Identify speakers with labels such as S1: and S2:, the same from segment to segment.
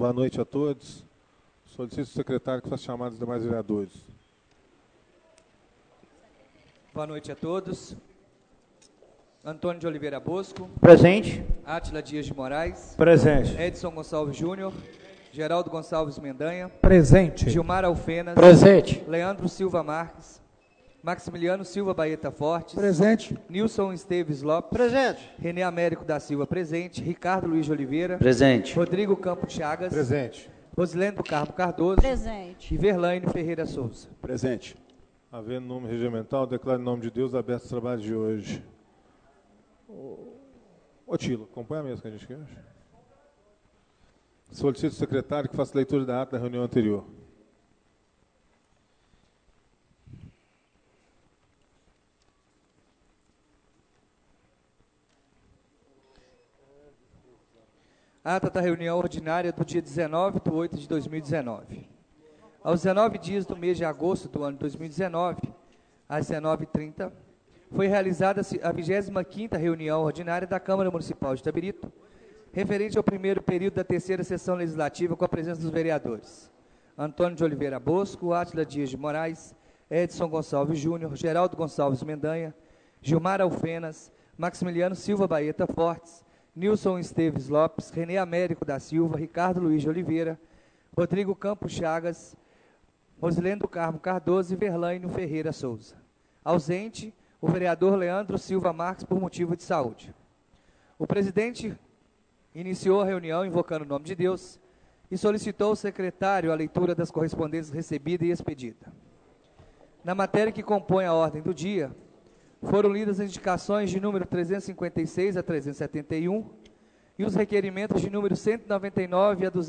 S1: Boa noite a todos. Solicito o secretário que faça chamadas dos demais vereadores.
S2: Boa noite a todos. Antônio de Oliveira Bosco.
S3: Presente.
S2: Átila Dias de Moraes.
S3: Presente.
S2: Edson Gonçalves Júnior. Geraldo Gonçalves Mendanha.
S4: Presente.
S2: Gilmar Alfenas.
S3: Presente.
S2: Leandro Silva Marques. Maximiliano Silva Baeta Fortes.
S4: Presente.
S2: Nilson Esteves Lopes.
S3: Presente.
S2: René Américo da Silva presente. Ricardo Luiz de Oliveira.
S3: Presente.
S2: Rodrigo Campos Chagas.
S1: Presente.
S2: Rosilene do Carmo Cardoso.
S5: Presente.
S2: E Verlaine Ferreira Souza.
S1: Presente. Havendo nome regimental, declaro em nome de Deus aberto os trabalhos de hoje. Ô Tilo, acompanha a mesa que a gente quer. Solicito o secretário que faça leitura da ata da reunião anterior.
S2: Ata da reunião ordinária do dia 19/8 de 2019. Aos 19 dias do mês de agosto do ano 2019, às 19h30, foi realizada a 25ª reunião ordinária da Câmara Municipal de Itabirito, referente ao primeiro período da terceira sessão legislativa com a presença dos vereadores Antônio de Oliveira Bosco, Átila Dias de Moraes, Edson Gonçalves Júnior, Geraldo Gonçalves Mendanha, Gilmar Alfenas, Maximiliano Silva Baeta Fortes, Nilson Esteves Lopes, René Américo da Silva, Ricardo Luiz de Oliveira, Rodrigo Campos Chagas, Rosilene do Carmo Cardoso e Verlaine Ferreira Souza. Ausente, o vereador Leandro Silva Marques, por motivo de saúde. O presidente iniciou a reunião invocando o nome de Deus e solicitou ao secretário a leitura das correspondências recebida e expedida. Na matéria que compõe a ordem do dia, foram lidas as indicações de número 356 a 371 e os requerimentos de número 199 a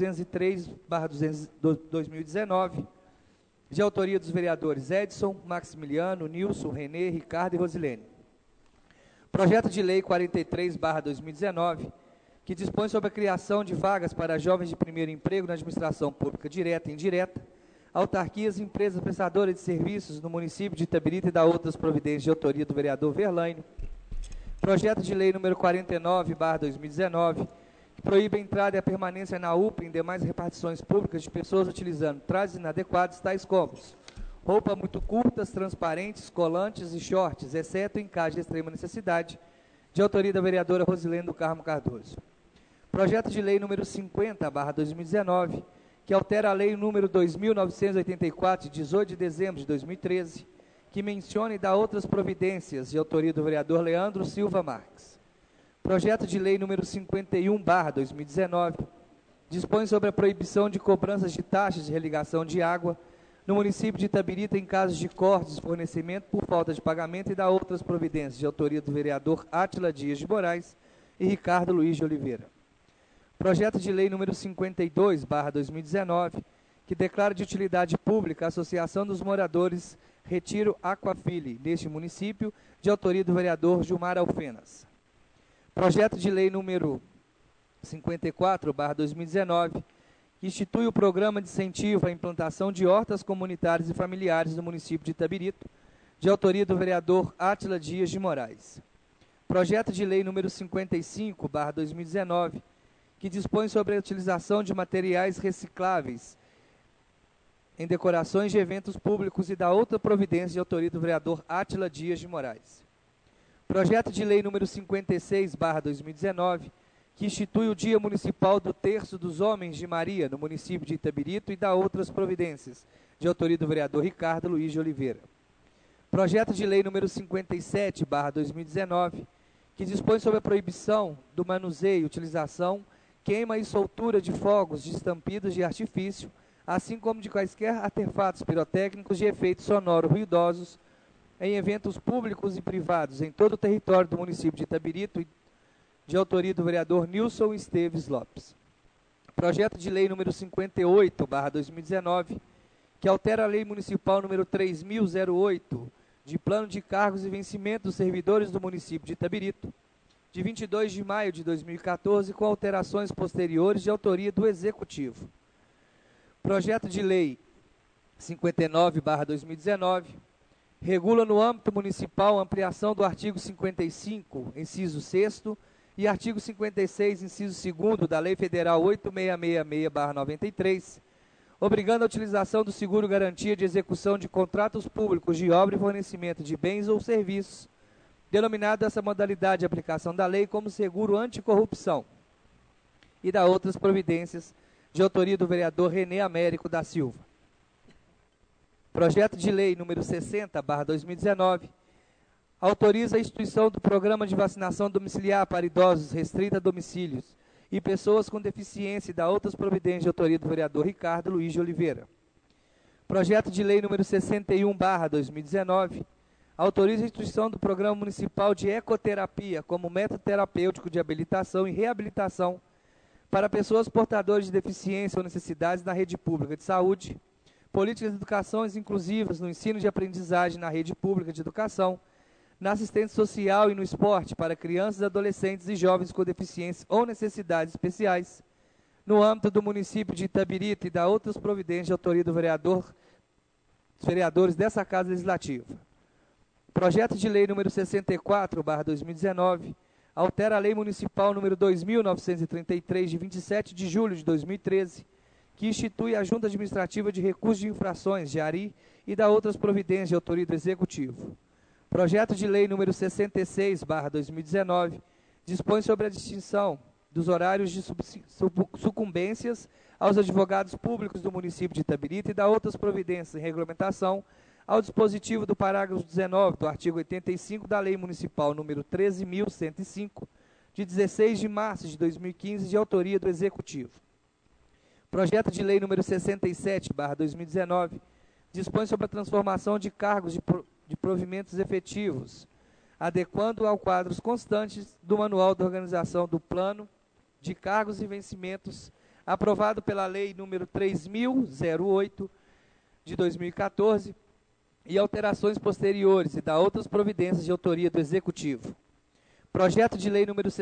S2: 203/2019, de autoria dos vereadores Edson, Maximiliano, Nilson, Renê, Ricardo e Rosilene. Projeto de Lei 43/2019, que dispõe sobre a criação de vagas para jovens de primeiro emprego na administração pública direta e indireta, autarquias e empresas prestadoras de serviços no município de Itabirito e da outras providências de autoria do vereador Verlaine. Projeto de Lei número 49/2019, que proíbe a entrada e a permanência na UPA e em demais repartições públicas de pessoas utilizando trajes inadequados, tais como roupas muito curtas, transparentes, colantes e shorts, exceto em caso de extrema necessidade, de autoria da vereadora Rosilene do Carmo Cardoso. Projeto de Lei número 50/2019, que altera a Lei número 2.984, de 18 de dezembro de 2013, que menciona e dá outras providências, de autoria do vereador Leandro Silva Marques. Projeto de Lei número 51/2019, dispõe sobre a proibição de cobranças de taxas de religação de água no município de Itabirito em casos de cortes de fornecimento por falta de pagamento e dá outras providências, de autoria do vereador Átila Dias de Moraes e Ricardo Luiz de Oliveira. Projeto de Lei número 52/2019, que declara de utilidade pública a Associação dos Moradores Retiro Aquafili, neste município, de autoria do vereador Gilmar Alfenas. Projeto de Lei número 54/2019, que institui o Programa de Incentivo à Implantação de Hortas Comunitárias e Familiares no município de Itabirito, de autoria do vereador Átila Dias de Moraes. Projeto de Lei número 55/2019, que dispõe sobre a utilização de materiais recicláveis em decorações de eventos públicos e da outra providência, de autoria do vereador Átila Dias de Moraes. Projeto de Lei número 56/2019, que institui o Dia Municipal do Terço dos Homens de Maria, no município de Itabirito, e da outras providências, de autoria do vereador Ricardo Luiz de Oliveira. Projeto de Lei número 57/2019, que dispõe sobre a proibição do manuseio, utilização, queima e soltura de fogos de estampidos de artifício, assim como de quaisquer artefatos pirotécnicos de efeito sonoro ruidosos em eventos públicos e privados em todo o território do município de Itabirito, de autoria do vereador Nilson Esteves Lopes. Projeto de Lei número 58/2019, que altera a Lei Municipal número 3.008, de Plano de Cargos e Vencimento dos Servidores do município de Itabirito, de 22 de maio de 2014, com alterações posteriores, de autoria do Executivo. Projeto de Lei 59/2019, regula no âmbito municipal a ampliação do artigo 55, inciso 6º, e artigo 56, inciso 2º da Lei Federal 8666/93, obrigando a utilização do seguro garantia de execução de contratos públicos de obra e fornecimento de bens ou serviços, denominado essa modalidade de aplicação da lei como seguro anticorrupção, e da outras providências, de autoria do vereador René Américo da Silva. Projeto de lei número 60/2019, autoriza a instituição do Programa de Vacinação Domiciliar para idosos restrita a domicílios e pessoas com deficiência e da outras providências de autoria do vereador Ricardo Luiz de Oliveira. Projeto de lei número 61/2019, autoriza a instituição do Programa Municipal de Ecoterapia como método terapêutico de habilitação e reabilitação para pessoas portadoras de deficiência ou necessidades na rede pública de saúde, políticas de educação inclusivas no ensino de aprendizagem na rede pública de educação, na assistência social e no esporte para crianças, adolescentes e jovens com deficiência ou necessidades especiais, no âmbito do município de Itabirito e da outras providências de autoria dos vereadores dessa Casa Legislativa. Projeto de lei número 64/2019, altera a Lei Municipal número 2.933, de 27 de julho de 2013, que institui a Junta Administrativa de Recursos de Infrações, JARI, e da outras providências de autoria do Executivo. Projeto de lei número 66/2019, dispõe sobre a distinção dos horários de sucumbências aos advogados públicos do município de Itabirito e da outras providências em regulamentação ao dispositivo do parágrafo 19 do artigo 85 da Lei Municipal número 13.105, de 16 de março de 2015, de autoria do Executivo. Projeto de lei número 67/2019, dispõe sobre a transformação de cargos de provimentos efetivos, adequando ao quadros constantes do Manual da Organização do Plano de Cargos e Vencimentos, aprovado pela Lei número 3.008, de 2014, e alterações posteriores, e da outras providências de autoria do Executivo. Projeto de lei número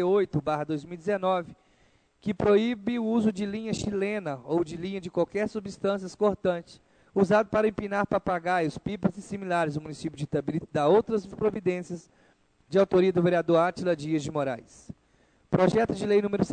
S2: 68/2019, que proíbe o uso de linha chilena ou de linha de qualquer substância cortante, usado para empinar papagaios, pipas e similares no município de Itabirito, e da outras providências de autoria do vereador Átila Dias de Moraes. Projeto de lei número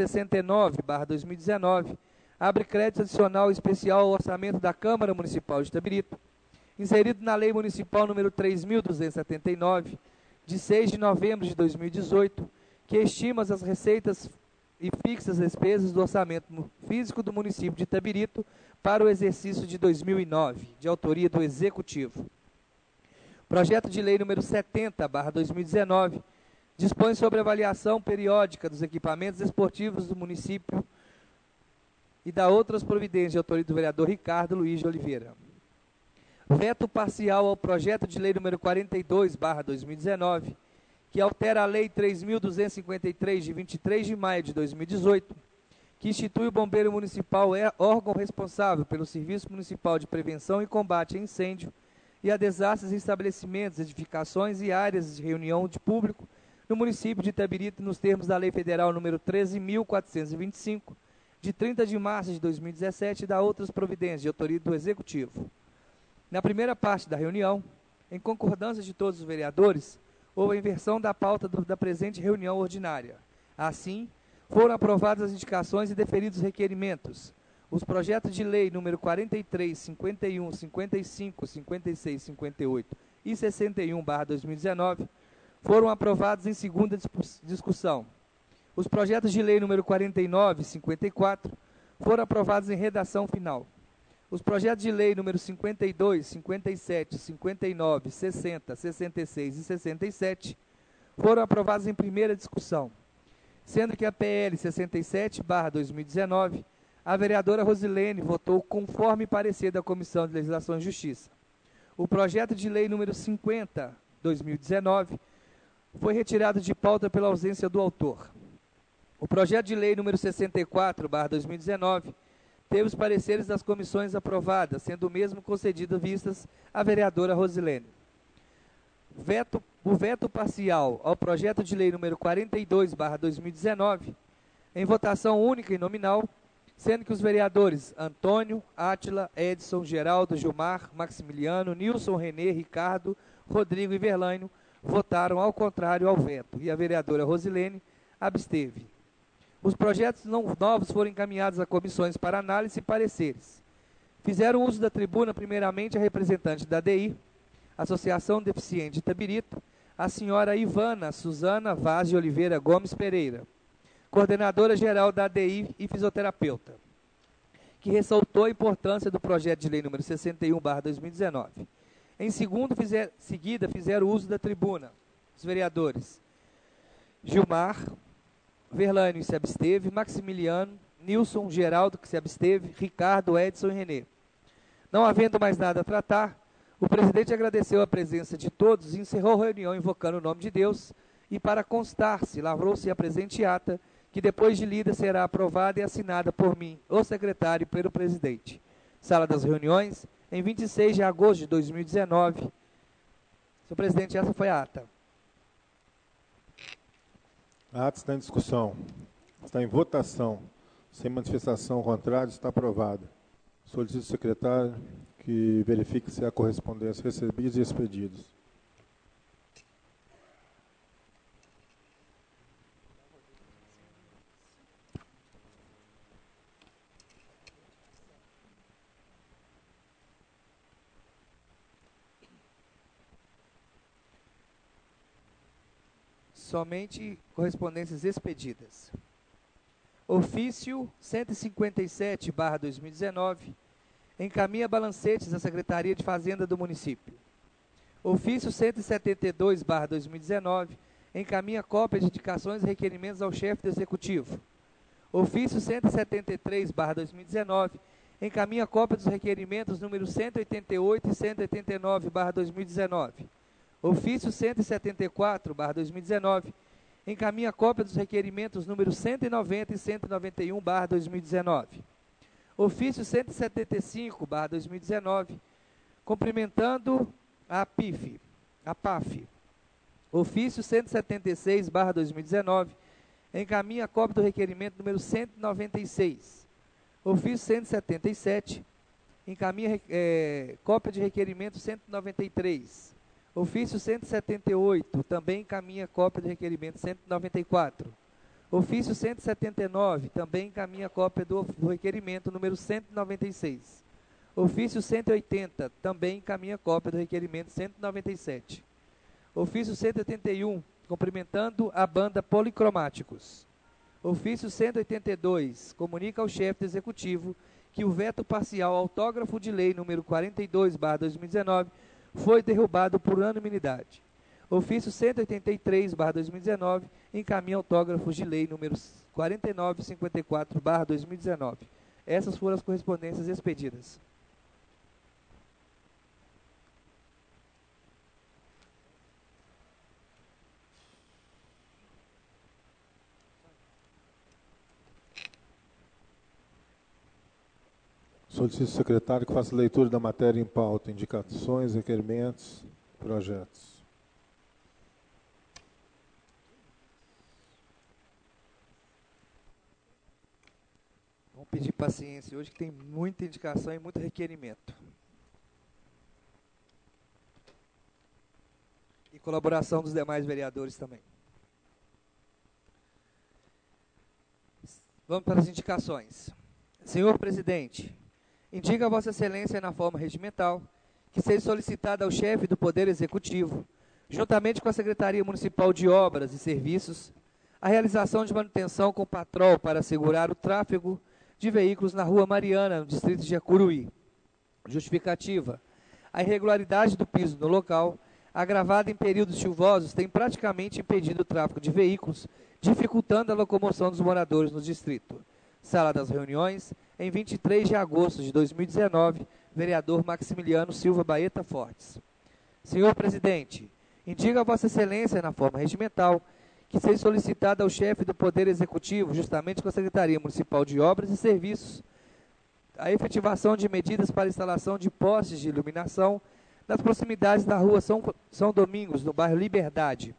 S2: 69/2019, abre crédito adicional especial ao orçamento da Câmara Municipal de Itabirito, inserido na Lei Municipal número 3.279, de 6 de novembro de 2018, que estima as receitas e fixa as despesas do orçamento físico do município de Itabirito para o exercício de 2009, de autoria do Executivo. Projeto de lei número 70/2019, dispõe sobre a avaliação periódica dos equipamentos esportivos do município e da outras providências de autoria do vereador Ricardo Luiz de Oliveira. Veto parcial ao projeto de lei número 42/2019, que altera a Lei 3.253, de 23 de maio de 2018, que institui o Bombeiro Municipal órgão responsável pelo Serviço Municipal de Prevenção e Combate a Incêndio e a desastres em estabelecimentos, edificações e áreas de reunião de público no município de Itabirito, nos termos da Lei Federal número 13.425, de 30 de março de 2017, e da outras providências de autoria do Executivo. Na primeira parte da reunião, em concordância de todos os vereadores, houve a inversão da pauta da presente reunião ordinária. Assim, foram aprovadas as indicações e deferidos os requerimentos. Os projetos de lei número 43, 51, 55, 56, 58 e 61/2019 foram aprovados em segunda discussão. Os projetos de lei número 49 e 54 foram aprovados em redação final. Os projetos de lei número 52, 57, 59, 60, 66 e 67 foram aprovados em primeira discussão, sendo que a PL 67/2019, a vereadora Rosilene votou conforme parecer da Comissão de Legislação e Justiça. O projeto de lei número 50/2019 foi retirado de pauta pela ausência do autor. O projeto de lei número 64/2019 teve os pareceres das comissões aprovadas, sendo o mesmo concedido vistas à vereadora Rosilene. O veto parcial ao projeto de lei número 42/2019, em votação única e nominal, sendo que os vereadores Antônio, Átila, Edson, Geraldo, Gilmar, Maximiliano, Nilson, Renê, Ricardo, Rodrigo e Verlânio votaram ao contrário ao veto, e a vereadora Rosilene absteve. Os projetos novos foram encaminhados a comissões para análise e pareceres. Fizeram uso da tribuna, primeiramente, a representante da ADI, Associação Deficiente de Itabirito, a senhora Ivana Suzana Vaz de Oliveira Gomes Pereira, coordenadora-geral da ADI e fisioterapeuta, que ressaltou a importância do projeto de lei número 61/2019. Em seguida, fizeram uso da tribuna os vereadores Gilmar, Verlânio se absteve, Maximiliano, Nilson, Geraldo que se absteve, Ricardo, Edson e Renê. Não havendo mais nada a tratar, o presidente agradeceu a presença de todos e encerrou a reunião invocando o nome de Deus e, para constar-se, lavrou-se a presente ata, que depois de lida será aprovada e assinada por mim, o secretário, e pelo presidente. Sala das reuniões, em 26 de agosto de 2019. Senhor presidente, essa foi a ata.
S1: A ata está em discussão. Está em votação. Sem manifestação contrária, está aprovada. Solicito ao secretário que verifique se há correspondência recebidos e expedidos.
S2: Somente correspondências expedidas. Ofício 157/2019, encaminha balancetes à Secretaria de Fazenda do município. Ofício 172/2019, encaminha cópia de indicações e requerimentos ao chefe do Executivo. Ofício 173/2019, encaminha cópia dos requerimentos números 188 e 189/2019. Ofício 174/2019, encaminha cópia dos requerimentos números 190 e 191/2019. Ofício 175/2019, cumprimentando a PAF. Ofício 176/2019, encaminha cópia do requerimento número 196. Ofício 177, encaminha cópia de requerimento 193. Ofício 178, também encaminha cópia do requerimento 194. Ofício 179, também encaminha cópia do requerimento número 196. Ofício 180, também encaminha cópia do requerimento 197. Ofício 181, cumprimentando a banda Policromáticos. Ofício 182, comunica ao chefe do Executivo que o veto parcial ao autógrafo de lei número 42/2019 foi derrubado por unanimidade. Ofício 183/2019, encaminha autógrafos de lei números 4954/2019. Essas foram as correspondências expedidas.
S1: Solicito ao secretário que faça leitura da matéria em pauta, indicações, requerimentos, projetos.
S2: Vamos pedir paciência hoje, que tem muita indicação e muito requerimento. E colaboração dos demais vereadores também. Vamos para as indicações. Senhor presidente, indica a Vossa Excelência na forma regimental que seja solicitada ao chefe do Poder Executivo, juntamente com a Secretaria Municipal de Obras e Serviços, a realização de manutenção com patrol para assegurar o tráfego de veículos na Rua Mariana, no distrito de Jacuruí. Justificativa: a irregularidade do piso no local, agravada em períodos chuvosos, tem praticamente impedido o tráfego de veículos, dificultando a locomoção dos moradores no distrito. Sala das reuniões, em 23 de agosto de 2019, vereador Maximiliano Silva Baeta Fortes. Senhor presidente, indica a Vossa Excelência, na forma regimental, que seja solicitada ao chefe do Poder Executivo, justamente com a Secretaria Municipal de Obras e Serviços, a efetivação de medidas para instalação de postes de iluminação nas proximidades da Rua São Domingos, no bairro Liberdade.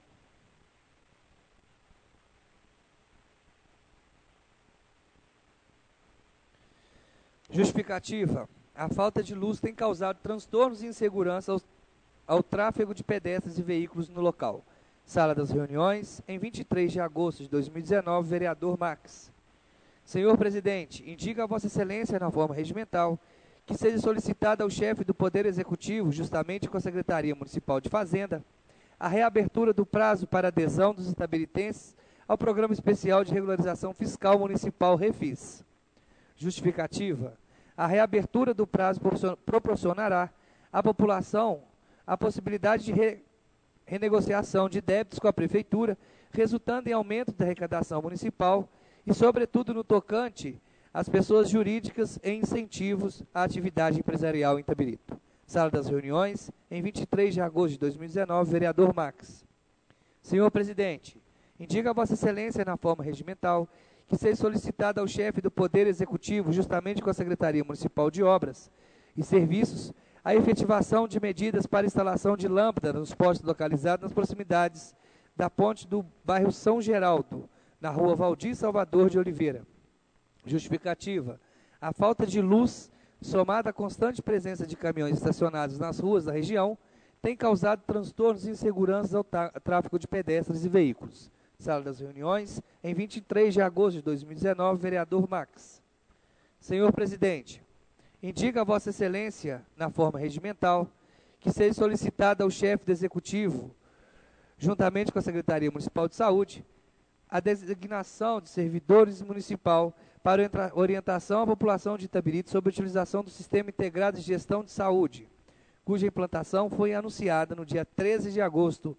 S2: Justificativa: a falta de luz tem causado transtornos e insegurança ao tráfego de pedestres e veículos no local. Sala das Reuniões, em 23 de agosto de 2019, vereador Max. Senhor presidente, indica a Vossa Excelência na forma regimental que seja solicitada ao chefe do Poder Executivo, justamente com a Secretaria Municipal de Fazenda, a reabertura do prazo para adesão dos itabiritenses ao Programa Especial de Regularização Fiscal Municipal Refis. Justificativa: a reabertura do prazo proporcionará à população a possibilidade de renegociação de débitos com a Prefeitura, resultando em aumento da arrecadação municipal e, sobretudo, no tocante às pessoas jurídicas e incentivos à atividade empresarial em Itabirito. Sala das Reuniões, em 23 de agosto de 2019, vereador Max. Senhor presidente, indica a Vossa Excelência na forma regimental que seja solicitada ao chefe do Poder Executivo, justamente com a Secretaria Municipal de Obras e Serviços, a efetivação de medidas para instalação de lâmpada nos postos localizados nas proximidades da ponte do bairro São Geraldo, na rua Valdir Salvador de Oliveira. Justificativa: a falta de luz, somada à constante presença de caminhões estacionados nas ruas da região, tem causado transtornos e inseguranças ao tráfego de pedestres e veículos. Sala das Reuniões, em 23 de agosto de 2019, vereador Max. Senhor presidente, indica a Vossa Excelência, na forma regimental, que seja solicitada ao chefe do Executivo, juntamente com a Secretaria Municipal de Saúde, a designação de servidores municipal para orientação à população de Itabirito sobre a utilização do Sistema Integrado de Gestão de Saúde, cuja implantação foi anunciada no dia 13 de agosto,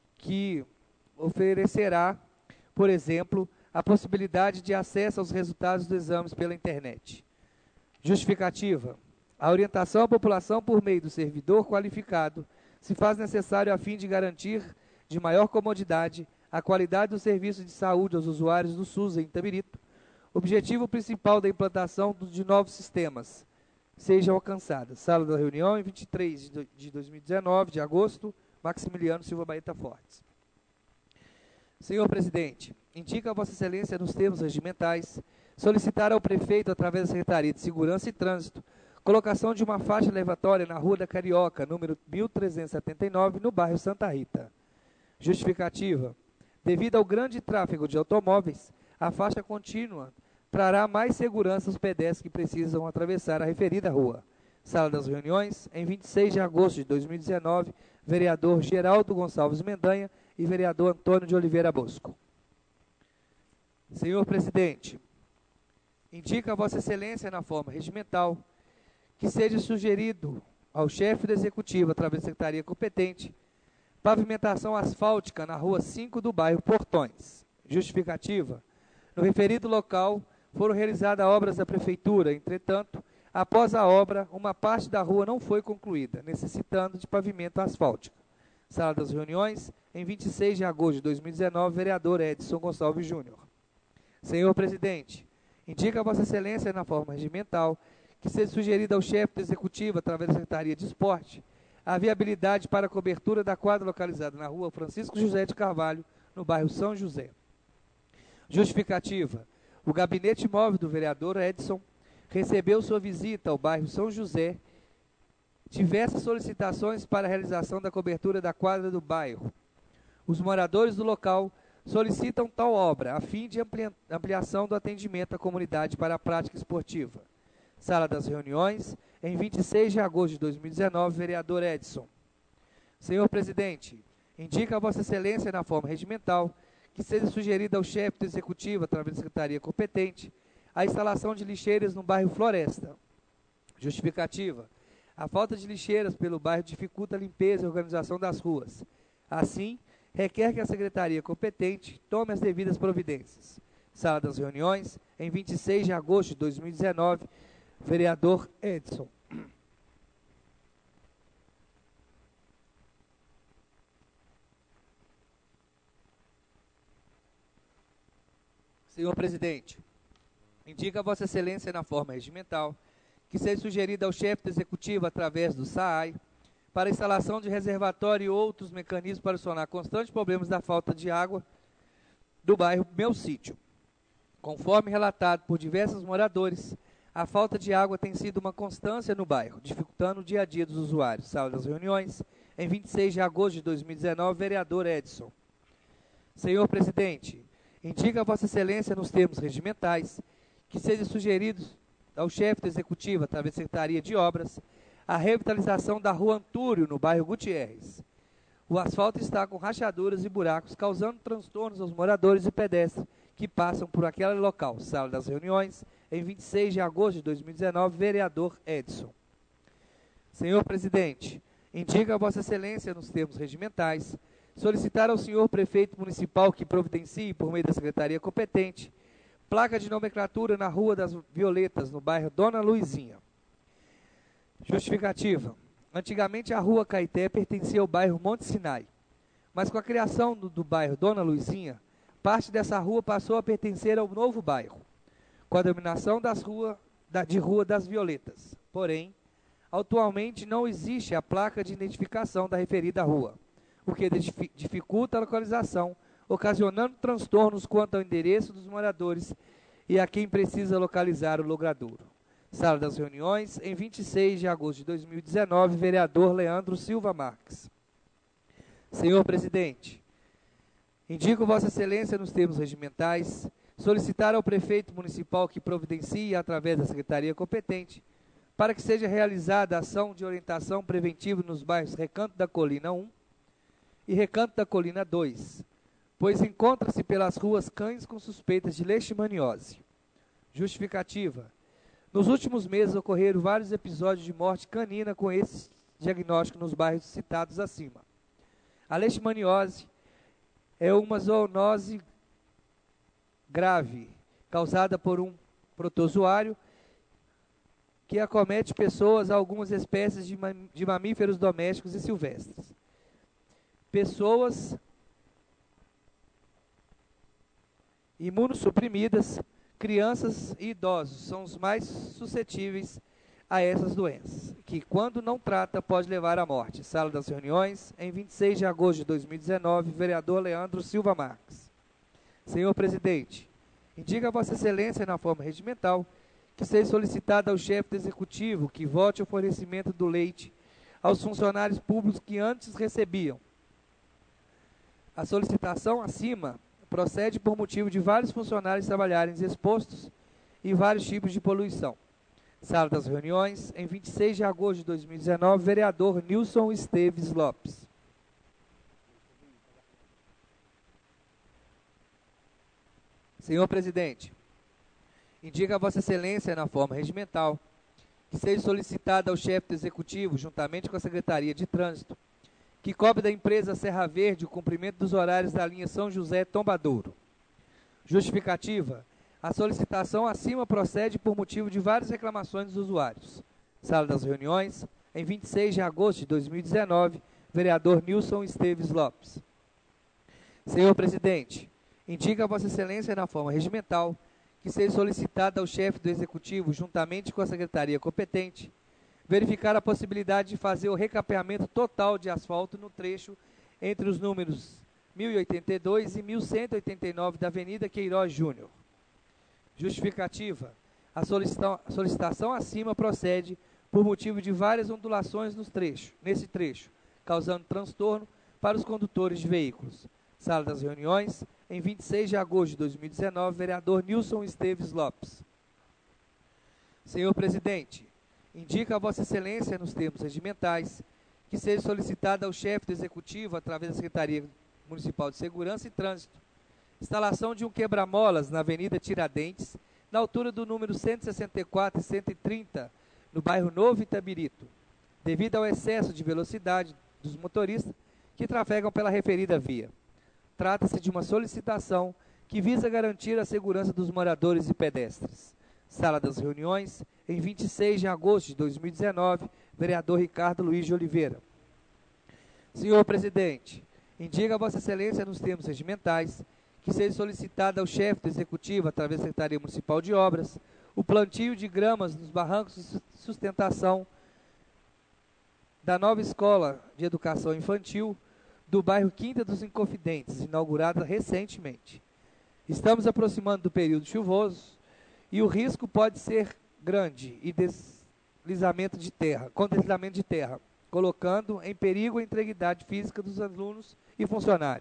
S2: que oferecerá, por exemplo, a possibilidade de acesso aos resultados dos exames pela internet. Justificativa: a orientação à população por meio do servidor qualificado se faz necessário a fim de garantir de maior comodidade a qualidade do serviço de saúde aos usuários do SUS em Itabirito. Objetivo principal da implantação de novos sistemas seja alcançada. Sala da Reunião, em 23 de 2019, de agosto, Maximiliano Silva Baeta Fortes. Senhor presidente, indica a Vossa Excelência nos termos regimentais solicitar ao prefeito, através da Secretaria de Segurança e Trânsito, colocação de uma faixa elevatória na Rua da Carioca, número 1379, no bairro Santa Rita. Justificativa: devido ao grande tráfego de automóveis, a faixa contínua trará mais segurança aos pedestres que precisam atravessar a referida rua. Sala das Reuniões, em 26 de agosto de 2019, vereador Geraldo Gonçalves Mendanha e vereador Antônio de Oliveira Bosco. Senhor presidente, indica a Vossa Excelência na forma regimental que seja sugerido ao chefe do Executivo, através da Secretaria competente, pavimentação asfáltica na rua 5 do bairro Portões. Justificativa: no referido local foram realizadas obras da Prefeitura, entretanto, após a obra, uma parte da rua não foi concluída, necessitando de pavimento asfáltico. Sala das Reuniões, em 26 de agosto de 2019, vereador Edson Gonçalves Júnior. Senhor presidente, indica a Vossa Excelência na forma regimental que seja sugerida ao chefe do Executivo, através da Secretaria de Esporte, a viabilidade para a cobertura da quadra localizada na rua Francisco José de Carvalho, no bairro São José. Justificativa: o gabinete móvel do vereador Edson recebeu sua visita ao bairro São José diversas solicitações para a realização da cobertura da quadra do bairro. Os moradores do local solicitam tal obra, a fim de ampliação do atendimento à comunidade para a prática esportiva. Sala das Reuniões, em 26 de agosto de 2019, vereador Edson. Senhor presidente, indica a Vossa Excelência na forma regimental que seja sugerida ao chefe do Executivo, através da Secretaria competente, a instalação de lixeiras no bairro Floresta. Justificativa: a falta de lixeiras pelo bairro dificulta a limpeza e organização das ruas. Assim, requer que a Secretaria competente tome as devidas providências. Sala das Reuniões, em 26 de agosto de 2019, vereador Edson. Senhor presidente, indica a Vossa Excelência na forma regimental que seja sugerida ao chefe do Executivo, através do SAAI, para a instalação de reservatório e outros mecanismos para solucionar constantes problemas da falta de água do bairro Meu Sítio. Conforme relatado por diversos moradores, a falta de água tem sido uma constância no bairro, dificultando o dia a dia dos usuários. Sala das Reuniões, em 26 de agosto de 2019, vereador Edson. Senhor presidente, indica a Vossa Excelência nos termos regimentais que seja sugerido ao chefe do Executivo, através da Secretaria de Obras, a revitalização da Rua Antúrio, no bairro Gutierrez. O asfalto está com rachaduras e buracos, causando transtornos aos moradores e pedestres que passam por aquele local. Sala das reuniões, em 26 de agosto de 2019, vereador Edson. Senhor presidente, indica a Vossa Excelência, nos termos regimentais, solicitar ao senhor prefeito municipal que providencie, por meio da secretaria competente, placa de nomenclatura na Rua das Violetas, no bairro Dona Luizinha. Justificativa. Antigamente a Rua Caeté pertencia ao bairro Monte Sinai, mas com a criação do bairro Dona Luizinha, parte dessa rua passou a pertencer ao novo bairro, com a denominação de Rua das Violetas. Porém, atualmente não existe a placa de identificação da referida rua, o que dificulta a localização, ocasionando transtornos quanto ao endereço dos moradores e a quem precisa localizar o logradouro. Sala das reuniões, em 26 de agosto de 2019, vereador Leandro Silva Marques. Senhor presidente, indico Vossa Excelência, nos termos regimentais, solicitar ao prefeito municipal que providencie, através da secretaria competente, para que seja realizada a ação de orientação preventiva nos bairros Recanto da Colina 1 e Recanto da Colina 2, pois encontra-se pelas ruas cães com suspeitas de leishmaniose. Justificativa. Nos últimos meses ocorreram vários episódios de morte canina com esse diagnóstico nos bairros citados acima. A leishmaniose é uma zoonose grave, causada por um protozoário que acomete pessoas, algumas espécies de mamíferos domésticos e silvestres. Pessoas imunossuprimidas, crianças e idosos são os mais suscetíveis a essas doenças, que quando não trata pode levar à morte. Sala das reuniões, em 26 de agosto de 2019, vereador Leandro Silva Marques. Senhor presidente, indica a Vossa Excelência, na forma regimental, que seja solicitado ao chefe do Executivo que vote o fornecimento do leite aos funcionários públicos que antes recebiam. A solicitação acima procede por motivo de vários funcionários trabalharem expostos e vários tipos de poluição. Sala das reuniões, em 26 de agosto de 2019, vereador Nilson Esteves Lopes. Senhor presidente, indica a Vossa Excelência, na forma regimental, que seja solicitada ao chefe do Executivo, juntamente com a Secretaria de Trânsito, que cobre da empresa Serra Verde o cumprimento dos horários da linha São José-Tombadouro. Justificativa. A solicitação acima procede por motivo de várias reclamações dos usuários. Sala das reuniões, em 26 de agosto de 2019, vereador Nilson Esteves Lopes. Senhor presidente, indica a Vossa Excelência, na forma regimental, que seja solicitada ao chefe do Executivo, juntamente com a Secretaria competente, verificar a possibilidade de fazer o recapeamento total de asfalto no trecho entre os números 1082 e 1189 da Avenida Queiroz Júnior. Justificativa. A solicitação acima procede por motivo de várias ondulações nesse trecho, causando transtorno para os condutores de veículos. Sala das reuniões, em 26 de agosto de 2019, vereador Nilson Esteves Lopes. Senhor presidente, indica a Vossa Excelência, nos termos regimentais, que seja solicitada ao chefe do Executivo, através da Secretaria Municipal de Segurança e Trânsito, instalação de um quebra-molas na Avenida Tiradentes, na altura do número 164 e 130, no bairro Novo Itabirito, devido ao excesso de velocidade dos motoristas que trafegam pela referida via. Trata-se de uma solicitação que visa garantir a segurança dos moradores e pedestres. Sala das reuniões, em 26 de agosto de 2019, vereador Ricardo Luiz de Oliveira. Senhor presidente, indica a Vossa Excelência, nos termos regimentais, que seja solicitada ao chefe do Executivo, através da Secretaria Municipal de Obras, o plantio de gramas nos barrancos de sustentação da nova Escola de Educação Infantil do bairro Quinta dos Inconfidentes, inaugurada recentemente. Estamos aproximando do período chuvoso e o risco pode ser grande e com deslizamento de terra, colocando em perigo a integridade física dos alunos e funcionários.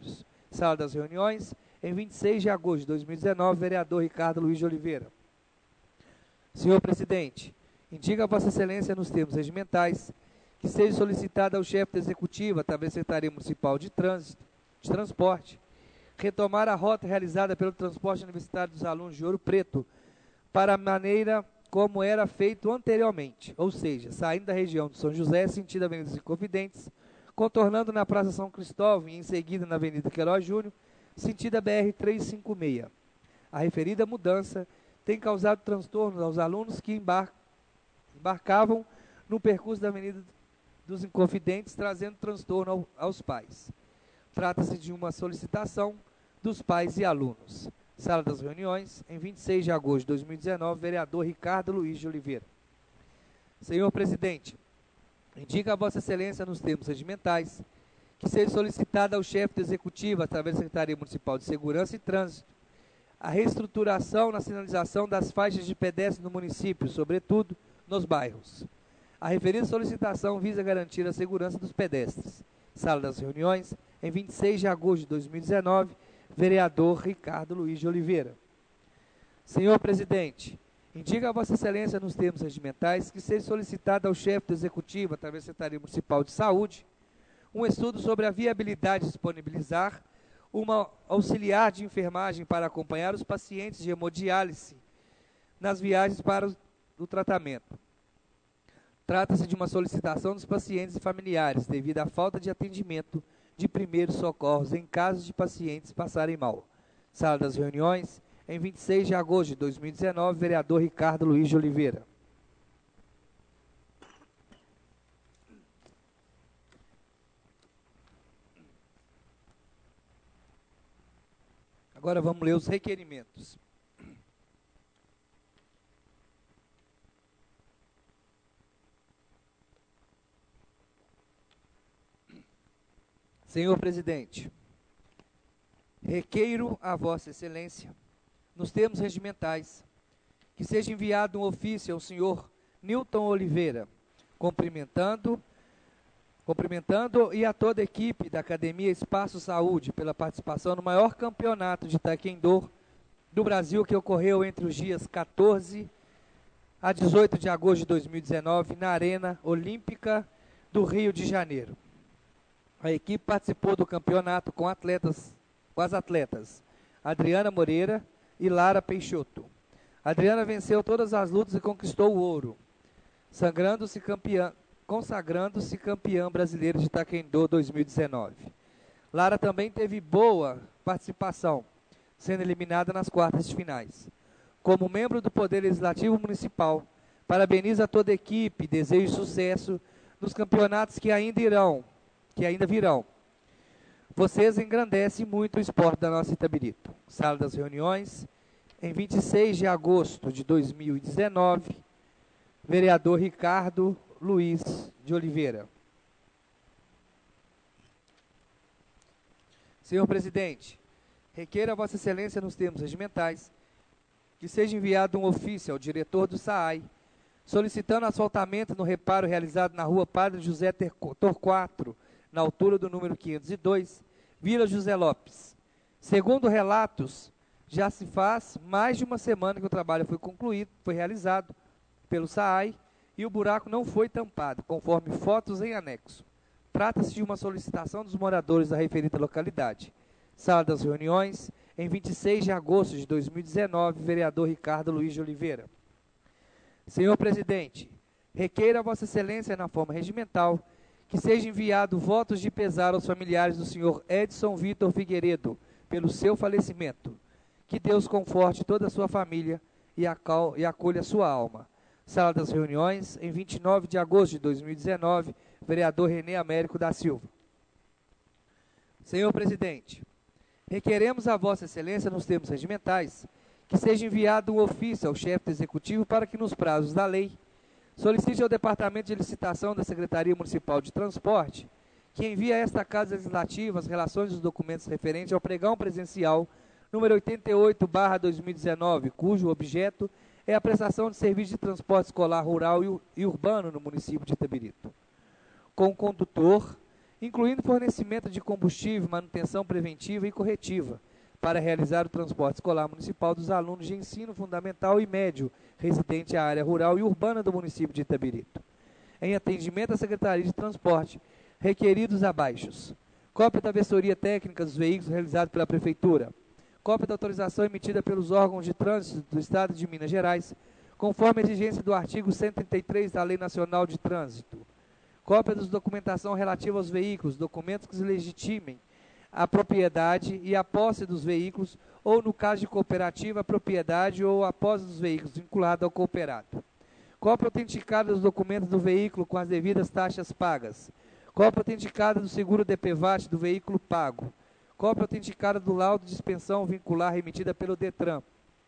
S2: Sala das Reuniões, em 26 de agosto de 2019, vereador Ricardo Luiz de Oliveira. Senhor presidente, indica a Vossa Excelência nos termos regimentais que seja solicitada ao chefe do Executivo, através da Secretaria Municipal de Transporte, retomar a rota realizada pelo transporte universitário dos alunos de Ouro Preto para a maneira como era feito anteriormente, ou seja, saindo da região de São José, sentido Avenida dos Inconfidentes, contornando na Praça São Cristóvão e em seguida na Avenida Queiroz Júnior, sentido BR-356. A referida mudança tem causado transtornos aos alunos que embarcavam no percurso da Avenida dos Inconfidentes, trazendo transtorno aos pais. Trata-se de uma solicitação dos pais e alunos. Sala das Reuniões, em 26 de agosto de 2019, vereador Ricardo Luiz de Oliveira. Senhor presidente, indica a Vossa Excelência nos termos regimentais que seja solicitada ao chefe do Executivo, através da Secretaria Municipal de Segurança e Trânsito, a reestruturação na sinalização das faixas de pedestre no município, sobretudo nos bairros. A referida solicitação visa garantir a segurança dos pedestres. Sala das Reuniões, em 26 de agosto de 2019, vereador Ricardo Luiz de Oliveira. Senhor presidente, indica a Vossa Excelência nos termos regimentais que seja solicitada ao chefe do Executivo, através da Secretaria Municipal de Saúde, um estudo sobre a viabilidade de disponibilizar uma auxiliar de enfermagem para acompanhar os pacientes de hemodiálise nas viagens para o tratamento. Trata-se de uma solicitação dos pacientes e familiares, devido à falta de atendimento de primeiros socorros em casos de pacientes passarem mal. Sala das Reuniões, em 26 de agosto de 2019, vereador Ricardo Luiz de Oliveira. Agora vamos ler os requerimentos. Senhor presidente, requeiro a Vossa Excelência, nos termos regimentais, que seja enviado um ofício ao senhor Nilton Oliveira, cumprimentando e a toda a equipe da Academia Espaço Saúde pela participação no maior campeonato de taekwondo do Brasil, que ocorreu entre os dias 14 a 18 de agosto de 2019 na Arena Olímpica do Rio de Janeiro. A equipe participou do campeonato com as atletas Adriana Moreira e Lara Peixoto. Adriana venceu todas as lutas e conquistou o ouro, consagrando-se campeã brasileira de taekwondo 2019. Lara também teve boa participação, sendo eliminada nas quartas de finais. Como membro do Poder Legislativo Municipal, parabenizo a toda a equipe e desejo sucesso nos campeonatos que ainda virão. Vocês engrandecem muito o esporte da nossa Itabirito. Sala das Reuniões, em 26 de agosto de 2019, vereador Ricardo Luiz de Oliveira. Senhor presidente, requeiro a Vossa Excelência nos termos regimentais que seja enviado um ofício ao diretor do SAAI, solicitando asfaltamento no reparo realizado na rua Padre José Torquato, na altura do número 502, Vila José Lopes. Segundo relatos, já se faz mais de uma semana que o trabalho foi realizado pelo SAAI e o buraco não foi tampado, conforme fotos em anexo. Trata-se de uma solicitação dos moradores da referida localidade. Sala das Reuniões, em 26 de agosto de 2019, vereador Ricardo Luiz de Oliveira. Senhor presidente, requeiro a Vossa Excelência, na forma regimental, que seja enviado votos de pesar aos familiares do senhor Edson Vitor Figueiredo, pelo seu falecimento. Que Deus conforte toda a sua família e acolha a sua alma. Sala das Reuniões, em 29 de agosto de 2019, vereador Renê Américo da Silva. Senhor presidente, requeremos a Vossa Excelência, nos termos regimentais, que seja enviado um ofício ao chefe do Executivo para que, nos prazos da lei, solicite ao Departamento de Licitação da Secretaria Municipal de Transporte que envie a esta Casa Legislativa as relações dos documentos referentes ao pregão presencial número 88/2019, cujo objeto é a prestação de serviço de transporte escolar rural e urbano no município de Itabirito, com condutor incluindo fornecimento de combustível, manutenção preventiva e corretiva, para realizar o transporte escolar municipal dos alunos de ensino fundamental e médio, residente à área rural e urbana do município de Itabirito. Em atendimento à Secretaria de Transporte, requeridos abaixos: cópia da vistoria técnica dos veículos realizada pela Prefeitura, cópia da autorização emitida pelos órgãos de trânsito do Estado de Minas Gerais, conforme a exigência do artigo 133 da Lei Nacional de Trânsito, cópia da documentação relativa aos veículos, documentos que legitimem a propriedade e a posse dos veículos, ou, no caso de cooperativa, a propriedade ou a posse dos veículos vinculada ao cooperado. Cópia autenticada dos documentos do veículo com as devidas taxas pagas. Cópia autenticada do seguro DPVAT do veículo pago. Cópia autenticada do laudo de expensão vincular emitida pelo DETRAN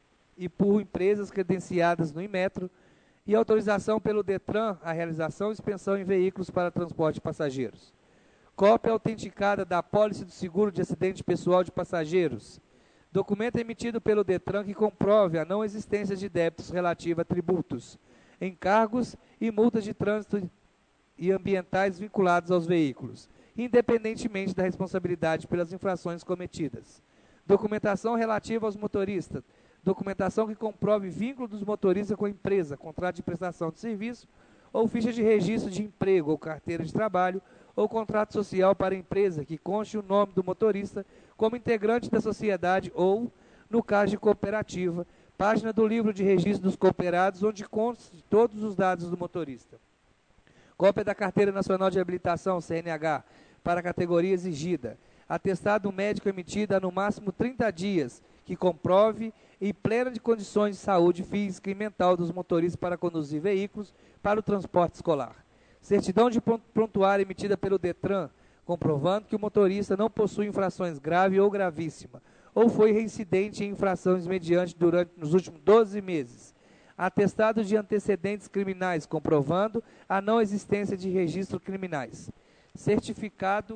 S2: e por empresas credenciadas no Inmetro, e autorização pelo DETRAN à realização de expensão em veículos para transporte de passageiros. Cópia autenticada da apólice do seguro de acidente pessoal de passageiros. Documento emitido pelo DETRAN que comprove a não existência de débitos relativos a tributos, encargos e multas de trânsito e ambientais vinculados aos veículos, independentemente da responsabilidade pelas infrações cometidas. Documentação relativa aos motoristas. Documentação que comprove vínculo dos motoristas com a empresa, contrato de prestação de serviço, ou ficha de registro de emprego, ou carteira de trabalho, ou contrato social para a empresa que conste o nome do motorista como integrante da sociedade ou, no caso de cooperativa, página do livro de registro dos cooperados, onde constem todos os dados do motorista. Cópia da Carteira Nacional de Habilitação, CNH, para a categoria exigida. Atestado médico emitido há no máximo 30 dias, que comprove e plena de condições de saúde física e mental dos motoristas para conduzir veículos para o transporte escolar. Certidão de prontuário emitida pelo DETRAN, comprovando que o motorista não possui infrações grave ou gravíssima, ou foi reincidente em infrações mediante durante nos últimos 12 meses. Atestado de antecedentes criminais, comprovando a não existência de registros criminais. Certificado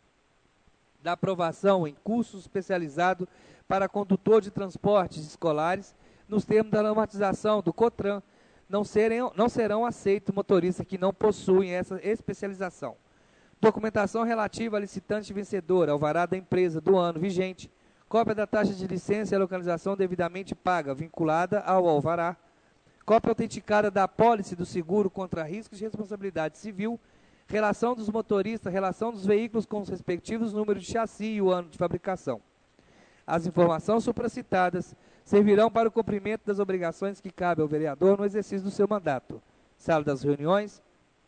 S2: da aprovação em curso especializado para condutor de transportes escolares, nos termos da normatização do COTRAN, não serão aceitos motoristas que não possuem essa especialização. Documentação relativa a licitante vencedor, alvará da empresa do ano vigente, cópia da taxa de licença e localização devidamente paga, vinculada ao alvará, cópia autenticada da apólice do seguro contra riscos de responsabilidade civil, relação dos motoristas, relação dos veículos com os respectivos números de chassi e o ano de fabricação. As informações supracitadas servirão para o cumprimento das obrigações que cabem ao vereador no exercício do seu mandato. Sala das reuniões,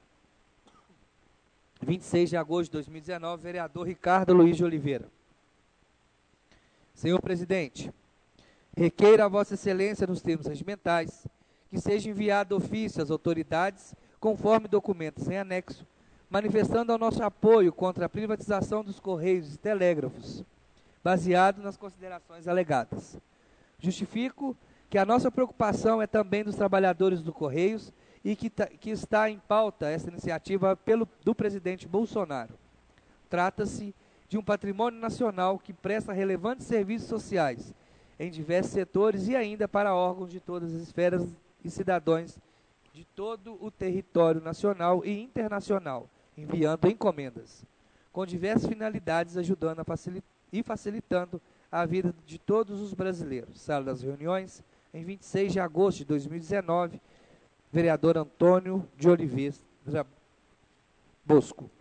S2: 26 de agosto de 2019, vereador Ricardo Luiz de Oliveira. Senhor presidente, requeiro a Vossa Excelência, nos termos regimentais, que seja enviado ofício às autoridades, conforme documentos em anexo, manifestando ao nosso apoio contra a privatização dos Correios e Telégrafos, baseado nas considerações alegadas. Justifico que a nossa preocupação é também dos trabalhadores do Correios e que está em pauta essa iniciativa do presidente Bolsonaro. Trata-se de um patrimônio nacional que presta relevantes serviços sociais em diversos setores e ainda para órgãos de todas as esferas e cidadãos de todo o território nacional e internacional, enviando encomendas, com diversas finalidades, ajudando e facilitando a vida de todos os brasileiros. Sala das reuniões, em 26 de agosto de 2019, vereador Antônio de Oliveira Bosco.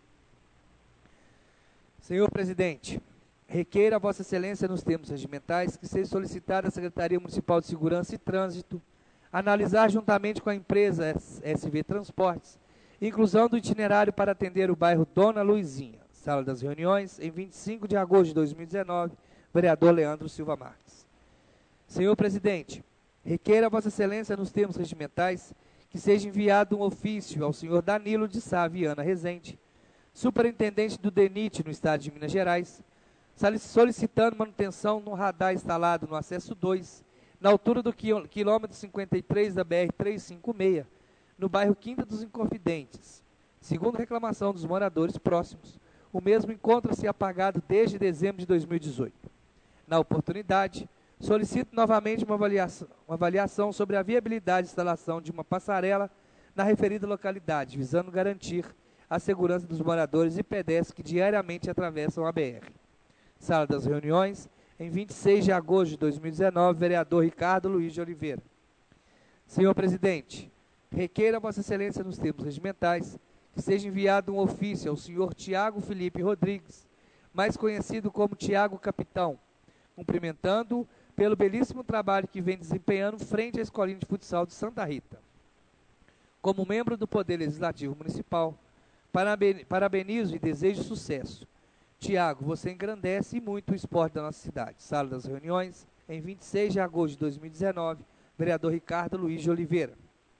S2: Senhor presidente, requeiro a Vossa Excelência, nos termos regimentais, que seja solicitada à Secretaria Municipal de Segurança e Trânsito analisar juntamente com a empresa SV Transportes inclusão do itinerário para atender o bairro Dona Luizinha. Sala das reuniões, em 25 de agosto de 2019, vereador Leandro Silva Marques. Senhor presidente, requeiro a Vossa Excelência, nos termos regimentais, que seja enviado um ofício ao senhor Danilo de Sá Viana Rezende, superintendente do DENIT no estado de Minas Gerais, solicitando manutenção no radar instalado no acesso 2, na altura do quilômetro 53 da BR-356, no bairro Quinta dos Inconfidentes. Segundo reclamação dos moradores próximos, o mesmo encontra-se apagado desde dezembro de 2018. Na oportunidade, solicito novamente uma avaliação sobre a viabilidade de instalação de uma passarela na referida localidade, visando garantir à segurança dos moradores e pedestres que diariamente atravessam a BR. Sala das Reuniões, em 26 de agosto de 2019, vereador Ricardo Luiz de Oliveira. Senhor presidente, requeiro a Vossa Excelência, nos termos regimentais, que seja enviado um ofício ao senhor Tiago Felipe Rodrigues, mais conhecido como Tiago Capitão, cumprimentando-o pelo belíssimo trabalho que vem desempenhando frente à Escolinha de Futsal de Santa Rita. Como membro do Poder Legislativo Municipal, parabenizo e desejo sucesso. Tiago, você engrandece muito o esporte da nossa cidade. Sala das Reuniões, em 26 de agosto de 2019, vereador Ricardo Luiz de Oliveira.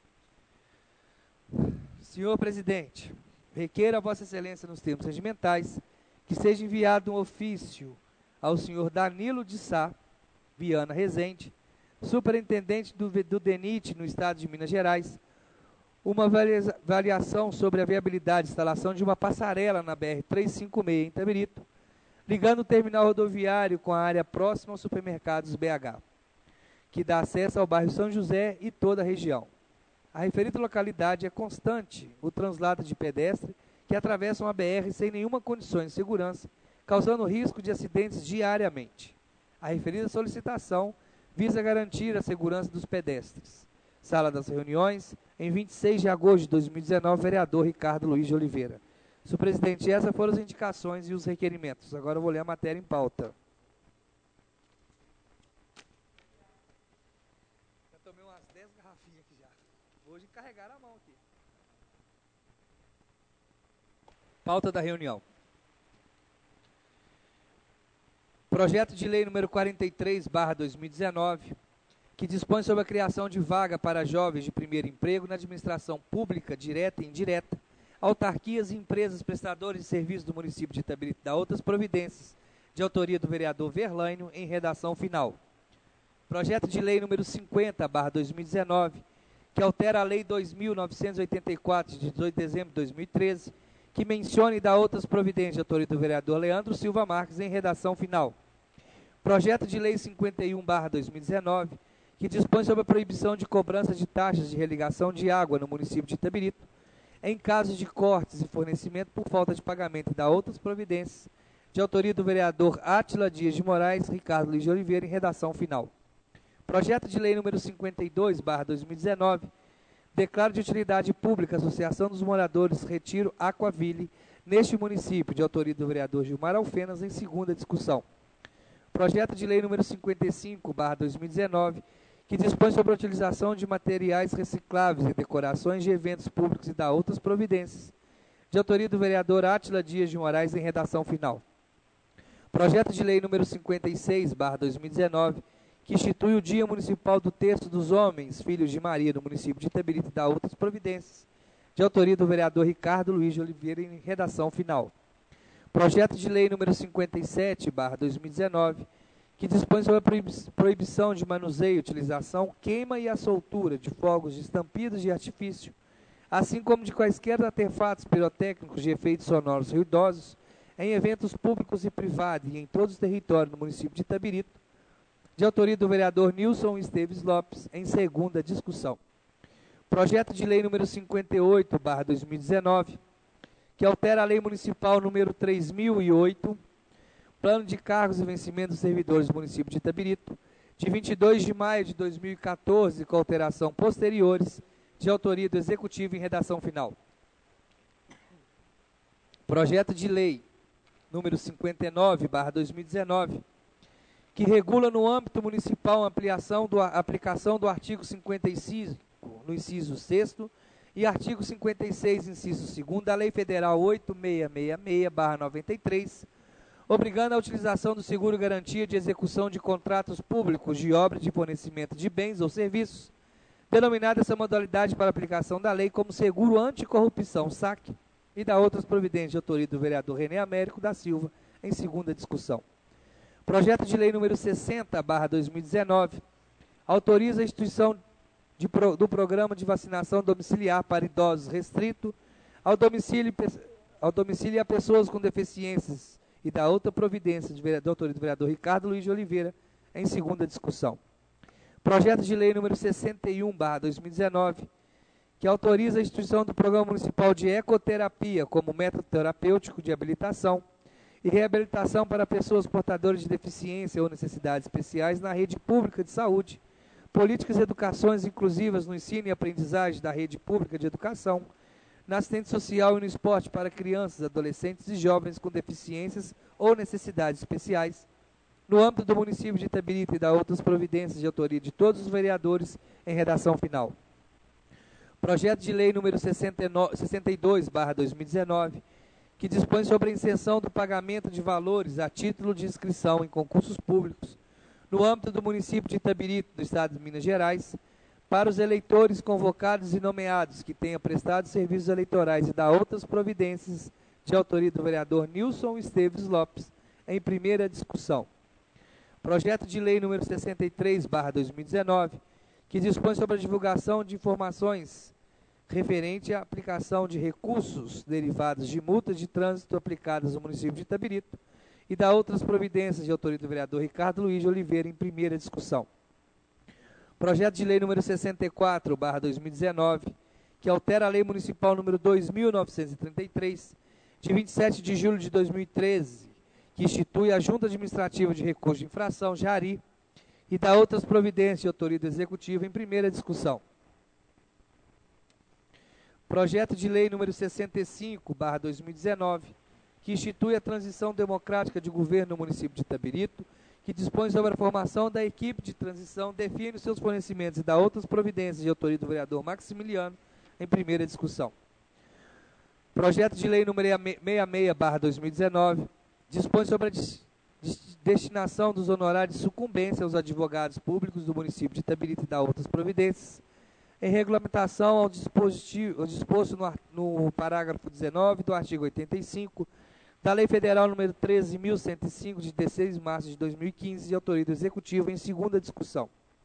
S2: Senhor presidente, requeiro a Vossa Excelência, nos termos regimentais, que seja enviado um ofício ao senhor Danilo de Sá Viana Rezende, superintendente do DENIT no estado de Minas Gerais, uma avaliação sobre a viabilidade de instalação de uma passarela na BR-356 em Itabirito, ligando o terminal rodoviário com a área próxima aos supermercados BH, que dá acesso ao bairro São José e toda a região. A referida localidade é constante o translado de pedestres que atravessam a BR sem nenhuma condição de segurança, causando risco de acidentes diariamente. A referida solicitação visa garantir a segurança dos pedestres. Sala das Reuniões, em 26 de agosto de 2019, vereador Ricardo Luiz de Oliveira. Senhor presidente, essas foram as indicações e os requerimentos. Agora eu vou ler a matéria em pauta. Já tomei umas 10 garrafinhas aqui já. Hoje carregaram a mão aqui. Pauta da reunião. Projeto de lei número 43/2019, que dispõe sobre a criação de vaga para jovens de primeiro emprego na administração pública, direta e indireta, autarquias e empresas prestadores de serviços do município de Itabirito e da outras providências, de autoria do vereador Verlânio, em redação final. Projeto de lei número 50/2019, que altera a lei 2.984, de 18 de dezembro de 2013, que mencione e dá outras providências, de autoria do vereador Leandro Silva Marques, em redação final. Projeto de lei 51/2019, que dispõe sobre a proibição de cobrança de taxas de religação de água no município de Itabirito, em casos de cortes e fornecimento por falta de pagamento e da outras providências, de autoria do vereador Átila Dias de Moraes, Ricardo Luiz de Oliveira, em redação final. Projeto de lei número 52/2019, declaro de utilidade pública a Associação dos Moradores Retiro Aquaville, neste município, de autoria do vereador Gilmar Alfenas, em segunda discussão. Projeto de lei número 55/2019, que dispõe sobre a utilização de materiais recicláveis e decorações de eventos públicos e da outras providências, de autoria do vereador Átila Dias de Moraes, em redação final. Projeto de lei número 56/2019, que institui o Dia Municipal do Terço dos Homens, Filhos de Maria, no município de Itabirito e da outras providências, de autoria do vereador Ricardo Luiz de Oliveira, em redação final. Projeto de lei número 57/2019, que dispõe sobre a proibição de manuseio, utilização, queima e a soltura de fogos de estampidos de artifício, assim como de quaisquer artefatos pirotécnicos de efeitos sonoros ruidosos, em eventos públicos e privados e em todos os territórios do município de Itabirito, de autoria do vereador Nilson Esteves Lopes, em segunda discussão. Projeto de lei número 58/2019, que altera a lei municipal número 3008, plano de cargos e vencimento dos servidores do município de Itabirito, de 22 de maio de 2014, com alteração posteriores, de autoria do Executivo, em redação final. Projeto de lei número 59/2019, que regula no âmbito municipal a aplicação do artigo 55, no inciso 6º, e artigo 56, inciso 2º, da Lei Federal 8666/93, obrigando a utilização do seguro garantia de execução de contratos públicos de obra de fornecimento de bens ou serviços, denominada essa modalidade para aplicação da lei como seguro anticorrupção, SAC, e da outras providências, de autoria do vereador René Américo da Silva, em segunda discussão. Projeto de lei número 60/2019, autoriza a instituição do programa de vacinação domiciliar para idosos restrito ao domicílio e a pessoas com deficiências, e da outra providência, de autoria do vereador Ricardo Luiz de Oliveira, em segunda discussão. Projeto de lei número 61/2019, que autoriza a instituição do Programa Municipal de Ecoterapia como método terapêutico de habilitação e reabilitação para pessoas portadoras de deficiência ou necessidades especiais na rede pública de saúde, políticas de educações inclusivas no ensino e aprendizagem da rede pública de educação, na assistência social e no esporte para crianças, adolescentes e jovens com deficiências ou necessidades especiais, no âmbito do município de Itabirito e da outras providências de autoria de todos os vereadores em redação final. Projeto de Lei número 62/2019, que dispõe sobre a isenção do pagamento de valores a título de inscrição em concursos públicos no âmbito do município de Itabirito, do estado de Minas Gerais, para os eleitores convocados e nomeados que tenham prestado serviços eleitorais e da outras providências de autoria do vereador Nilson Esteves Lopes, em primeira discussão. Projeto de Lei número 63/2019, que dispõe sobre a divulgação de informações referente à aplicação de recursos derivados de multas de trânsito aplicadas no município de Itabirito e da outras providências de autoria do vereador Ricardo Luiz de Oliveira, em primeira discussão. Projeto de Lei número 64/2019, que altera a Lei Municipal número 2.933, de 27 de julho de 2013, que institui a Junta Administrativa de Recurso de Infração, JARI, e da outras providências de autoria do Executivo, em primeira discussão. Projeto de Lei número 65/2019, que institui a transição democrática de governo no município de Itabirito, que dispõe sobre a formação da equipe de transição, define os seus fornecimentos e dá outras providências de autoria do vereador Maximiliano, em primeira discussão. Projeto de Lei número 66/2019, dispõe sobre a destinação dos honorários de sucumbência aos advogados públicos do município de Itabirito e da outras providências, em regulamentação ao disposto no parágrafo 19 do artigo 85 da Lei Federal número 13.105, de 16 de março de 2015, de autoria do Executivo, em segunda discussão.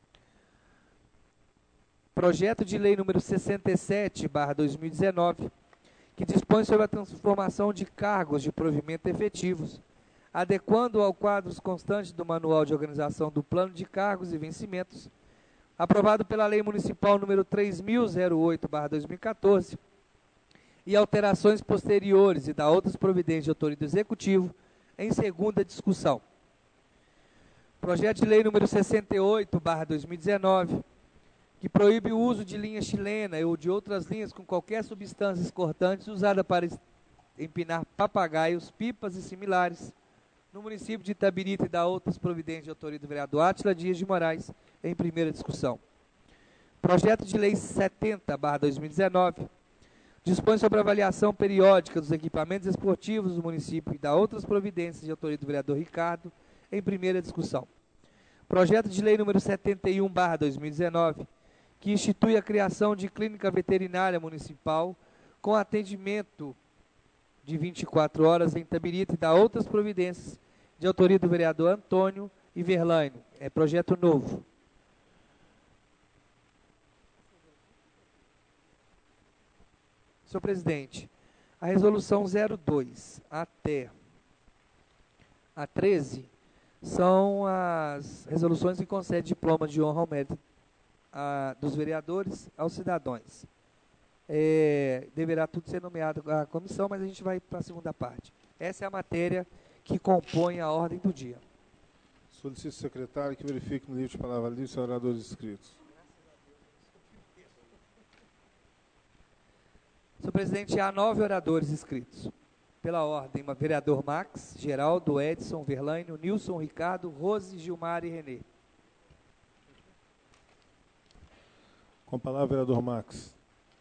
S2: Projeto de Lei número 67/2019, que dispõe sobre a transformação de cargos de provimento efetivos, adequando ao quadros constantes do Manual de Organização do Plano de Cargos e Vencimentos, aprovado pela Lei Municipal número 3.008/2014, e alterações posteriores e da outras providências de autoria do Executivo, em segunda discussão. Projeto de Lei número 68/2019, que proíbe o uso de linha chilena ou de outras linhas com qualquer substâncias cortantes usada para empinar papagaios, pipas e similares, no município de Itabirito e da outras providências de autoria do vereador Átila Dias de Moraes, em primeira discussão. Projeto de Lei 70/2019, dispõe sobre a avaliação periódica dos equipamentos esportivos do município e da outras providências de autoria do vereador Ricardo, em primeira discussão. Projeto de Lei número 71/2019, que institui a criação de clínica veterinária municipal com atendimento de 24 horas em Itabirito e da outras providências de autoria do vereador Antônio Iverlaine. É projeto novo. Senhor presidente, a resolução 02 até a 13 são as resoluções que concedem diploma de honra ao mérito dos vereadores aos cidadãos. Deverá tudo ser nomeado à comissão, mas a gente vai para a segunda parte. Essa é a matéria que compõe a ordem do dia.
S1: Solicito ao secretário que verifique no livro de palavra livre os oradores inscritos.
S2: Senhor presidente, há 9 oradores inscritos. Pela ordem, vereador Max, Geraldo, Edson, Verlaine, Nilson, Ricardo, Rose, Gilmar e Renê.
S1: Com a palavra, vereador Max.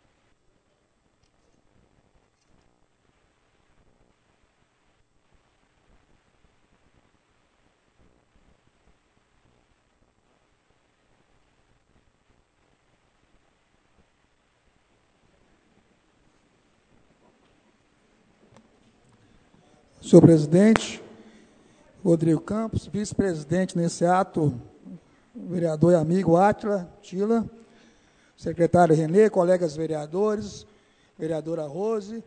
S3: Senhor presidente, Rodrigo Campos, vice-presidente nesse ato, vereador e amigo Átila Tila, secretário Renê, colegas vereadores, vereadora Rose,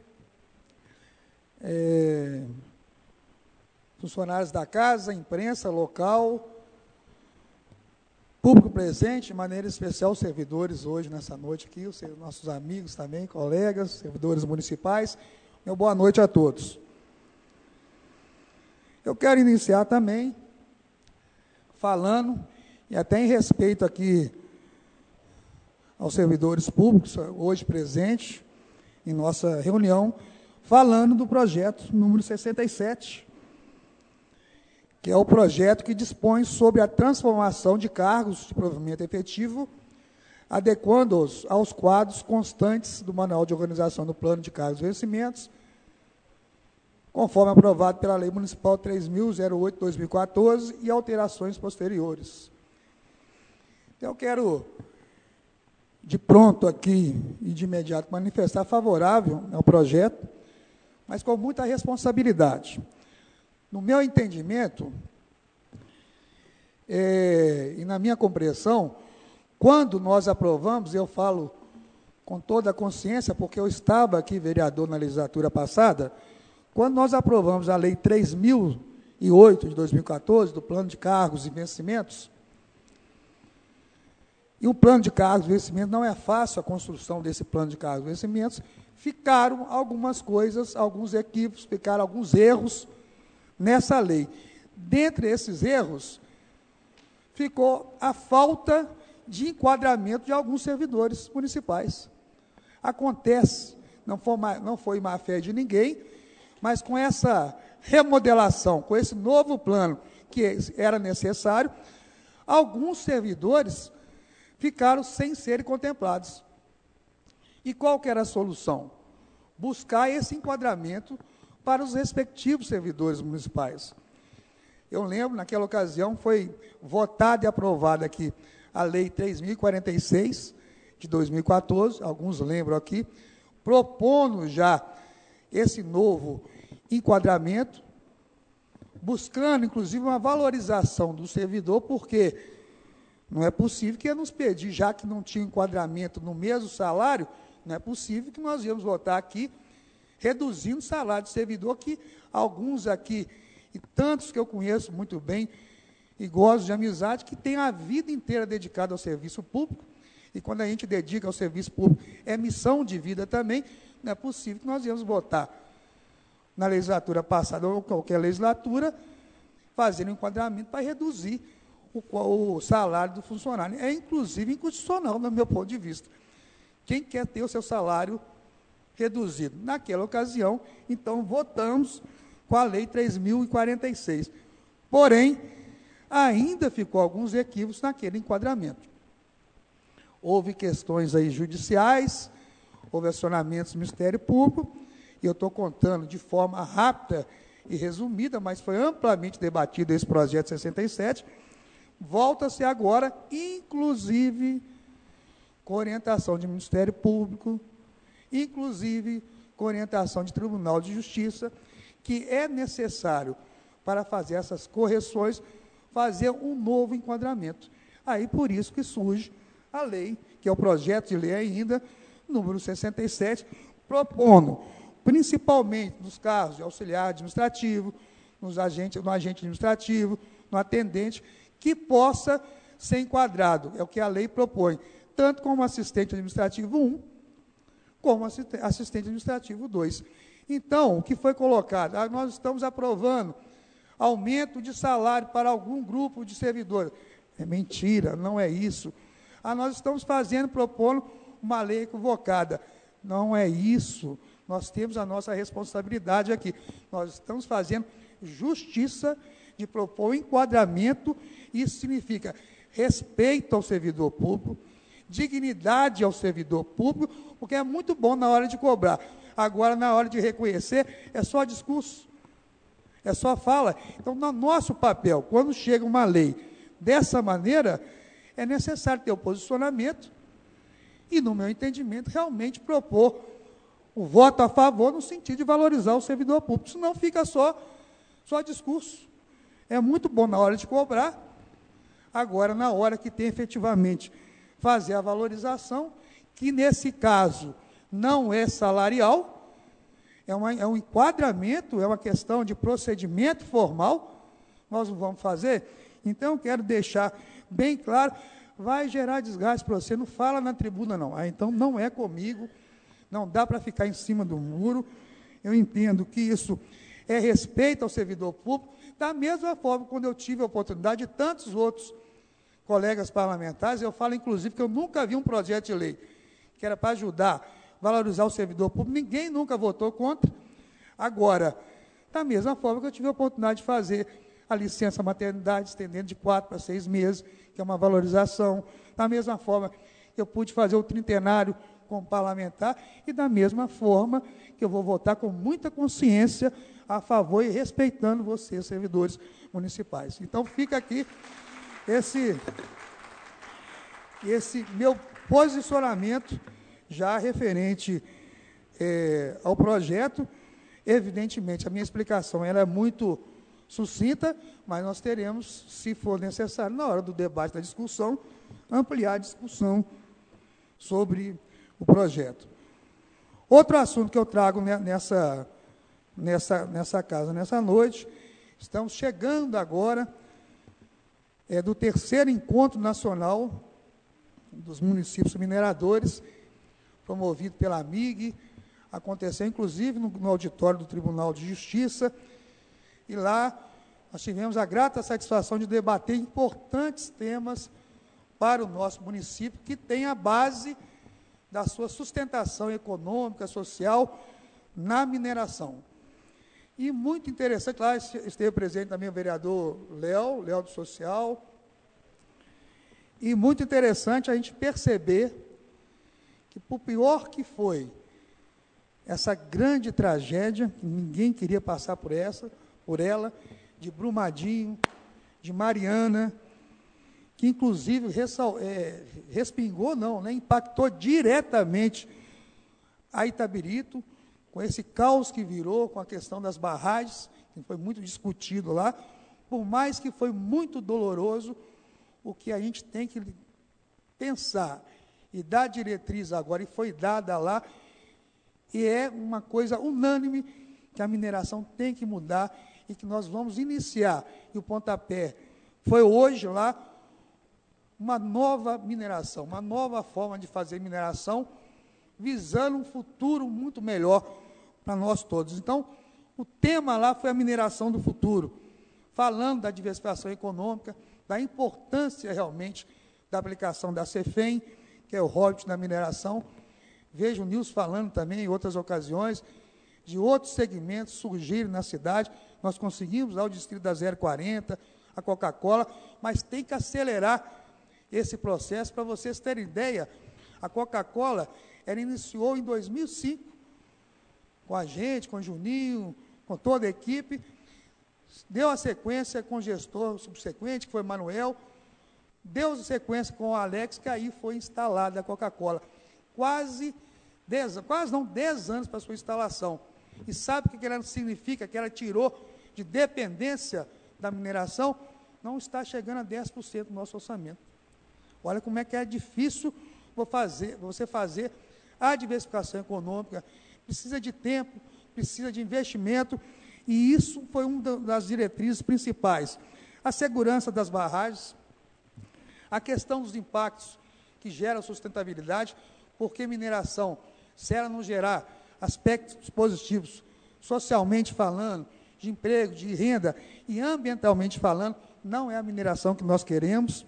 S3: funcionários da casa, imprensa local, público presente, de maneira especial os servidores hoje, nessa noite aqui, os nossos amigos também, colegas, servidores municipais, meu boa noite a todos. Eu quero iniciar também falando, e até em respeito aqui aos servidores públicos, hoje presentes em nossa reunião, falando do projeto número 67, que é o projeto que dispõe sobre a transformação de cargos de provimento efetivo, adequando-os aos quadros constantes do Manual de Organização do Plano de Cargos e Vencimentos, conforme aprovado pela Lei Municipal 3.008/2014 e alterações posteriores. Então, eu quero, de pronto aqui e de imediato, manifestar favorável ao projeto, mas com muita responsabilidade. No meu entendimento, e na minha compreensão, quando nós aprovamos, eu falo com toda a consciência, porque eu estava aqui vereador na legislatura passada, quando nós aprovamos a Lei 3.008 de 2014, do Plano de Cargos e Vencimentos, e o plano de cargos e vencimentos, não é fácil a construção desse plano de cargos e vencimentos, ficaram algumas coisas, alguns equívocos, ficaram alguns erros nessa lei. Dentre esses erros, ficou a falta de enquadramento de alguns servidores municipais. Acontece, não foi má fé de ninguém, mas com essa remodelação, com esse novo plano que era necessário, alguns servidores ficaram sem serem contemplados. E qual que era a solução? Buscar esse enquadramento para os respectivos servidores municipais. Eu lembro, naquela ocasião, foi votada e aprovada aqui a Lei 3.046, de 2014, alguns lembram aqui, propondo já esse novo enquadramento, buscando, inclusive, uma valorização do servidor, porque não é possível que ia nos pedir, já que não tinha enquadramento no mesmo salário, não é possível que nós íamos votar aqui reduzindo o salário de servidor, que alguns aqui, e tantos que eu conheço muito bem, e gosto de amizade, que têm a vida inteira dedicada ao serviço público, e quando a gente dedica ao serviço público, é missão de vida também, não é possível que nós íamos votar na legislatura passada, ou qualquer legislatura, fazendo um enquadramento para reduzir o salário do funcionário. É, inclusive, inconstitucional, no meu ponto de vista. Quem quer ter o seu salário reduzido? Naquela ocasião, então, votamos com a Lei 3.046. Porém, ainda ficou alguns equívocos naquele enquadramento. Houve questões aí judiciais, houve acionamentos do Ministério Público, e eu estou contando de forma rápida e resumida, mas foi amplamente debatido esse projeto 67, volta-se agora, inclusive, com orientação de Ministério Público, inclusive com orientação de Tribunal de Justiça, que é necessário, para fazer essas correções, fazer um novo enquadramento. Aí, por isso que surge a lei, que é o projeto de lei ainda, número 67, propondo, principalmente nos casos de auxiliar administrativo, no agente administrativo, no atendente, que possa ser enquadrado, é o que a lei propõe, tanto como assistente administrativo 1, como assistente administrativo 2. Então, o que foi colocado? Nós estamos aprovando aumento de salário para algum grupo de servidores. É mentira, não é isso. Nós estamos propondo uma lei equivocada. Não é isso. Nós temos a nossa responsabilidade aqui. Nós estamos fazendo justiça de propor um enquadramento. Isso significa respeito ao servidor público, dignidade ao servidor público, porque é muito bom na hora de cobrar. Agora, na hora de reconhecer, é só discurso, é só fala. Então, no nosso papel, quando chega uma lei dessa maneira, é necessário ter o posicionamento e, no meu entendimento, realmente propor o voto a favor no sentido de valorizar o servidor público, senão fica só discurso. É muito bom na hora de cobrar, agora, na hora que tem efetivamente fazer a valorização, que nesse caso não é salarial, é um enquadramento, é uma questão de procedimento formal, nós não vamos fazer. Então, eu quero deixar bem claro, vai gerar desgaste para você, não fala na tribuna não. Então não é comigo, não dá para ficar em cima do muro. Eu entendo que isso é respeito ao servidor público, da mesma forma, quando eu tive a oportunidade de tantos outros colegas parlamentares, eu falo, inclusive, que eu nunca vi um projeto de lei que era para ajudar, valorizar o servidor público, ninguém nunca votou contra. Agora, da mesma forma que eu tive a oportunidade de fazer a licença maternidade, estendendo de 4 para 6 meses, que é uma valorização, da mesma forma que eu pude fazer o trintenário como parlamentar, e da mesma forma que eu vou votar com muita consciência a favor e respeitando vocês, servidores municipais. Então, fica aqui esse meu posicionamento já referente ao projeto. Evidentemente, a minha explicação ela é muito sucinta, mas nós teremos, se for necessário, na hora do debate, da discussão, ampliar a discussão sobre o projeto. Outro assunto que eu trago nessa casa, nessa noite, estamos chegando agora do terceiro encontro nacional dos municípios mineradores, promovido pela AMIG, aconteceu inclusive no auditório do Tribunal de Justiça, e lá nós tivemos a grata satisfação de debater importantes temas para o nosso município, que tem a base da sua sustentação econômica, social, na mineração. E muito interessante, lá esteve presente também o vereador Léo do Social, e muito interessante a gente perceber que, por pior que foi essa grande tragédia, que ninguém queria passar por ela, de Brumadinho, de Mariana, que inclusive respingou, impactou diretamente a Itabirito, com esse caos que virou, com a questão das barragens, que foi muito discutido lá, por mais que foi muito doloroso, o que a gente tem que pensar e dar diretriz agora, e foi dada lá, e é uma coisa unânime, que a mineração tem que mudar, e que nós vamos iniciar, e o pontapé foi hoje lá, uma nova mineração, uma nova forma de fazer mineração, visando um futuro muito melhor para nós todos. Então, o tema lá foi a mineração do futuro, falando da diversificação econômica, da importância realmente da aplicação da CEFEM, que é o royalties da mineração. Vejo o Nilson falando também em outras ocasiões, de outros segmentos surgirem na cidade. Nós conseguimos lá o distrito da 040, a Coca-Cola, mas tem que acelerar esse processo. Para vocês terem ideia, a Coca-Cola, ela iniciou em 2005, com a gente, com o Juninho, com toda a equipe, deu a sequência com o gestor subsequente, que foi Manuel, deu a sequência com o Alex, que aí foi instalada a Coca-Cola. Quase 10 anos para a sua instalação. E sabe o que ela significa? Que ela tirou de dependência da mineração, não está chegando a 10% do nosso orçamento. Olha como é que é difícil você fazer a diversificação econômica, precisa de tempo, precisa de investimento, e isso foi uma das diretrizes principais. A segurança das barragens, a questão dos impactos que geram sustentabilidade, porque mineração, se ela não gerar aspectos positivos, socialmente falando, de emprego, de renda, e ambientalmente falando, não é a mineração que nós queremos.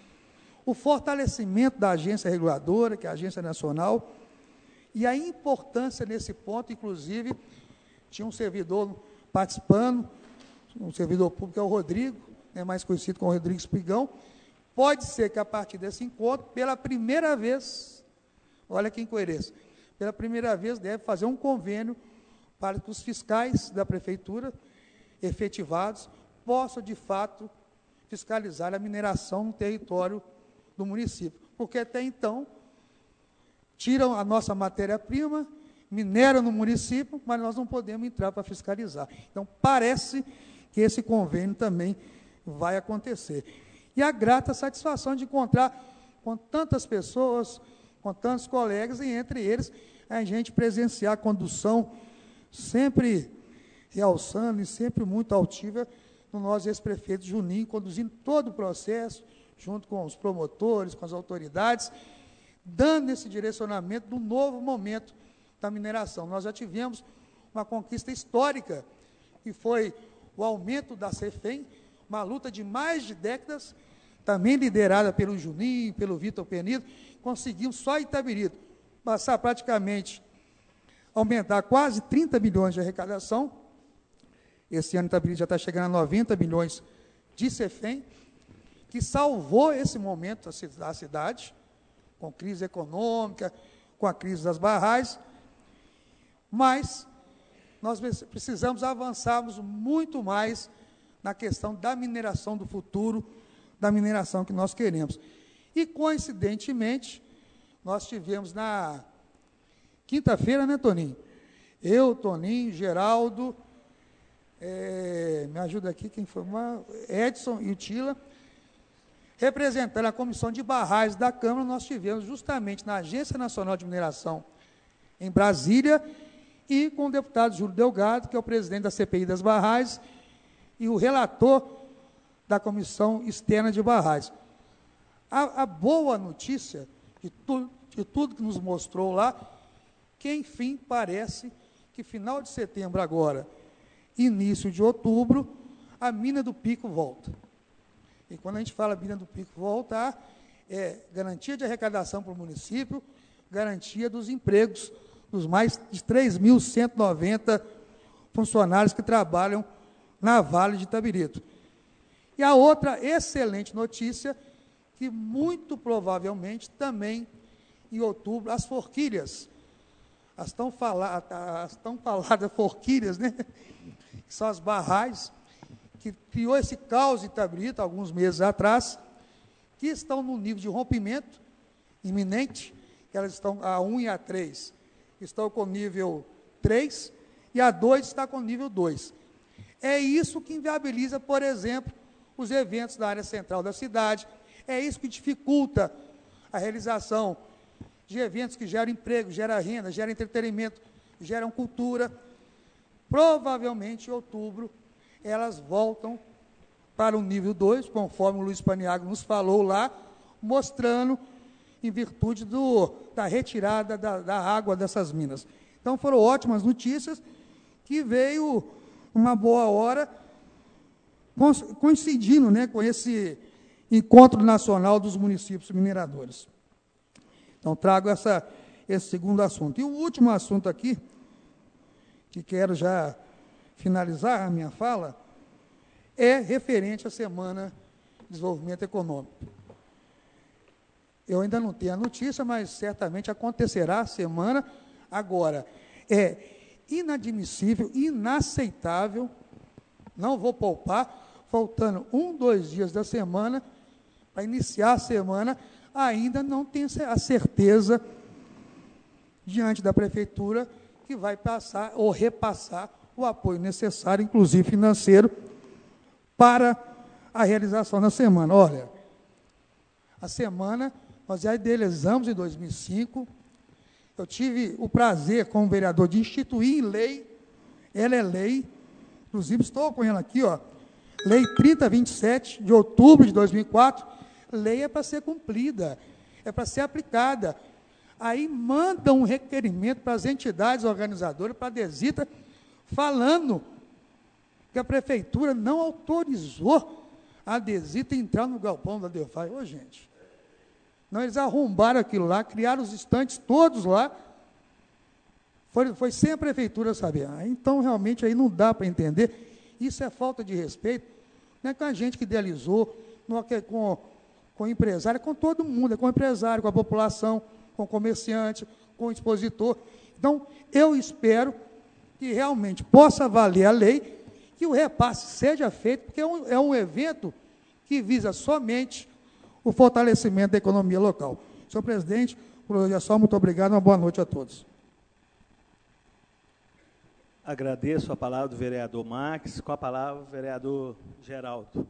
S3: O fortalecimento da agência reguladora, que é a Agência Nacional, e a importância nesse ponto, inclusive, tinha um servidor participando, um servidor público, é o Rodrigo, mais conhecido como Rodrigo Espigão. Pode ser que, a partir desse encontro, pela primeira vez, olha que incoerência, pela primeira vez deve fazer um convênio para que os fiscais da prefeitura, efetivados, possam, de fato, fiscalizar a mineração no território do município. Porque, até então, tiram a nossa matéria-prima, mineram no município, mas nós não podemos entrar para fiscalizar. Então, parece que esse convênio também vai acontecer. E a grata satisfação de encontrar com tantas pessoas, com tantos colegas, e entre eles, a gente presenciar a condução, sempre realçando e sempre muito altiva, do nosso ex-prefeito Juninho, conduzindo todo o processo, junto com os promotores, com as autoridades, dando esse direcionamento do novo momento da mineração. Nós já tivemos uma conquista histórica, que foi o aumento da CEFEM, uma luta de mais de décadas, também liderada pelo Juninho, pelo Vitor Penido, conseguimos só em Itabirito passar praticamente, aumentar quase 30 milhões de arrecadação. Esse ano Itabirito já está chegando a 90 milhões de CEFEM, que salvou esse momento a cidade, com crise econômica, com a crise das barragens, mas nós precisamos avançarmos muito mais na questão da mineração do futuro, da mineração que nós queremos. E, coincidentemente, nós tivemos na quinta-feira, né, Toninho? Eu, Toninho, Geraldo, me ajuda aqui, quem foi? Edson e o Tila, representando a Comissão de Barragens da Câmara, nós tivemos justamente na Agência Nacional de Mineração, em Brasília, e com o deputado Júlio Delgado, que é o presidente da CPI das Barragens, e o relator da Comissão Externa de Barragens. A boa notícia de tudo que nos mostrou lá, que, enfim, parece que final de setembro agora, início de outubro, a mina do Pico volta. E quando a gente fala mina do Pico voltar, é garantia de arrecadação para o município, garantia dos empregos dos mais de 3.190 funcionários que trabalham na Vale de Itabirito. E a outra excelente notícia, que muito provavelmente também em outubro, as forquilhas, as tão faladas forquilhas, né? Que são as barragens, que criou esse caos em Itabirito alguns meses atrás, que estão no nível de rompimento iminente, que elas estão a 1 e a 3, estão com nível 3, e a 2 está com nível 2. É isso que inviabiliza, por exemplo, os eventos da área central da cidade, é isso que dificulta a realização de eventos que geram emprego, geram renda, geram entretenimento, geram cultura. Provavelmente, em outubro, elas voltam para o nível 2, conforme o Luiz Paniagua nos falou lá, mostrando em virtude da retirada da água dessas minas. Então, foram ótimas notícias, que veio uma boa hora, coincidindo, né, com esse Encontro Nacional dos Municípios Mineradores. Então, trago esse segundo assunto. E o último assunto aqui, que quero já finalizar a minha fala, é referente à Semana de Desenvolvimento Econômico. Eu ainda não tenho a notícia, mas certamente acontecerá a semana. Agora, é inadmissível, inaceitável, não vou poupar, faltando 2 dias da semana, para iniciar a semana, ainda não tem a certeza, diante da Prefeitura, que vai passar ou repassar o apoio necessário, inclusive financeiro, para a realização da semana. Olha, a semana, nós já idealizamos em 2005, eu tive o prazer, como vereador, de instituir em lei, ela é lei, inclusive estou com ela aqui, ó, Lei 3027, de outubro de 2004, lei é para ser cumprida, é para ser aplicada. Aí manda um requerimento para as entidades organizadoras, para a DESITA, falando que a Prefeitura não autorizou a DESITA entrar no galpão da DEFAI. Ô, gente, não, eles arrombaram aquilo lá, criaram os estantes todos lá, foi sem a Prefeitura saber. Então, realmente, aí não dá para entender. Isso é falta de respeito, não é com a gente que idealizou, não é com o empresário, é com todo mundo, é com o empresário, com a população, com o comerciante, com o expositor. Então, eu espero que realmente possa valer a lei, que o repasse seja feito, porque é um evento que visa somente o fortalecimento da economia local. Senhor presidente, por hoje é só, muito obrigado, uma boa noite a todos.
S4: Agradeço a palavra do vereador Max, com a palavra o vereador Geraldo.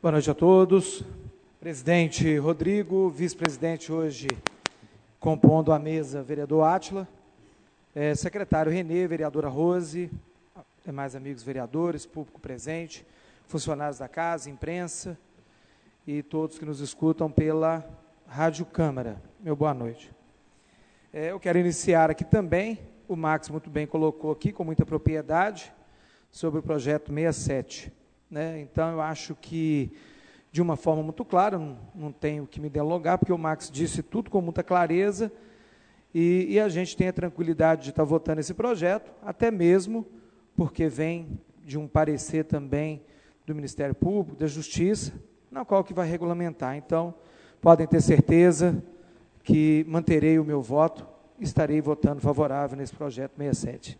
S5: Boa noite a todos. Presidente Rodrigo, vice-presidente hoje compondo a mesa, vereador Átila, secretário Renê, vereadora Rose, demais amigos vereadores, público presente, funcionários da casa, imprensa e todos que nos escutam pela Rádio Câmara. Meu boa noite. Eu quero iniciar aqui também, o Max muito bem colocou aqui, com muita propriedade, sobre o projeto 67. Então, eu acho que, de uma forma muito clara, não tenho que me delongar, porque o Max disse tudo com muita clareza, e a gente tem a tranquilidade de estar votando esse projeto, até mesmo porque vem de um parecer também do Ministério Público, da Justiça, na qual que vai regulamentar. Então, podem ter certeza que manterei o meu voto, estarei votando favorável nesse projeto 67.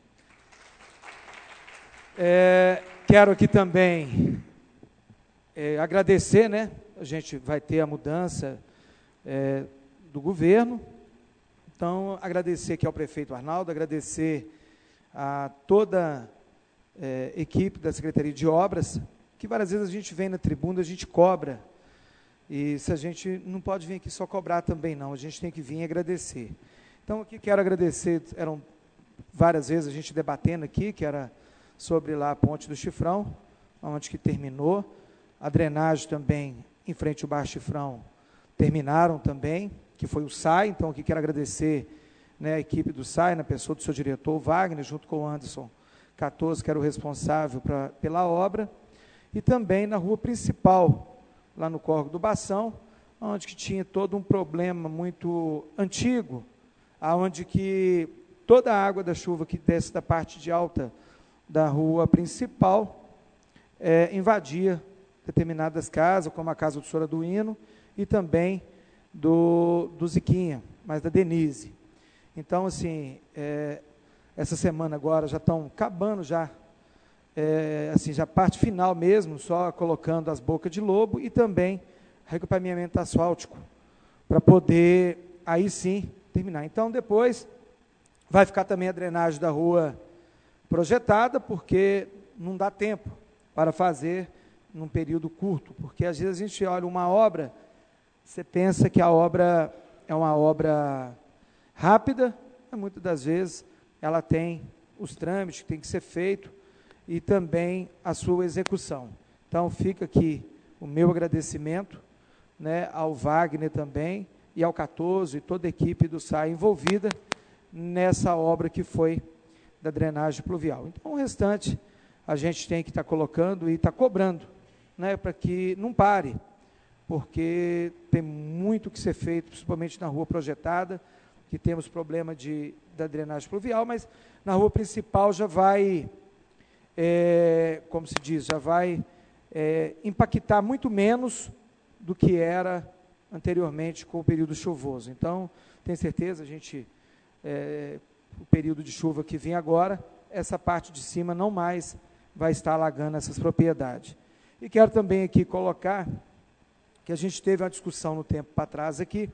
S5: Quero aqui também agradecer, a gente vai ter a mudança do governo, então agradecer aqui ao prefeito Arnaldo, agradecer a toda a equipe da Secretaria de Obras, que várias vezes a gente vem na tribuna, a gente cobra, e se a gente não pode vir aqui só cobrar também não, a gente tem que vir e agradecer. Então aqui quero agradecer, eram várias vezes a gente debatendo aqui, que era sobre lá a ponte do Chifrão, onde que terminou, a drenagem também em frente ao Bar Chifrão terminaram também, que foi o SAI, então aqui quero agradecer a equipe do SAI, na pessoa do seu diretor Wagner, junto com o Anderson 14, que era o responsável pela obra, e também na rua principal, lá no Córrego do Bação, onde que tinha todo um problema muito antigo, onde que toda a água da chuva que desce da parte de alta da rua principal invadia determinadas casas, como a casa do Senhor Aduino e também do Ziquinha, mas da Denise. Então, assim, essa semana agora já estão acabando já, assim, já parte final mesmo, só colocando as bocas de lobo e também recapeamento asfáltico, para poder, aí sim, terminar. Então, depois, vai ficar também a drenagem da rua projetada, porque não dá tempo para fazer num período curto, porque às vezes a gente olha uma obra, você pensa que a obra é uma obra rápida, mas muitas das vezes ela tem os trâmites que tem que ser feito e também a sua execução. Então fica aqui o meu agradecimento, ao Wagner também e ao 14 e toda a equipe do SAI envolvida nessa obra que foi da drenagem pluvial. Então, o restante a gente tem que estar colocando e estar cobrando, para que não pare, porque tem muito que ser feito, principalmente na rua projetada, que temos problema da drenagem pluvial, mas na rua principal já vai, como se diz, já vai impactar muito menos do que era anteriormente com o período chuvoso. Então, tenho certeza, a gente, o período de chuva que vem agora, essa parte de cima não mais vai estar alagando essas propriedades. E quero também aqui colocar que a gente teve uma discussão no tempo para trás aqui,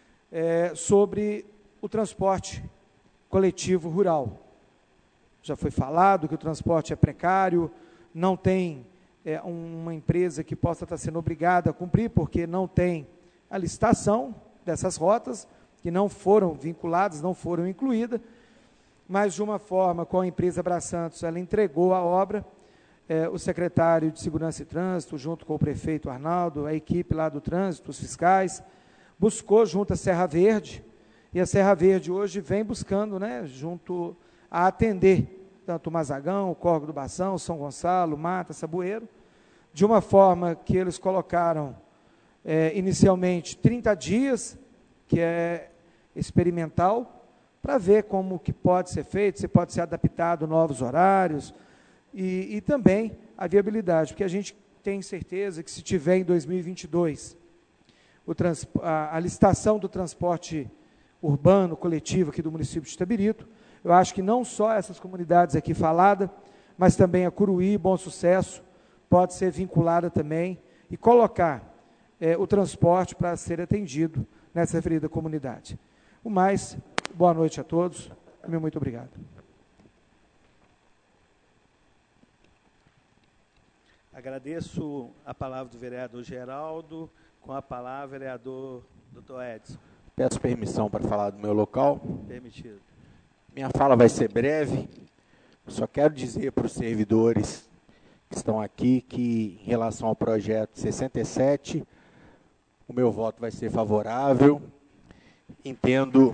S5: sobre o transporte coletivo rural. Já foi falado que o transporte é precário, não tem uma empresa que possa estar sendo obrigada a cumprir, porque não tem a licitação dessas rotas, que não foram vinculadas, não foram incluídas, mas de uma forma, com a empresa Abraçantos, ela entregou a obra, o secretário de Segurança e Trânsito, junto com o prefeito Arnaldo, a equipe lá do trânsito, os fiscais, buscou junto à Serra Verde, e a Serra Verde hoje vem buscando, junto a atender, tanto o Mazagão, o Córrego do Bação, São Gonçalo, Mata, Saboeiro, de uma forma que eles colocaram, inicialmente, 30 dias, que é experimental, para ver como que pode ser feito, se pode ser adaptado novos horários, e também a viabilidade, porque a gente tem certeza que se tiver em 2022 a licitação do transporte urbano, coletivo aqui do município de Itabirito, eu acho que não só essas comunidades aqui faladas, mas também a Curuí, Bom Sucesso, pode ser vinculada também e colocar o transporte para ser atendido nessa referida comunidade. O mais, boa noite a todos, muito obrigado.
S4: Agradeço a palavra do vereador Geraldo, com a palavra o vereador Dr. Edson.
S6: Peço permissão para falar do meu local.
S4: Permitido.
S6: Minha fala vai ser breve. Só quero dizer para os servidores que estão aqui que, em relação ao projeto 67, o meu voto vai ser favorável. Entendo,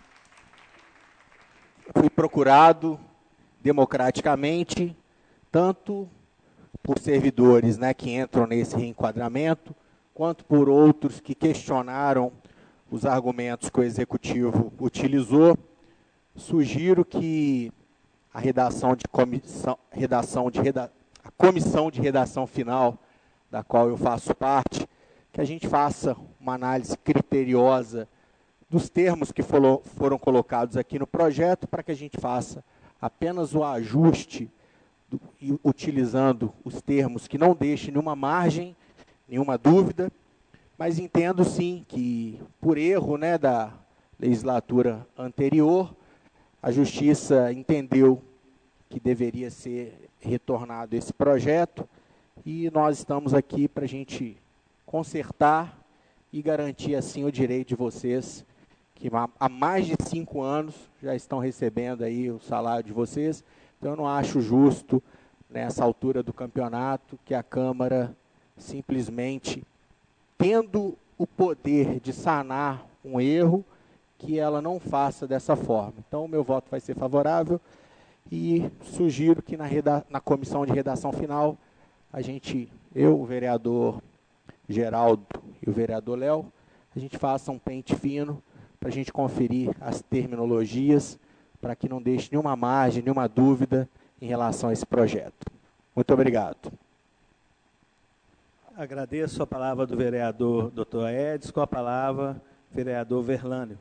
S6: fui procurado democraticamente, tanto por servidores, né, que entram nesse reenquadramento, quanto por outros que questionaram os argumentos que o Executivo utilizou. Sugiro que a comissão de redação final, da qual eu faço parte, que a gente faça uma análise criteriosa dos termos que foram colocados aqui no projeto, para que a gente faça apenas o ajuste, utilizando os termos que não deixem nenhuma margem, nenhuma dúvida, mas entendo sim que, por erro, né, da legislatura anterior, a Justiça entendeu que deveria ser retornado esse projeto e nós estamos aqui para a gente consertar e garantir assim o direito de vocês, que há mais de 5 anos já estão recebendo aí o salário de vocês. Então eu não acho justo, nessa altura do campeonato, que a Câmara simplesmente, tendo o poder de sanar um erro, que ela não faça dessa forma. Então, o meu voto vai ser favorável e sugiro que na comissão de redação final, eu, o vereador Geraldo e o vereador Léo, a gente faça um pente fino para a gente conferir as terminologias, para que não deixe nenhuma margem, nenhuma dúvida em relação a esse projeto. Muito obrigado.
S4: Agradeço a palavra do vereador Dr. Edson, com a palavra vereador Verlânio.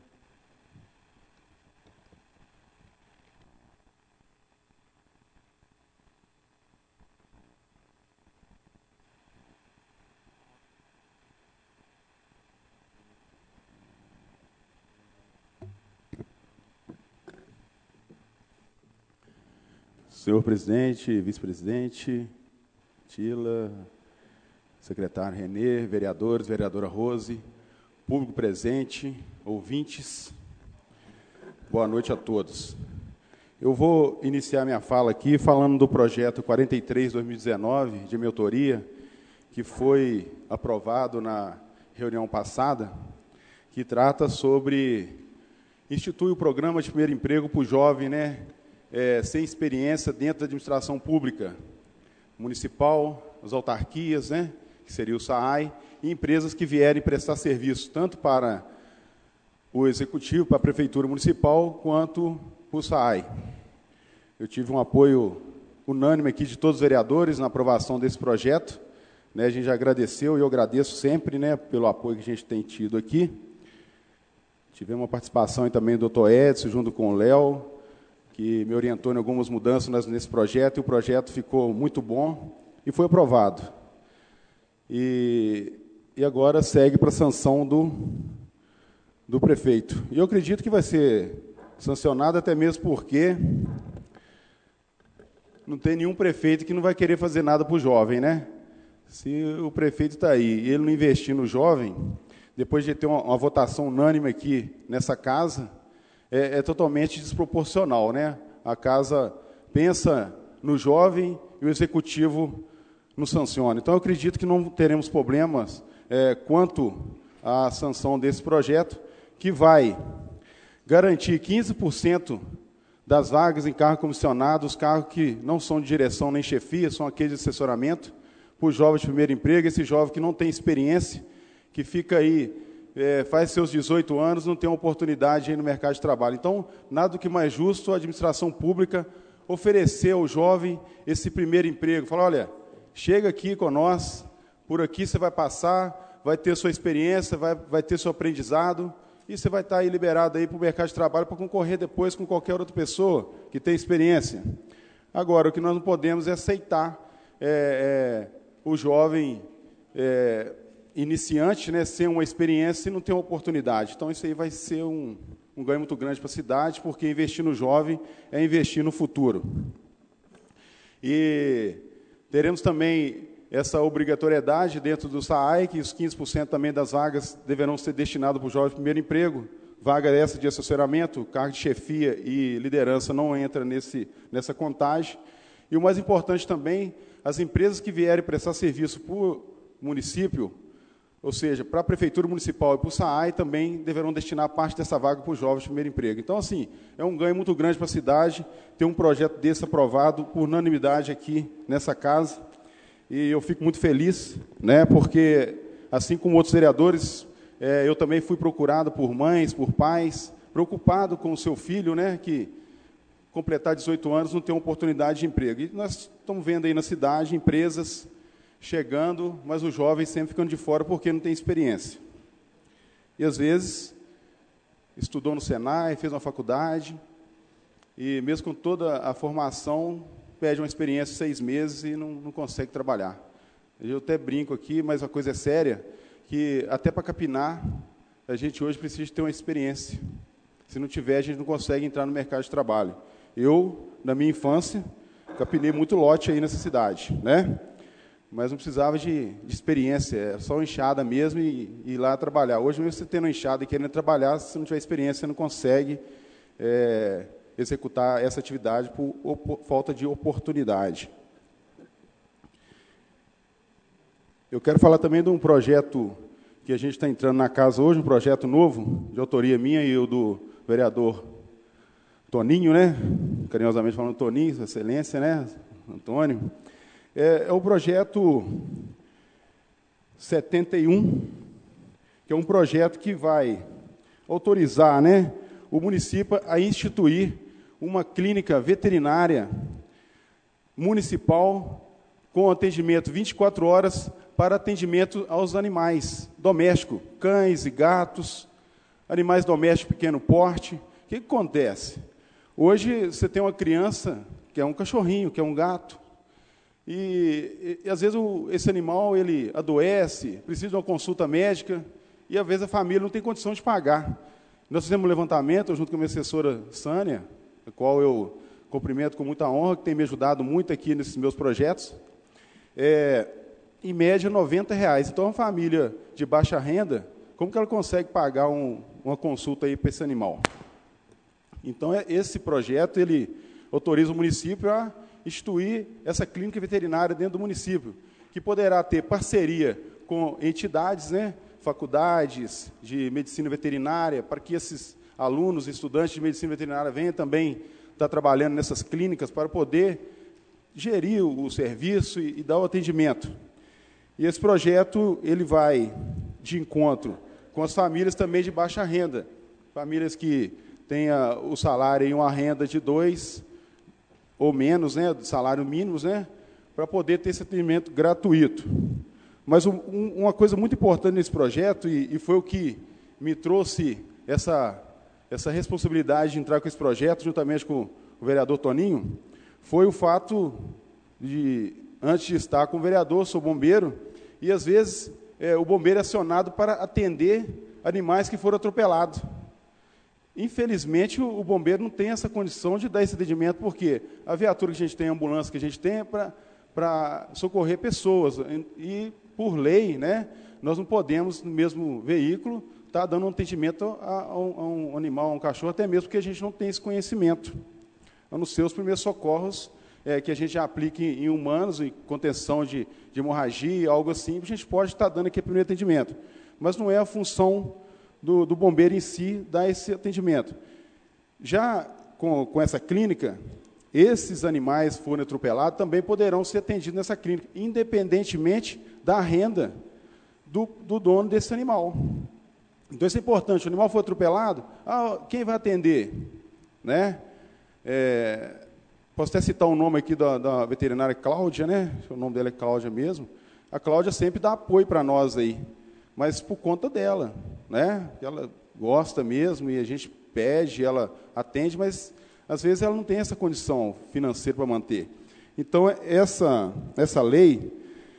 S7: Senhor presidente, vice-presidente, Tila, secretário Renê, vereadores, vereadora Rose, público presente, ouvintes, boa noite a todos. Eu vou iniciar minha fala aqui falando do projeto 43/2019, de minha autoria, que foi aprovado na reunião passada, que trata sobre institui o programa de primeiro emprego para o jovem, né, sem experiência dentro da administração pública municipal, as autarquias, né, que seria o SAAI, e empresas que vierem prestar serviço, tanto para o Executivo, para a Prefeitura Municipal, quanto para o SAAI. Eu tive um apoio unânime aqui de todos os vereadores na aprovação desse projeto, né, a gente já agradeceu e eu agradeço sempre, né, pelo apoio que a gente tem tido aqui. Tivemos uma participação aí também do Dr. Edson, junto com o Léo, que me orientou em algumas mudanças nesse projeto, e o projeto ficou muito bom e foi aprovado. E agora segue para a sanção do prefeito. E eu acredito que vai ser sancionado, até mesmo porque não tem nenhum prefeito que não vai querer fazer nada para o jovem, né? Se o prefeito está aí e ele não investir no jovem, depois de ter uma votação unânime aqui nessa casa, é totalmente desproporcional, né? A casa pensa no jovem e o Executivo não sanciona. Então, eu acredito que não teremos problemas quanto à sanção desse projeto, que vai garantir 15% das vagas em cargo comissionado, os cargos que não são de direção nem chefia, são aqueles de assessoramento, para o jovem de primeiro emprego, esse jovem que não tem experiência, que fica aí, faz seus 18 anos, não tem uma oportunidade aí no mercado de trabalho. Então, nada do que mais justo a administração pública oferecer ao jovem esse primeiro emprego. Falar, olha, chega aqui com nós, por aqui você vai passar, vai ter sua experiência, vai ter seu aprendizado, e você vai estar aí liberado aí para o mercado de trabalho para concorrer depois com qualquer outra pessoa que tem experiência. Agora, o que nós não podemos é aceitar o jovem iniciante, né, sem uma experiência e não ter uma oportunidade. Então, isso aí vai ser um ganho muito grande para a cidade, porque investir no jovem é investir no futuro. E teremos também essa obrigatoriedade dentro do SAAI, que os 15% também das vagas deverão ser destinados para o jovem primeiro emprego. Vaga essa de assessoramento, cargo de chefia e liderança não entra nessa contagem. E o mais importante também, as empresas que vierem prestar serviço para o município, ou seja, para a Prefeitura Municipal e para o SAAI, também deverão destinar parte dessa vaga para os jovens de primeiro emprego. Então, assim, é um ganho muito grande para a cidade ter um projeto desse aprovado por unanimidade aqui nessa casa. E eu fico muito feliz, né, porque, assim como outros vereadores, eu também fui procurado por mães, por pais, preocupado com o seu filho, né, que completar 18 anos não tem uma oportunidade de emprego. E nós estamos vendo aí na cidade empresas chegando, mas os jovens sempre ficando de fora porque não tem experiência. E, às vezes, estudou no Senai, fez uma faculdade, e mesmo com toda a formação, pede uma experiência de 6 meses e não consegue trabalhar. Eu até brinco aqui, mas a coisa é séria, que até para capinar, a gente hoje precisa ter uma experiência. Se não tiver, a gente não consegue entrar no mercado de trabalho. Eu, na minha infância, capinei muito lote aí nessa cidade, né? Mas não precisava de experiência, era só uma enxada mesmo e ir lá trabalhar. Hoje, mesmo você tendo uma enxada e querendo trabalhar, se não tiver experiência, você não consegue executar essa atividade por falta de oportunidade. Eu quero falar também de um projeto que a gente está entrando na casa hoje, um projeto novo, de autoria minha e do vereador Toninho, né? Carinhosamente falando Toninho, Sua Excelência, né? Antônio. É o projeto 71, que é um projeto que vai autorizar, né, o município a instituir uma clínica veterinária municipal com atendimento 24 horas para atendimento aos animais domésticos, cães e gatos, animais domésticos de pequeno porte. O que acontece? Hoje você tem uma criança que é um cachorrinho, que é um gato, e às vezes esse animal ele adoece, precisa de uma consulta médica, e às vezes a família não tem condição de pagar. Nós fizemos um levantamento, junto com a minha assessora Sânia, a qual eu cumprimento com muita honra, que tem me ajudado muito aqui nesses meus projetos, em média R$90. Então, uma família de baixa renda, como que ela consegue pagar uma consulta aí para esse animal? Então, esse projeto, ele autoriza o município a instituir essa clínica veterinária dentro do município, que poderá ter parceria com entidades, né, faculdades de medicina veterinária, para que esses alunos, estudantes de medicina veterinária venham também estar trabalhando nessas clínicas para poder gerir o serviço e dar o atendimento. E esse projeto ele vai de encontro com as famílias também de baixa renda, famílias que têm o salário em uma renda de 2 ou menos, né, do salário mínimo, né, para poder ter esse atendimento gratuito. Mas uma coisa muito importante nesse projeto, e foi o que me trouxe essa responsabilidade de entrar com esse projeto, juntamente com o vereador Toninho, foi o fato de, antes de estar com o vereador, sou bombeiro, e às vezes o bombeiro é acionado para atender animais que foram atropelados. Infelizmente, o bombeiro não tem essa condição de dar esse atendimento, porque a viatura que a gente tem, a ambulância que a gente tem, é para socorrer pessoas. E, por lei, né, nós não podemos, no mesmo veículo, estar dando um atendimento a um animal, a um cachorro, até mesmo porque a gente não tem esse conhecimento. A não ser os primeiros socorros que a gente já aplica em humanos, em contenção de hemorragia, algo assim, a gente pode estar dando aqui primeiro atendimento. Mas não é a função do bombeiro em si dar esse atendimento. Já com essa clínica, esses animais que forem atropelados também poderão ser atendidos nessa clínica, independentemente da renda do dono desse animal. Então, isso é importante. O animal foi atropelado, quem vai atender? Né? Posso até citar o nome aqui da veterinária Cláudia, né? O nome dela é Cláudia mesmo. A Cláudia sempre dá apoio para nós aí, mas por conta dela, né? Ela gosta mesmo e a gente pede, ela atende, mas às vezes ela não tem essa condição financeira para manter. Então, essa lei,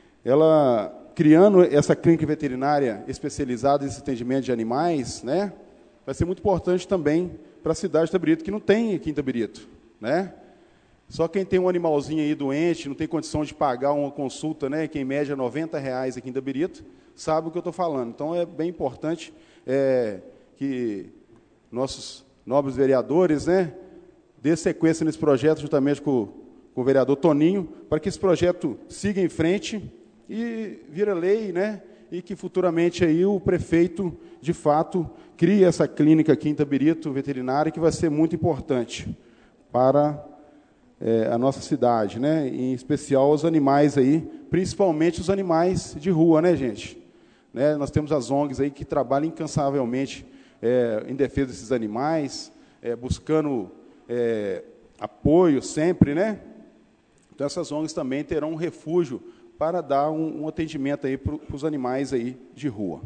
S7: ela criando essa clínica veterinária especializada nesse atendimento de animais, né, vai ser muito importante também para a cidade de Itabirito, que não tem aqui em Itabirito, né? Só quem tem um animalzinho aí doente, não tem condição de pagar uma consulta, né, que em média R$ 90 aqui em Itabirito, sabe o que eu estou falando. Então, é bem importante que nossos nobres vereadores, né, dê sequência nesse projeto, juntamente com o vereador Toninho, para que esse projeto siga em frente e vira lei, né, e que futuramente aí o prefeito, de fato, crie essa clínica aqui em Itabirito, veterinária, que vai ser muito importante para a nossa cidade, né, em especial os animais aí, principalmente os animais de rua, né, gente? Né, nós temos as ONGs aí que trabalham incansavelmente em defesa desses animais, buscando apoio sempre, né? Então, essas ONGs também terão um refúgio para dar um atendimento aí para os animais aí de rua.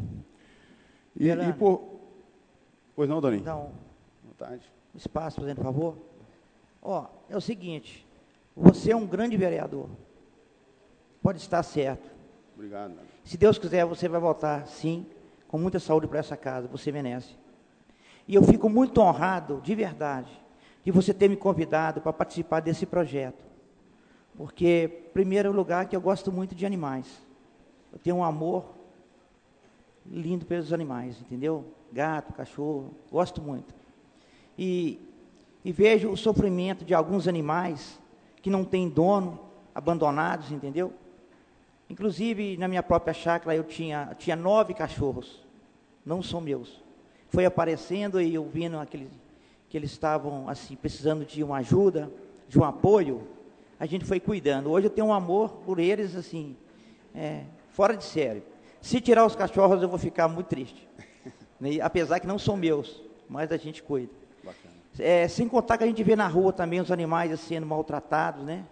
S7: Pois não, Doninho?
S8: Então,
S7: boa tarde.
S8: Espaço, fazendo favor. Ó, é o seguinte, você é um grande vereador. Pode estar certo.
S7: Obrigado.
S8: Se Deus quiser, você vai voltar, sim, com muita saúde para essa casa, você merece. E eu fico muito honrado, de verdade, de você ter me convidado para participar desse projeto. Porque, em primeiro lugar, que eu gosto muito de animais. Eu tenho um amor lindo pelos animais, entendeu? Gato, cachorro, gosto muito. E vejo o sofrimento de alguns animais que não têm dono, abandonados, entendeu? Inclusive, na minha própria chácara, eu tinha 9 cachorros, não são meus. Foi aparecendo e eu vendo que eles estavam assim, precisando de uma ajuda, de um apoio, a gente foi cuidando. Hoje eu tenho um amor por eles, assim, fora de série. Se tirar os cachorros, eu vou ficar muito triste. Né? Apesar que não são meus, mas a gente cuida. Sem contar que a gente vê na rua também os animais sendo maltratados, né?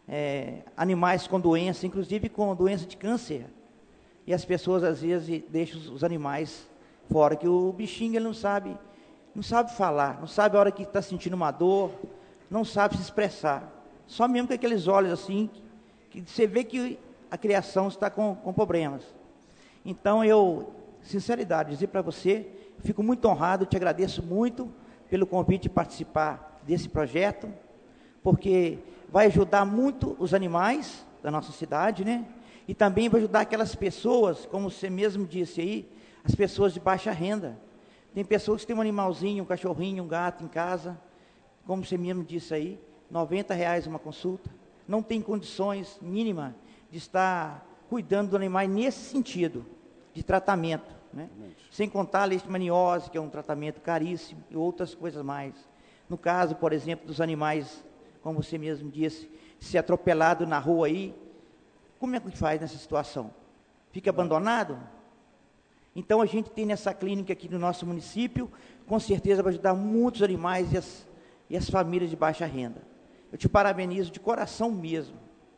S8: Animais com doença, inclusive com doença de câncer. E as pessoas, às vezes, deixam os animais fora, que o bichinho ele não sabe falar, não sabe a hora que está sentindo uma dor, não sabe se expressar. Só mesmo com aqueles olhos assim, que você vê que a criação está com problemas. Então, sinceridade, dizer para você, fico muito honrado, te agradeço muito pelo convite de participar desse projeto, porque vai ajudar muito os animais da nossa cidade, né? E também vai ajudar aquelas pessoas, como você mesmo disse aí, as pessoas de baixa renda. Tem pessoas que têm um animalzinho, um cachorrinho, um gato em casa, como você mesmo disse aí, R$ 90 uma consulta. Não tem condições mínimas de estar cuidando do animal nesse sentido, de tratamento, né? Sem contar a leishmaniose, que é um tratamento caríssimo, e outras coisas mais. No caso, por exemplo, dos animais, como você mesmo disse, ser atropelado na rua aí, como é que faz nessa situação? Fica abandonado? Então, a gente tem nessa clínica aqui no nosso município, com certeza vai ajudar muitos animais e as famílias de baixa renda. Eu te parabenizo de coração mesmo.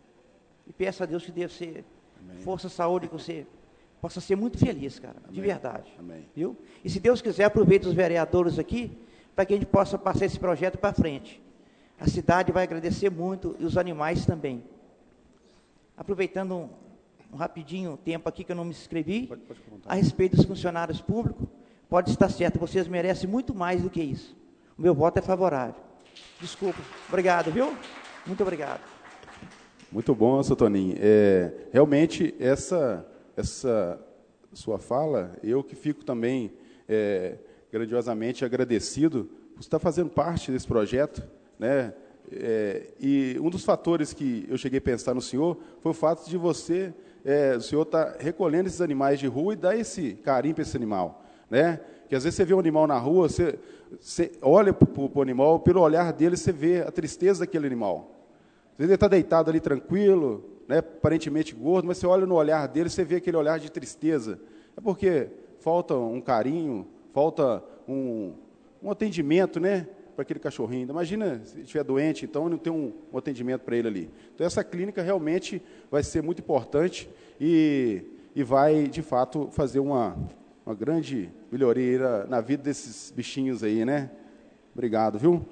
S8: E peço a Deus que dê você força, saúde, que você possa ser muito feliz, cara, de verdade.
S7: Amém.
S8: Viu? E se Deus quiser, aproveite os vereadores aqui, para que a gente possa passar esse projeto para frente. A cidade vai agradecer muito, e os animais também. Aproveitando um rapidinho tempo aqui que eu não me inscrevi, a respeito dos funcionários públicos, pode estar certo, vocês merecem muito mais do que isso. O meu voto é favorável. Desculpa. Obrigado, viu? Muito obrigado.
S7: Muito bom, seu Toninho. Realmente, essa sua fala, eu que fico também grandiosamente agradecido por estar fazendo parte desse projeto, né? E um dos fatores que eu cheguei a pensar no senhor foi o fato de o senhor estar recolhendo esses animais de rua e dar esse carinho para esse animal, né? Que às vezes você vê um animal na rua, você olha para o animal, pelo olhar dele você vê a tristeza daquele animal. Às vezes ele está deitado ali tranquilo, né, aparentemente gordo, mas você olha no olhar dele, você vê aquele olhar de tristeza. É porque falta um carinho, falta um atendimento, né, para aquele cachorrinho. Imagina se estiver doente, então não tem um atendimento para ele ali. Então, essa clínica realmente vai ser muito importante e vai, de fato, fazer uma grande melhoria na vida desses bichinhos aí, né? Obrigado, viu?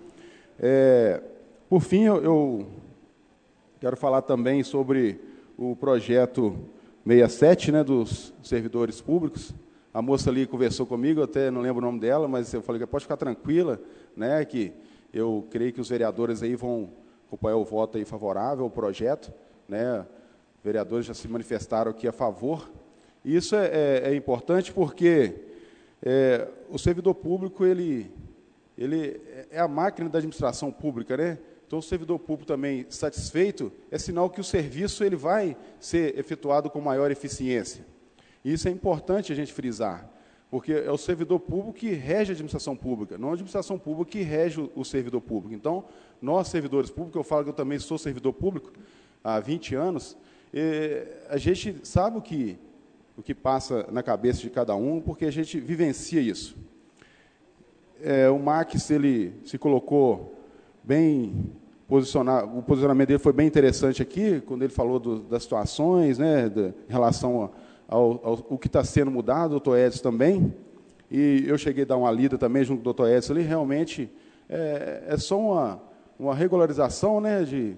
S7: Por fim, eu quero falar também sobre o projeto 67, né, dos servidores públicos. A moça ali conversou comigo, eu até não lembro o nome dela, mas eu falei que pode ficar tranquila, né, que eu creio que os vereadores aí vão acompanhar o voto aí favorável ao projeto, né? Vereadores já se manifestaram aqui a favor. E isso é importante porque o servidor público ele é a máquina da administração pública, né? Então, o servidor público também satisfeito é sinal que o serviço ele vai ser efetuado com maior eficiência. E isso é importante a gente frisar, porque é o servidor público que rege a administração pública, não a administração pública que rege o servidor público. Então, nós, servidores públicos, eu falo que eu também sou servidor público há 20 anos, a gente sabe o que passa na cabeça de cada um, porque a gente vivencia isso. O Max, ele se colocou bem posicionado, o posicionamento dele foi bem interessante aqui, quando ele falou das situações, né, em relação ao que está sendo mudado, o doutor Edson também, e eu cheguei a dar uma lida também junto com o doutor Edson, ali realmente é só uma regularização, né, de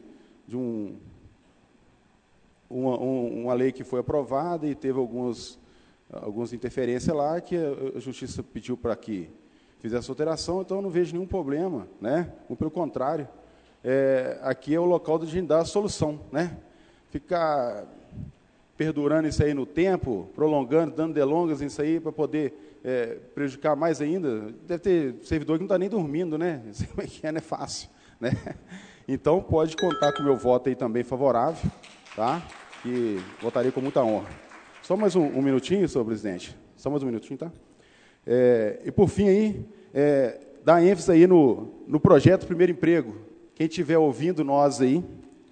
S7: uma lei que foi aprovada e teve algumas interferências lá, que a Justiça pediu para que fizesse alteração, então eu não vejo nenhum problema, né? Pelo contrário, aqui é o local de a gente dar a solução, né? Ficar perdurando isso aí no tempo, prolongando, dando delongas nisso aí para poder prejudicar mais ainda. Deve ter servidor que não está nem dormindo, né? Não sei como é que não é fácil, né? Então, pode contar com o meu voto aí também favorável, tá? E votarei com muita honra. Só mais um minutinho, senhor presidente. Só mais um minutinho, tá? E, por fim, aí, dar ênfase aí no projeto Primeiro Emprego. Quem estiver ouvindo nós aí,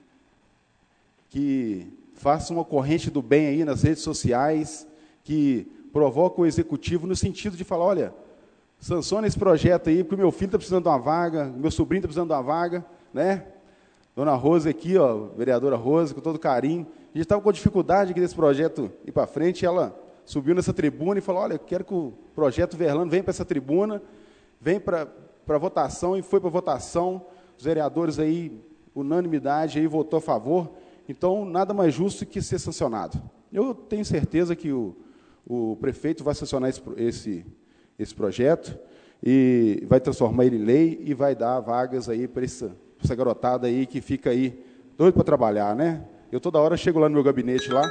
S7: que faça uma corrente do bem aí nas redes sociais, que provoque o executivo no sentido de falar, olha, sanciona esse projeto aí, porque o meu filho está precisando de uma vaga, o meu sobrinho está precisando de uma vaga, né? Dona Rose aqui, ó, vereadora Rose, com todo carinho. A gente estava com dificuldade aqui desse projeto ir para frente, ela subiu nessa tribuna e falou, olha, quero que o projeto Verlano venha para essa tribuna, vem para votação, e foi para votação. Os vereadores aí, unanimidade, aí votou a favor. Então, nada mais justo que ser sancionado. Eu tenho certeza que o prefeito vai sancionar esse projeto e vai transformar ele em lei e vai dar vagas aí para essa garotada aí que fica aí doido para trabalhar, né? Eu toda hora chego lá no meu gabinete lá,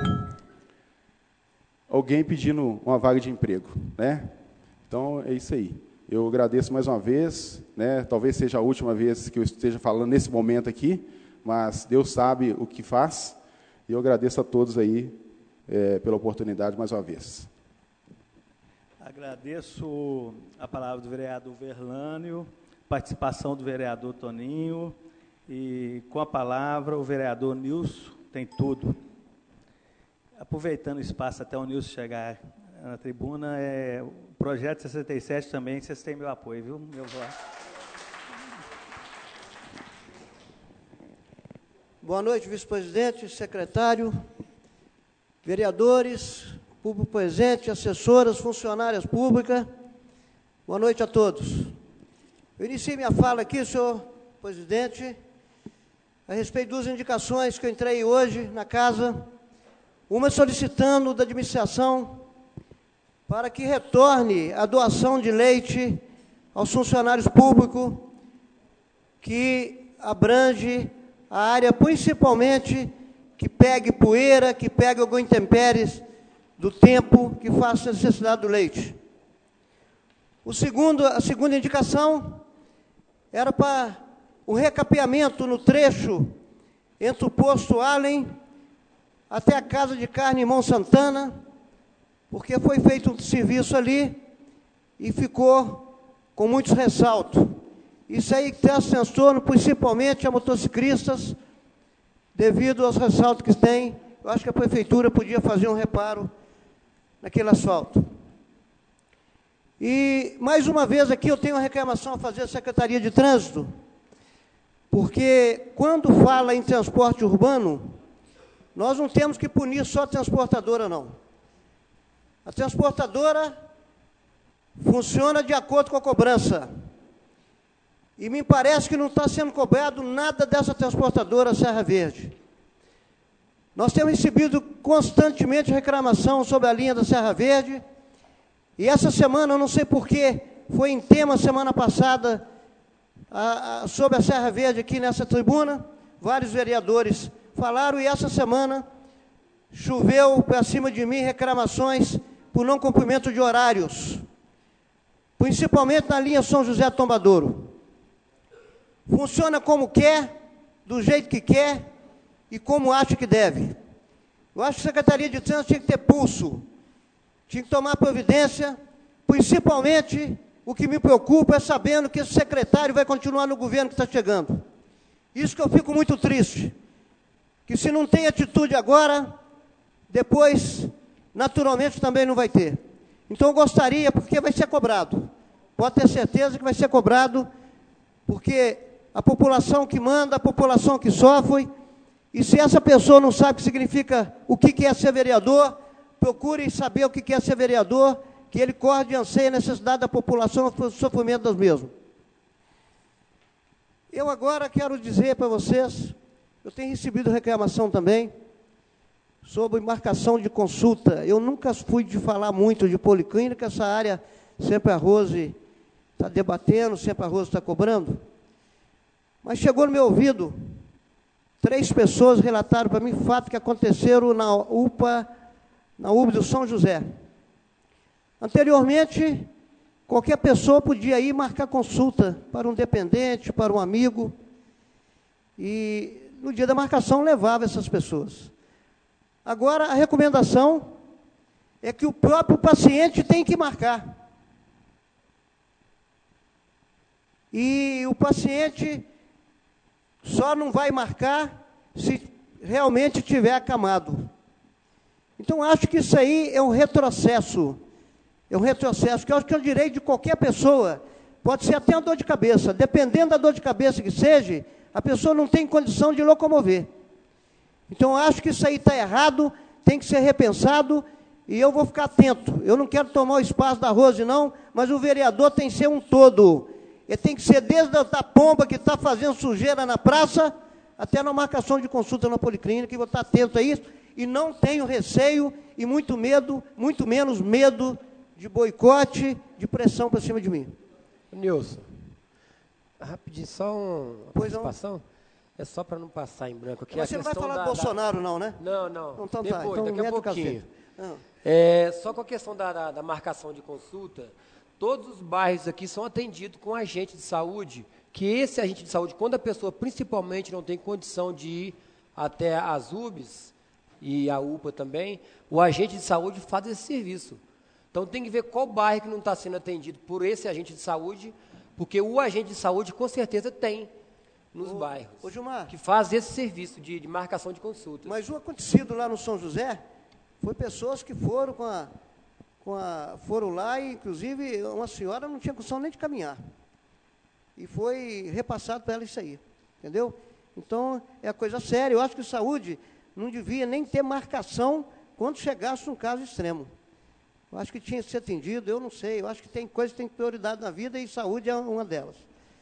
S7: alguém pedindo uma vaga de emprego, né? Então, é isso aí. Eu agradeço mais uma vez, né? Talvez seja a última vez que eu esteja falando nesse momento aqui, mas Deus sabe o que faz, e eu agradeço a todos aí pela oportunidade mais uma vez.
S4: Agradeço a palavra do vereador Verlânio, participação do vereador Toninho, e com a palavra o vereador Nilson tem tudo. Aproveitando o espaço até o Nilson chegar na tribuna, o projeto 67 também, vocês têm meu apoio, viu? Meu voto.
S9: Boa noite, vice-presidente, secretário, vereadores, público presente, assessoras, funcionárias públicas. Boa noite a todos. Eu iniciei minha fala aqui, senhor presidente, a respeito de duas indicações que eu entrei hoje na casa, uma solicitando da administração para que retorne a doação de leite aos funcionários públicos, que abrange a área principalmente que pegue poeira, que pegue algum intempéries do tempo que faça necessidade do leite. A segunda indicação era para o recapeamento no trecho entre o posto Allen até a Casa de Carne Irmão Santana, porque foi feito um serviço ali e ficou com muitos ressaltos. Isso aí traz transtorno, principalmente a motociclistas, devido aos ressaltos que tem. Eu acho que a prefeitura podia fazer um reparo naquele asfalto. E, mais uma vez, aqui eu tenho uma reclamação a fazer à Secretaria de Trânsito, porque, quando fala em transporte urbano, nós não temos que punir só a transportadora, não. A transportadora funciona de acordo com a cobrança. E me parece que não está sendo cobrado nada dessa transportadora Serra Verde. Nós temos recebido constantemente reclamação sobre a linha da Serra Verde, e essa semana, eu não sei porquê, foi em tema semana passada, sobre a Serra Verde aqui nessa tribuna, vários vereadores falaram, e essa semana choveu para cima de mim reclamações por não cumprimento de horários, principalmente na linha São José-Tombadouro. Funciona como quer, do jeito que quer e como acha que deve. Eu acho que a Secretaria de Trânsito tinha que ter pulso, tinha que tomar providência, principalmente o que me preocupa é sabendo que esse secretário vai continuar no governo que está chegando. Isso que eu fico muito triste, que se não tem atitude agora, depois, naturalmente, também não vai ter. Então, eu gostaria, porque vai ser cobrado, pode ter certeza que vai ser cobrado, porque a população que manda, a população que sofre, e se essa pessoa não sabe o que significa, o que é ser vereador, procure saber o que é ser vereador, que ele corre de anseio a necessidade da população, o sofrimento das mesmas. Eu agora quero dizer para vocês, eu tenho recebido reclamação também, sobre marcação de consulta. Eu nunca fui de falar muito de policlínica, essa área sempre a Rose está debatendo, sempre a Rose está cobrando. Mas chegou no meu ouvido, 3 pessoas relataram para mim fatos que aconteceram na UPA do São José. Anteriormente, qualquer pessoa podia ir marcar consulta para um dependente, para um amigo, e no dia da marcação levava essas pessoas. Agora, a recomendação é que o próprio paciente tem que marcar. E o paciente só não vai marcar se realmente tiver acamado. Então, acho que isso aí é um retrocesso. É um retrocesso, que eu acho que é o direito de qualquer pessoa. Pode ser até uma dor de cabeça. Dependendo da dor de cabeça que seja, a pessoa não tem condição de locomover. Então, eu acho que isso aí está errado, tem que ser repensado, e eu vou ficar atento. Eu não quero tomar o espaço da Rose, não, mas o vereador tem que ser um todo. Ele tem que ser desde a pomba que está fazendo sujeira na praça, até na marcação de consulta na policlínica, e vou estar atento a isso, e não tenho receio e muito menos medo de boicote, de pressão para cima de mim.
S10: Nilson, rapidinho, só uma participação. É só para não passar em branco aqui.
S9: Mas você não vai falar do Bolsonaro, não, né?
S10: Não, não.
S9: Então,
S10: depois,
S9: tá. Então,
S10: daqui a pouquinho. Só com a questão da marcação de consulta, todos os bairros aqui são atendidos com agente de saúde, que esse agente de saúde, quando a pessoa principalmente não tem condição de ir até as UBS e a UPA também, o agente de saúde faz esse serviço. Então, tem que ver qual bairro que não está sendo atendido por esse agente de saúde, porque o agente de saúde, com certeza, tem nos bairros,
S9: Gilmar,
S10: que faz esse serviço de marcação de consultas.
S9: Mas o acontecido lá no São José, foi pessoas que foram foram lá, e, inclusive, uma senhora não tinha condição nem de caminhar. E foi repassado para ela isso aí, entendeu? Então, é a coisa séria. Eu acho que saúde não devia nem ter marcação quando chegasse um caso extremo. Eu acho que tinha que ser atendido, eu não sei. Eu acho que tem coisas que têm prioridade na vida e saúde é uma delas.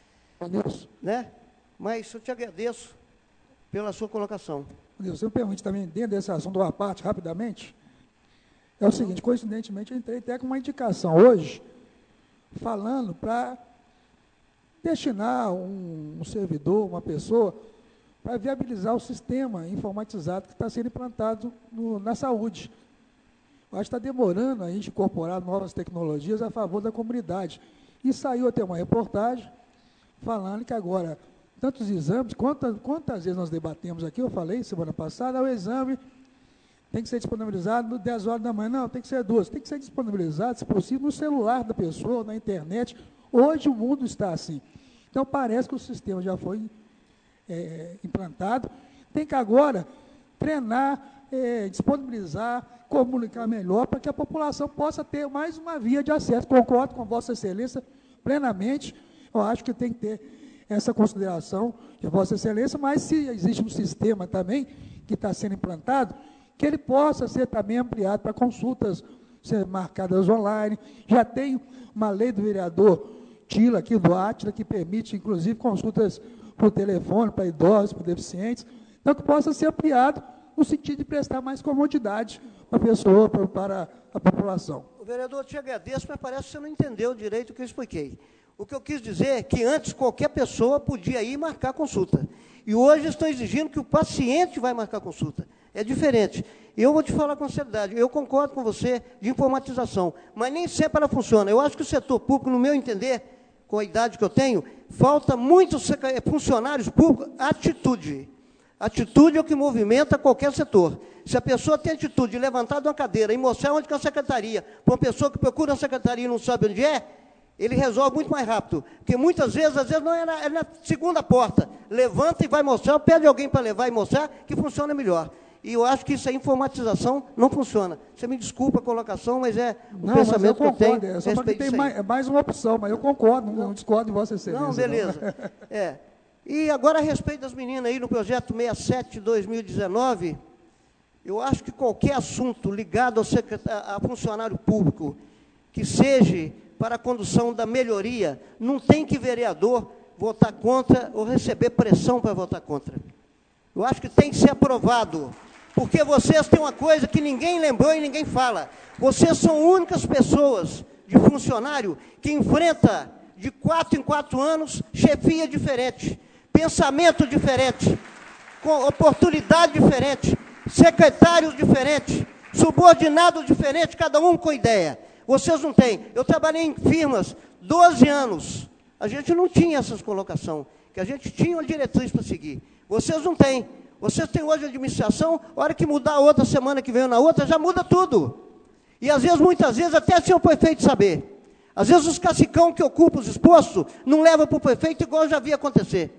S9: Né? Mas eu te agradeço pela sua colocação.
S3: Deus, eu permite também, dentro desse assunto, uma parte, rapidamente. É o seguinte, coincidentemente, eu entrei até com uma indicação hoje, falando para destinar um servidor, uma pessoa, para viabilizar o sistema informatizado que está sendo implantado na saúde. Eu acho que está demorando a gente incorporar novas tecnologias a favor da comunidade. E saiu até uma reportagem falando que agora, tantos exames, quantas vezes nós debatemos aqui, eu falei semana passada, o exame tem que ser disponibilizado às 10 horas da manhã, não, tem que ser 2, tem que ser disponibilizado, se possível, no celular da pessoa, na internet. Hoje o mundo está assim. Então, parece que o sistema já foi implantado, tem que agora treinar, disponibilizar, comunicar melhor, para que a população possa ter mais uma via de acesso. Concordo com Vossa Excelência plenamente, eu acho que tem que ter essa consideração de Vossa Excelência, mas se existe um sistema também que está sendo implantado, que ele possa ser também ampliado para consultas ser marcadas online. Já tem uma lei do vereador Tila, aqui do Átila, que permite, inclusive, consultas por telefone, para idosos, para deficientes, então que possa ser ampliado no sentido de prestar mais comodidade para a pessoa, para a população.
S9: O vereador, eu te agradeço, mas parece que você não entendeu direito o que eu expliquei. O que eu quis dizer é que antes qualquer pessoa podia ir marcar consulta. E hoje estão exigindo que o paciente vai marcar consulta. É diferente. Eu vou te falar com sinceridade, eu concordo com você de informatização, mas nem sempre ela funciona. Eu acho que o setor público, no meu entender, com a idade que eu tenho, falta muitos funcionários públicos atitude. Atitude é o que movimenta qualquer setor. Se a pessoa tem atitude de levantar de uma cadeira e mostrar onde que é a secretaria, para uma pessoa que procura a secretaria e não sabe onde é, ele resolve muito mais rápido. Porque muitas vezes, às vezes não é na segunda porta. Levanta e vai mostrar, pede alguém para levar e mostrar que funciona melhor. E eu acho que isso é informatização, não funciona. Você me desculpa a colocação, mas é um pensamento que eu tenho.
S3: É só porque tem mais uma opção, mas eu concordo, não discordo de Vossa Excelência.
S9: Não, beleza. É. E agora, a respeito das meninas aí no projeto 67 de 2019, eu acho que qualquer assunto ligado a funcionário público, que seja para a condução da melhoria, não tem que vereador votar contra ou receber pressão para votar contra. Eu acho que tem que ser aprovado, porque vocês têm uma coisa que ninguém lembrou e ninguém fala. Vocês são únicas pessoas de funcionário que enfrenta de 4 em 4 anos chefia diferente, pensamento diferente, com oportunidade diferente, secretários diferentes, subordinados diferentes, cada um com ideia. Vocês não têm. Eu trabalhei em firmas 12 anos. A gente não tinha essas colocações, que a gente tinha uma diretriz para seguir. Vocês não têm. Vocês têm hoje a administração, a hora que mudar a outra, semana que vem ou na outra, já muda tudo. E às vezes, muitas vezes, até sem o prefeito saber. Às vezes os cacicão que ocupam os expostos não levam para o prefeito, igual eu já vi acontecer.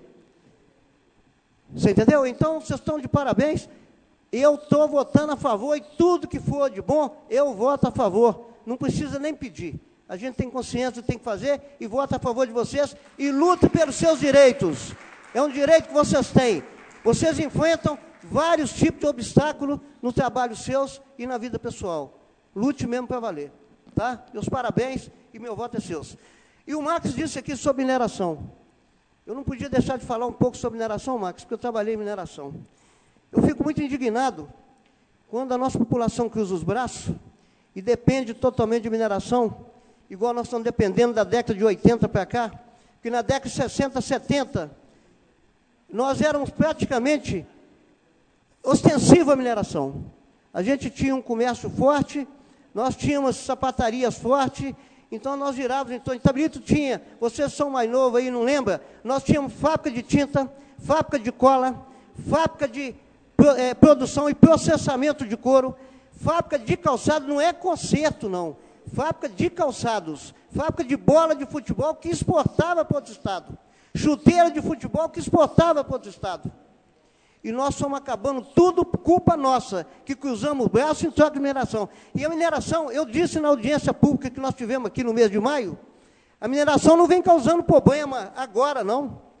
S9: Você entendeu? Então, vocês estão de parabéns. Eu estou votando a favor, e tudo que for de bom, eu voto a favor. Não precisa nem pedir. A gente tem consciência, tem que fazer, e vota a favor de vocês, e luta pelos seus direitos. É um direito que vocês têm. Vocês enfrentam vários tipos de obstáculos no trabalho seus e na vida pessoal. Lute mesmo para valer. Tá? Meus parabéns e meu voto é seus. E o Max disse aqui sobre mineração. Eu não podia deixar de falar um pouco sobre mineração, Max, porque eu trabalhei em mineração. Eu fico muito indignado quando a nossa população cruza os braços e depende totalmente de mineração, igual nós estamos dependendo da década de 80 para cá, porque na década de 60, 70, nós éramos praticamente ostensiva a mineração. A gente tinha um comércio forte, nós tínhamos sapatarias fortes, então nós girávamos, então, em Itabirito tinha, vocês são mais novos aí, não lembra? Nós tínhamos fábrica de tinta, fábrica de cola, fábrica de produção e processamento de couro, fábrica de calçado, não é conserto, não. Fábrica de calçados, fábrica de bola de futebol que exportava para outro estado. Chuteira de futebol que exportava para outro estado. E nós estamos acabando tudo culpa nossa, que cruzamos o braço em troca de mineração. E a mineração, eu disse na audiência pública que nós tivemos aqui no mês de maio, a mineração não vem causando problema agora, não.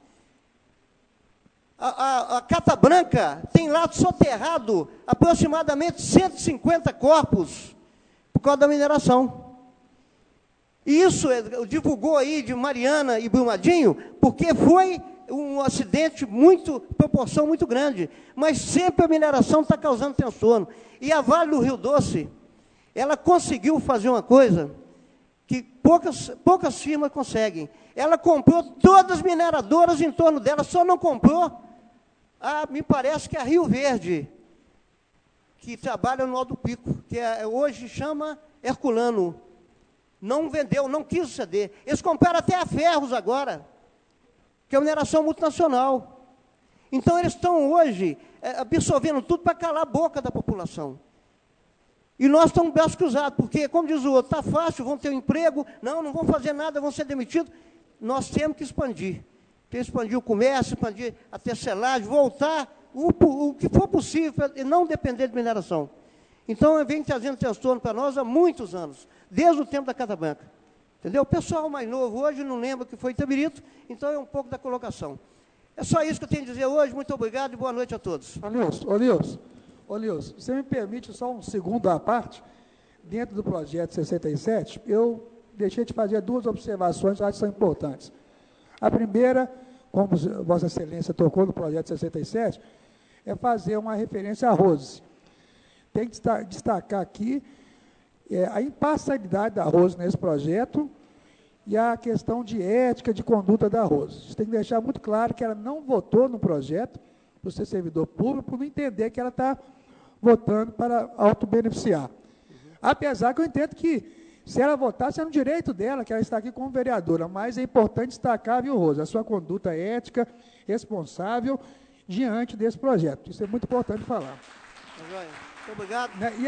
S9: A Cata Branca tem lá soterrado aproximadamente 150 corpos por causa da mineração. E isso divulgou aí de Mariana e Brumadinho, porque foi um acidente proporção muito grande. Mas sempre a mineração está causando transtorno. E a Vale do Rio Doce, ela conseguiu fazer uma coisa que poucas firmas conseguem. Ela comprou todas as mineradoras em torno dela, só não comprou, me parece que a Rio Verde, que trabalha no Alto Pico, que hoje chama Herculano. Não vendeu, não quis ceder. Eles compraram até a Ferros agora, que é uma mineração multinacional. Então, eles estão hoje absorvendo tudo para calar a boca da população. E nós estamos braços cruzados, porque, como diz o outro, está fácil, vão ter um emprego, não vão fazer nada, vão ser demitidos. Nós temos que expandir. Expandir o comércio, expandir a tecelagem, voltar o que for possível, e não depender de mineração. Então, vem trazendo transtorno para nós há muitos anos, desde o tempo da Cata Branca. Entendeu? O pessoal mais novo hoje não lembra que foi Itabirito, então é um pouco da colocação. É só isso que eu tenho a dizer hoje. Muito obrigado e boa noite a todos.
S3: Ô Nilson, você me permite só um segundo à parte? Dentro do projeto 67, eu deixei de fazer 2 observações que acho que são importantes. A primeira, como Vossa Excelência tocou no projeto 67, é fazer uma referência à Rose. Tem que destacar aqui a imparcialidade da Rose nesse projeto e a questão de ética, de conduta da Rosa. A gente tem que deixar muito claro que ela não votou no projeto por ser servidor público, por não entender que ela está votando para autobeneficiar. Apesar que eu entendo que, se ela votasse, é um direito dela, que ela está aqui como vereadora, mas é importante destacar, viu, Rosa, a sua conduta ética, responsável, diante desse projeto. Isso é muito importante falar.
S9: Muito obrigado.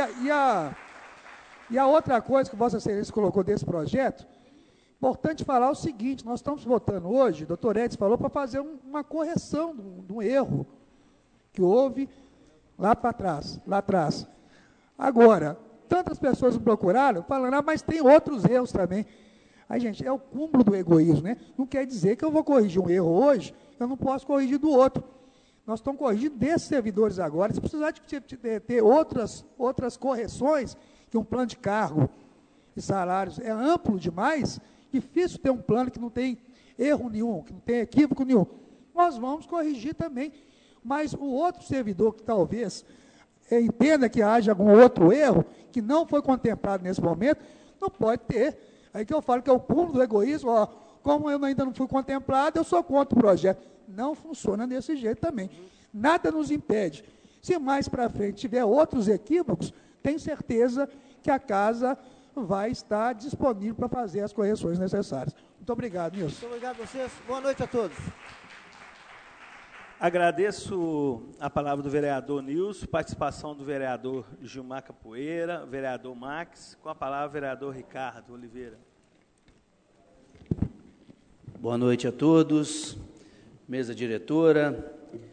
S3: E a outra coisa que Vossa Excelência colocou desse projeto, importante falar o seguinte: nós estamos votando hoje, o doutor Edson falou, para fazer uma correção de um erro que houve lá atrás. Agora, tantas pessoas me procuraram falando, mas tem outros erros também. Aí, gente, é o cúmulo do egoísmo, né? Não quer dizer que eu vou corrigir um erro hoje, eu não posso corrigir do outro. Nós estamos corrigindo desses servidores agora. Se precisar de ter outras correções, que um plano de cargo e salários é amplo demais, difícil ter um plano que não tem erro nenhum, que não tem equívoco nenhum. Nós vamos corrigir também. Mas o outro servidor que talvez entenda que haja algum outro erro, que não foi contemplado nesse momento, não pode ter. Aí que eu falo que é o cúmulo do egoísmo, ó, como eu ainda não fui contemplado, eu sou contra o projeto. Não funciona desse jeito também. Nada nos impede. Se mais para frente tiver outros equívocos, tenho certeza que a casa vai estar disponível para fazer as correções necessárias. Muito obrigado, Nilson.
S9: Muito obrigado a vocês. Boa noite a todos.
S4: Agradeço a palavra do vereador Nilson, participação do vereador Gilmar Capoeira, vereador Max, com a palavra o vereador Ricardo Oliveira.
S11: Boa noite a todos, mesa diretora,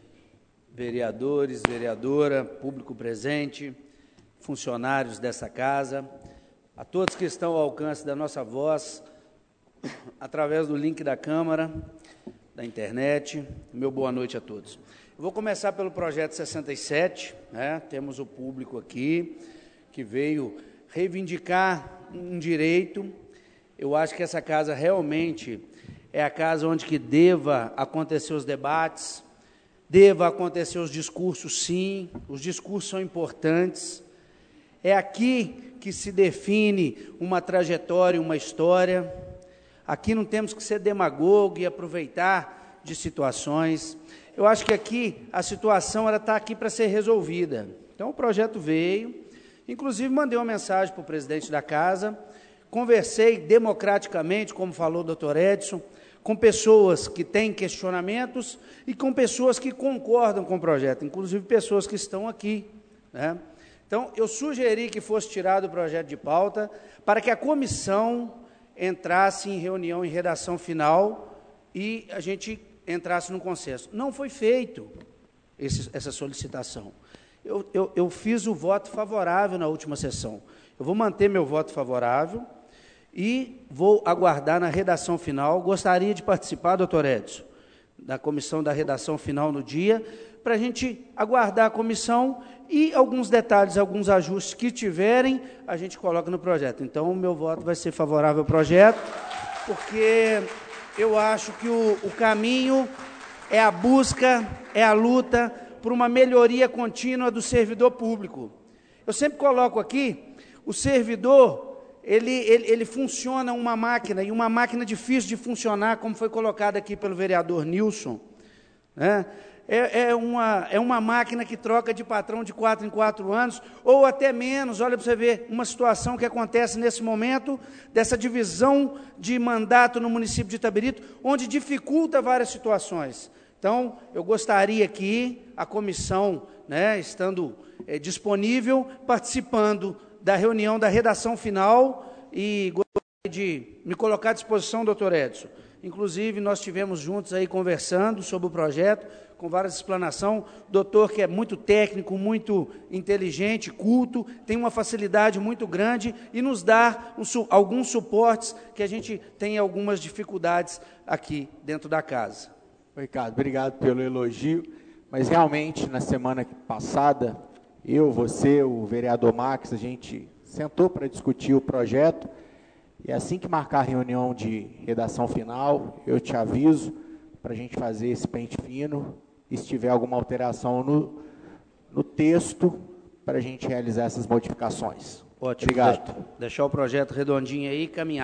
S11: vereadores, vereadora, público presente, funcionários dessa casa, a todos que estão ao alcance da nossa voz, através do link da Câmara, da internet, meu boa noite a todos. Eu vou começar pelo projeto 67, né? Temos o público aqui, que veio reivindicar um direito. Eu acho que essa casa realmente é a casa onde que deva acontecer os debates, deva acontecer os discursos, sim, os discursos são importantes. É aqui que se define uma trajetória, uma história. Aqui não temos que ser demagogo e aproveitar de situações. Eu acho que aqui a situação está aqui para ser resolvida. Então o projeto veio, inclusive mandei uma mensagem para o presidente da casa, conversei democraticamente, como falou o doutor Edson, com pessoas que têm questionamentos e com pessoas que concordam com o projeto, inclusive pessoas que estão aqui, né? Então, eu sugeri que fosse tirado o projeto de pauta para que a comissão entrasse em reunião, em redação final e a gente entrasse no consenso. Não foi feito essa solicitação. Eu fiz o voto favorável na última sessão. Eu vou manter meu voto favorável e vou aguardar na redação final. Gostaria de participar, doutor Edson, da comissão da redação final no dia, para a gente aguardar a comissão e alguns detalhes, alguns ajustes que tiverem, a gente coloca no projeto. Então, o meu voto vai ser favorável ao projeto, porque eu acho que o caminho é a busca, é a luta por uma melhoria contínua do servidor público. Eu sempre coloco aqui, o servidor, ele funciona uma máquina, e uma máquina difícil de funcionar, como foi colocado aqui pelo vereador Nilson, né? É uma máquina que troca de patrão de 4 em 4 anos, ou até menos. Olha para você ver uma situação que acontece nesse momento, dessa divisão de mandato no município de Itabirito, onde dificulta várias situações. Então, eu gostaria que a comissão, né, estando disponível, participando da reunião da redação final, e gostaria de me colocar à disposição, doutor Edson. Inclusive, nós estivemos juntos aí conversando sobre o projeto, com várias explanações, doutor que é muito técnico, muito inteligente, culto, tem uma facilidade muito grande e nos dá alguns suportes que a gente tem algumas dificuldades aqui dentro da casa.
S6: Ricardo, obrigado pelo elogio, mas realmente na semana passada, eu, você, o vereador Max, a gente sentou para discutir o projeto e assim que marcar a reunião de redação final, eu te aviso para a gente fazer esse pente fino e se tiver alguma alteração no texto, para a gente realizar essas modificações.
S11: Ótimo.
S6: Obrigado.
S11: Deixar o projeto redondinho aí e caminhar.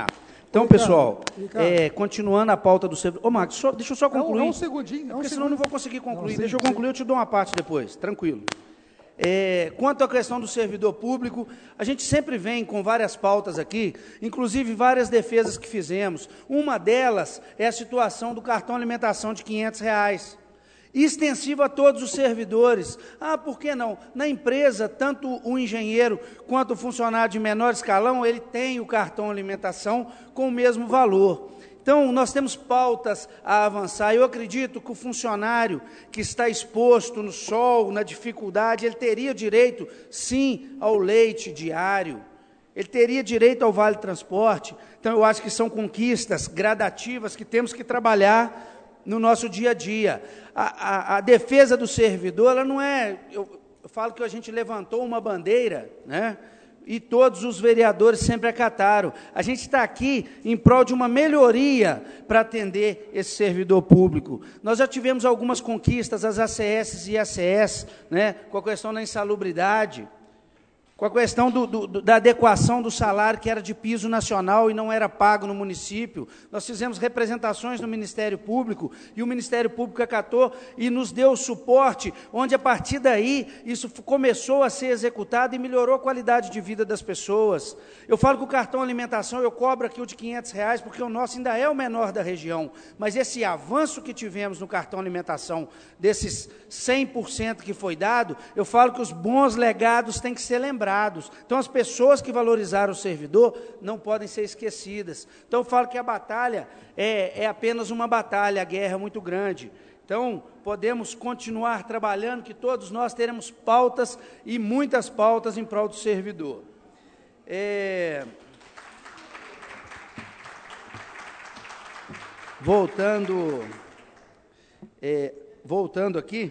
S11: Então,
S3: Ricardo,
S11: pessoal,
S3: Ricardo.
S11: continuando a pauta do servidor... Ô, Marcos, deixa eu só concluir.
S3: Um segundinho.
S11: Porque senão eu não vou conseguir concluir.
S3: Não,
S11: Deixa eu concluir, eu te dou uma parte depois. Tranquilo. Quanto à questão do servidor público, a gente sempre vem com várias pautas aqui, inclusive várias defesas que fizemos. Uma delas é a situação do cartão alimentação de R$500, extensivo a todos os servidores. Ah, por que não? Na empresa, tanto o engenheiro quanto o funcionário de menor escalão, ele tem o cartão alimentação com o mesmo valor. Então, nós temos pautas a avançar. Eu acredito que o funcionário que está exposto no sol, na dificuldade, ele teria direito, sim, ao leite diário. Ele teria direito ao vale transporte. Então, eu acho que são conquistas gradativas que temos que trabalhar no nosso dia a dia. A defesa do servidor, ela não é... Eu falo que a gente levantou uma bandeira, né? E todos os vereadores sempre acataram. A gente está aqui em prol de uma melhoria para atender esse servidor público. Nós já tivemos algumas conquistas, as ACS e ACS, né, com a questão da insalubridade, com a questão da adequação do salário, que era de piso nacional e não era pago no município. Nós fizemos representações no Ministério Público, e o Ministério Público acatou e nos deu o suporte, onde a partir daí isso começou a ser executado e melhorou a qualidade de vida das pessoas. Eu falo que o cartão alimentação, eu cobro aqui o de R$500, porque o nosso ainda é o menor da região, mas esse avanço que tivemos no cartão alimentação, desses 100% que foi dado, eu falo que os bons legados têm que ser lembrados. Então, as pessoas que valorizaram o servidor não podem ser esquecidas. Então, eu falo que a batalha é apenas uma batalha, a guerra é muito grande. Então, podemos continuar trabalhando, que todos nós teremos pautas e muitas pautas em prol do servidor. Voltando aqui,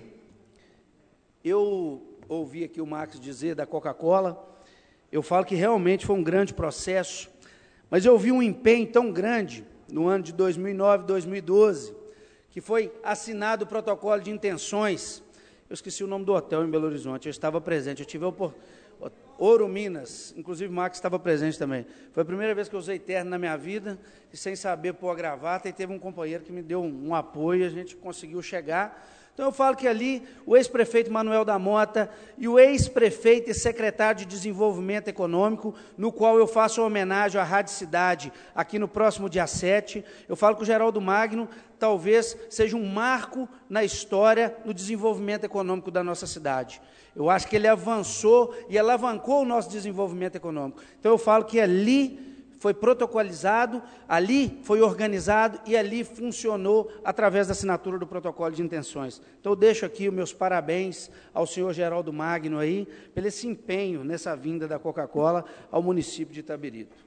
S11: eu ouvi aqui o Marcos dizer da Coca-Cola, eu falo que realmente foi um grande processo, mas eu vi um empenho tão grande no ano de 2009, 2012, que foi assinado o protocolo de intenções. Eu esqueci o nome do hotel em Belo Horizonte, eu estava presente, eu tive Ouro Minas, inclusive o Marcos estava presente também. Foi a primeira vez que eu usei terno na minha vida, e sem saber pôr a gravata, e teve um companheiro que me deu um apoio, e a gente conseguiu chegar. Então, eu falo que ali, o ex-prefeito Manuel da Mota e o ex-prefeito e secretário de Desenvolvimento Econômico, no qual eu faço uma homenagem à Rádio Cidade, aqui no próximo dia 7, eu falo que o Geraldo Magno talvez seja um marco na história do desenvolvimento econômico da nossa cidade. Eu acho que ele avançou e alavancou o nosso desenvolvimento econômico. Então, eu falo que ali foi protocolizado, ali foi organizado e ali funcionou através da assinatura do protocolo de intenções. Então, eu deixo aqui os meus parabéns ao senhor Geraldo Magno aí, pelo esse empenho nessa vinda da Coca-Cola ao município de Itabirito.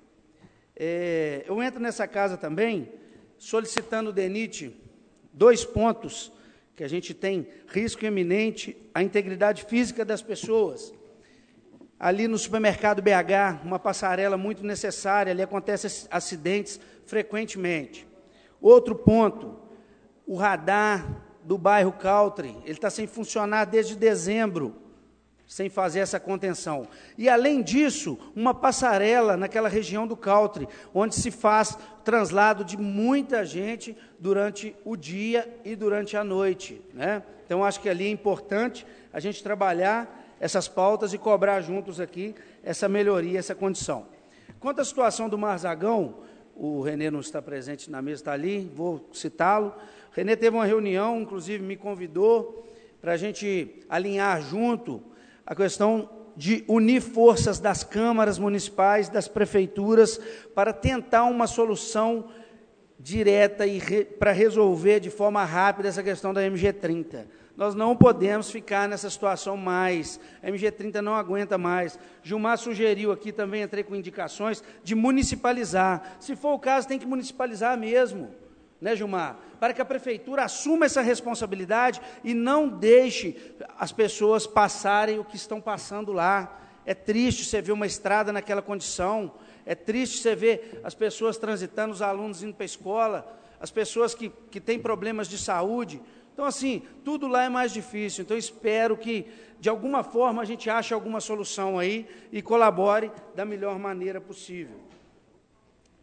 S11: Eu entro nessa casa também solicitando o DENIT 2 pontos, que a gente tem risco iminente à integridade física das pessoas. Ali no supermercado BH, uma passarela muito necessária, ali acontecem acidentes frequentemente. Outro ponto, o radar do bairro Cautre, ele está sem funcionar desde dezembro, sem fazer essa contenção. E, além disso, uma passarela naquela região do Cautre, onde se faz o translado de muita gente durante o dia e durante a noite, né? Então, acho que ali é importante a gente trabalhar essas pautas e cobrar juntos aqui essa melhoria, essa condição. Quanto à situação do Marzagão, o Renê não está presente na mesa, está ali, vou citá-lo. O Renê teve uma reunião, inclusive me convidou para a gente alinhar junto a questão de unir forças das câmaras municipais, das prefeituras, para tentar uma solução direta e para resolver de forma rápida essa questão da MG30. Nós não podemos ficar nessa situação mais. A MG30 não aguenta mais. Gilmar sugeriu aqui, também entrei com indicações, de municipalizar. Se for o caso, tem que municipalizar mesmo, né, Gilmar? Para que a prefeitura assuma essa responsabilidade e não deixe as pessoas passarem o que estão passando lá. É triste você ver uma estrada naquela condição, é triste você ver as pessoas transitando, os alunos indo para a escola, as pessoas que têm problemas de saúde. Então, assim, tudo lá é mais difícil. Então, espero que, de alguma forma, a gente ache alguma solução aí e colabore da melhor maneira possível.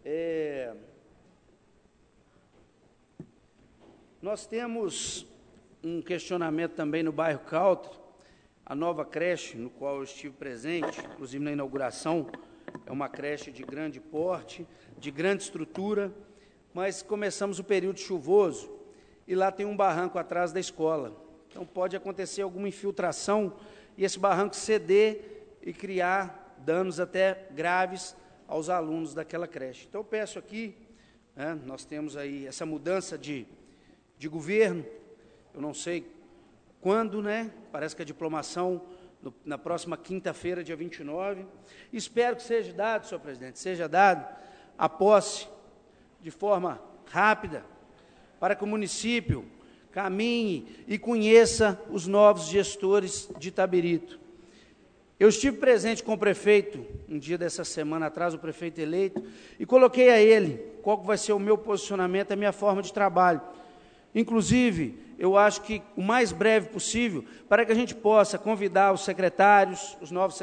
S11: Nós temos um questionamento também no bairro Country, a nova creche, no qual eu estive presente, inclusive na inauguração, é uma creche de grande porte, de grande estrutura, mas começamos o período chuvoso e lá tem um barranco atrás da escola. Então pode acontecer alguma infiltração e esse barranco ceder e criar danos até graves aos alunos daquela creche. Então eu peço aqui, nós temos aí essa mudança de governo, eu não sei quando, parece que a diplomação na próxima quinta-feira, dia 29, espero que seja dado, senhor presidente, seja dado a posse de forma rápida, para que o município caminhe e conheça os novos gestores de Itabirito. Eu estive presente com o prefeito, um dia dessa semana atrás, o prefeito eleito, e coloquei a ele qual vai ser o meu posicionamento, a minha forma de trabalho. Inclusive, eu acho que o mais breve possível, para que a gente possa convidar os secretários, os novos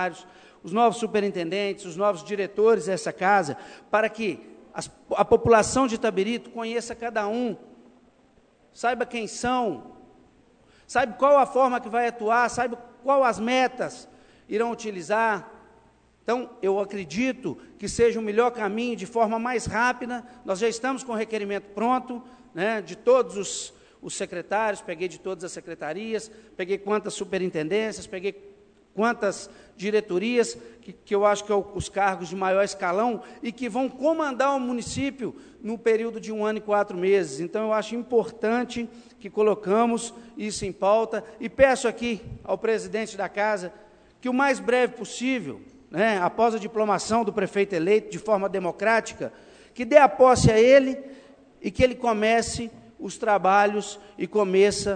S11: superintendentes, os novos diretores dessa casa, para que a população de Itabirito conheça cada um, saiba quem são, saiba qual a forma que vai atuar, saiba qual as metas irão utilizar. Então, eu acredito que seja o melhor caminho, de forma mais rápida. Nós já estamos com o requerimento pronto, de todos os secretários, peguei de todas as secretarias, peguei quantas superintendências, peguei quantas diretorias, que eu acho que são os cargos de maior escalão, e que vão comandar o município no período de 1 ano e 4 meses. Então, eu acho importante que colocamos isso em pauta, e peço aqui ao presidente da casa, que o mais breve possível, após a diplomação do prefeito eleito, de forma democrática, que dê a posse a ele, e que ele comece os trabalhos e comece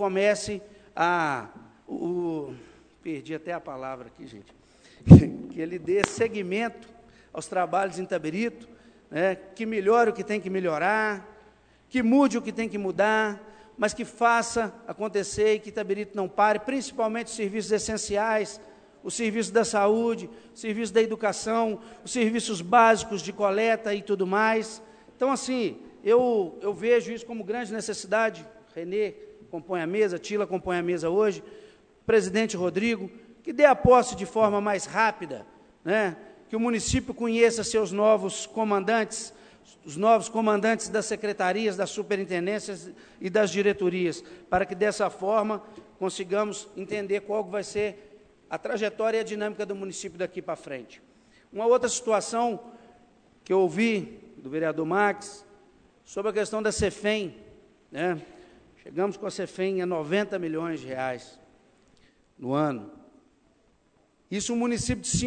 S11: perdi até a palavra aqui, gente, que ele dê seguimento aos trabalhos em Itabirito, que melhore o que tem que melhorar, que mude o que tem que mudar, mas que faça acontecer e que Itabirito não pare, principalmente os serviços essenciais, o serviço da saúde, o serviço da educação, os serviços básicos de coleta e tudo mais. Então, assim, eu vejo isso como grande necessidade. Renê compõe a mesa, Tila compõe a mesa hoje, o presidente Rodrigo, que dê a posse de forma mais rápida, que o município conheça seus novos comandantes, os novos comandantes das secretarias, das superintendências e das diretorias, para que dessa forma consigamos entender qual vai ser a trajetória e a dinâmica do município daqui para frente. Uma outra situação que eu ouvi do vereador Max, sobre a questão da Cefem, chegamos com a Cefem a 90 milhões de reais no ano. Isso um município de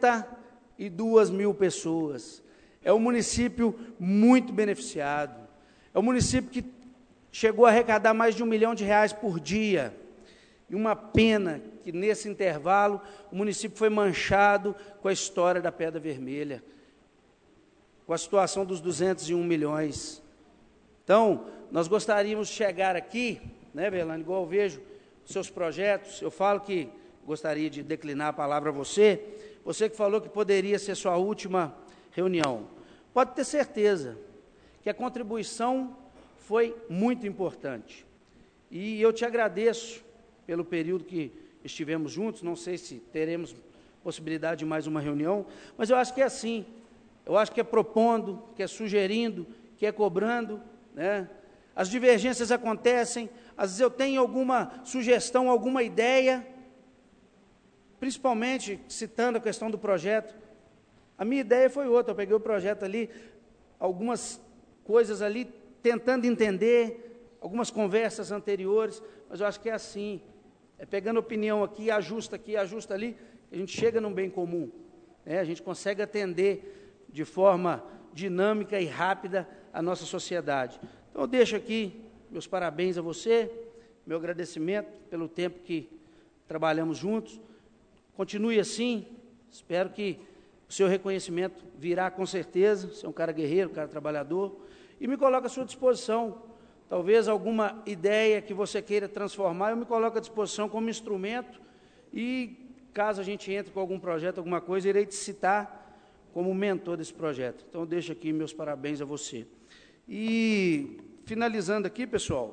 S11: 52 mil pessoas. É um município muito beneficiado. É um município que chegou a arrecadar mais de R$1 milhão por dia. E uma pena que, nesse intervalo, o município foi manchado com a história da Pedra Vermelha, com a situação dos 201 milhões. Então, nós gostaríamos de chegar aqui, Verlane, igual eu vejo seus projetos, eu falo que gostaria de declinar a palavra a você que falou que poderia ser sua última reunião. Pode ter certeza que a contribuição foi muito importante. E eu te agradeço pelo período que estivemos juntos, não sei se teremos possibilidade de mais uma reunião, mas eu acho que é assim, eu acho que é propondo, que é sugerindo, que é cobrando, As divergências acontecem, às vezes eu tenho alguma sugestão, alguma ideia, principalmente citando a questão do projeto. A minha ideia foi outra, eu peguei o projeto ali, algumas coisas ali, tentando entender, algumas conversas anteriores, mas eu acho que é assim, é pegando opinião aqui, ajusta ali, a gente chega num bem comum, a gente consegue atender de forma dinâmica e rápida a nossa sociedade. Então, eu deixo aqui meus parabéns a você, meu agradecimento pelo tempo que trabalhamos juntos. Continue assim, espero que o seu reconhecimento virá com certeza. Você é um cara guerreiro, um cara trabalhador, e me coloco à sua disposição. Talvez alguma ideia que você queira transformar, eu me coloco à disposição como instrumento, e caso a gente entre com algum projeto, alguma coisa, irei te citar como mentor desse projeto. Então, eu deixo aqui meus parabéns a você. E, finalizando aqui, pessoal,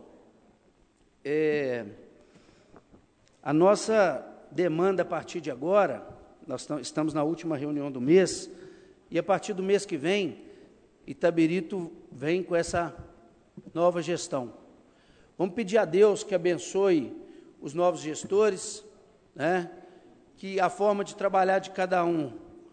S11: a nossa demanda a partir de agora, nós estamos na última reunião do mês, e a partir do mês que vem, Itabirito vem com essa nova gestão. Vamos pedir a Deus que abençoe os novos gestores, né? Que a forma de trabalhar de cada um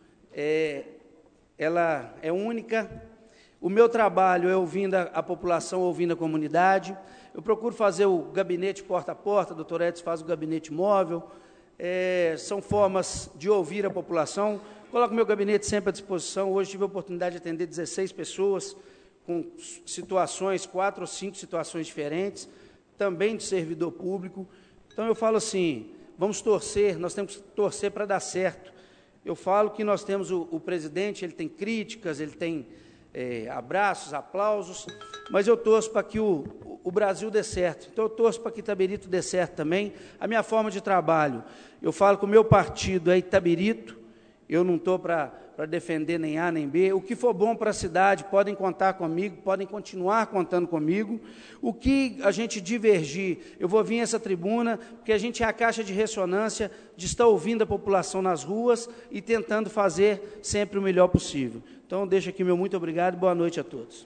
S11: ela é única. O meu trabalho é ouvindo a população, ouvindo a comunidade. Eu procuro fazer o gabinete porta a porta, o doutor Edson faz o gabinete móvel. São formas de ouvir a população. Coloco meu gabinete sempre à disposição. Hoje tive a oportunidade de atender 16 pessoas com situações, 4 ou 5 situações diferentes, também de servidor público. Então, eu falo assim, vamos torcer, nós temos que torcer para dar certo. Eu falo que nós temos o presidente, ele tem críticas, ele tem abraços, aplausos, mas eu torço para que o Brasil dê certo. Então, eu torço para que Itabirito dê certo também. A minha forma de trabalho, eu falo que o meu partido é Itabirito, eu não estou para defender nem A nem B. O que for bom para a cidade, podem contar comigo, podem continuar contando comigo. O que a gente divergir, eu vou vir a essa tribuna, porque a gente é a caixa de ressonância de estar ouvindo a população nas ruas e tentando fazer sempre o melhor possível. Então, deixo aqui meu muito obrigado e boa noite a todos.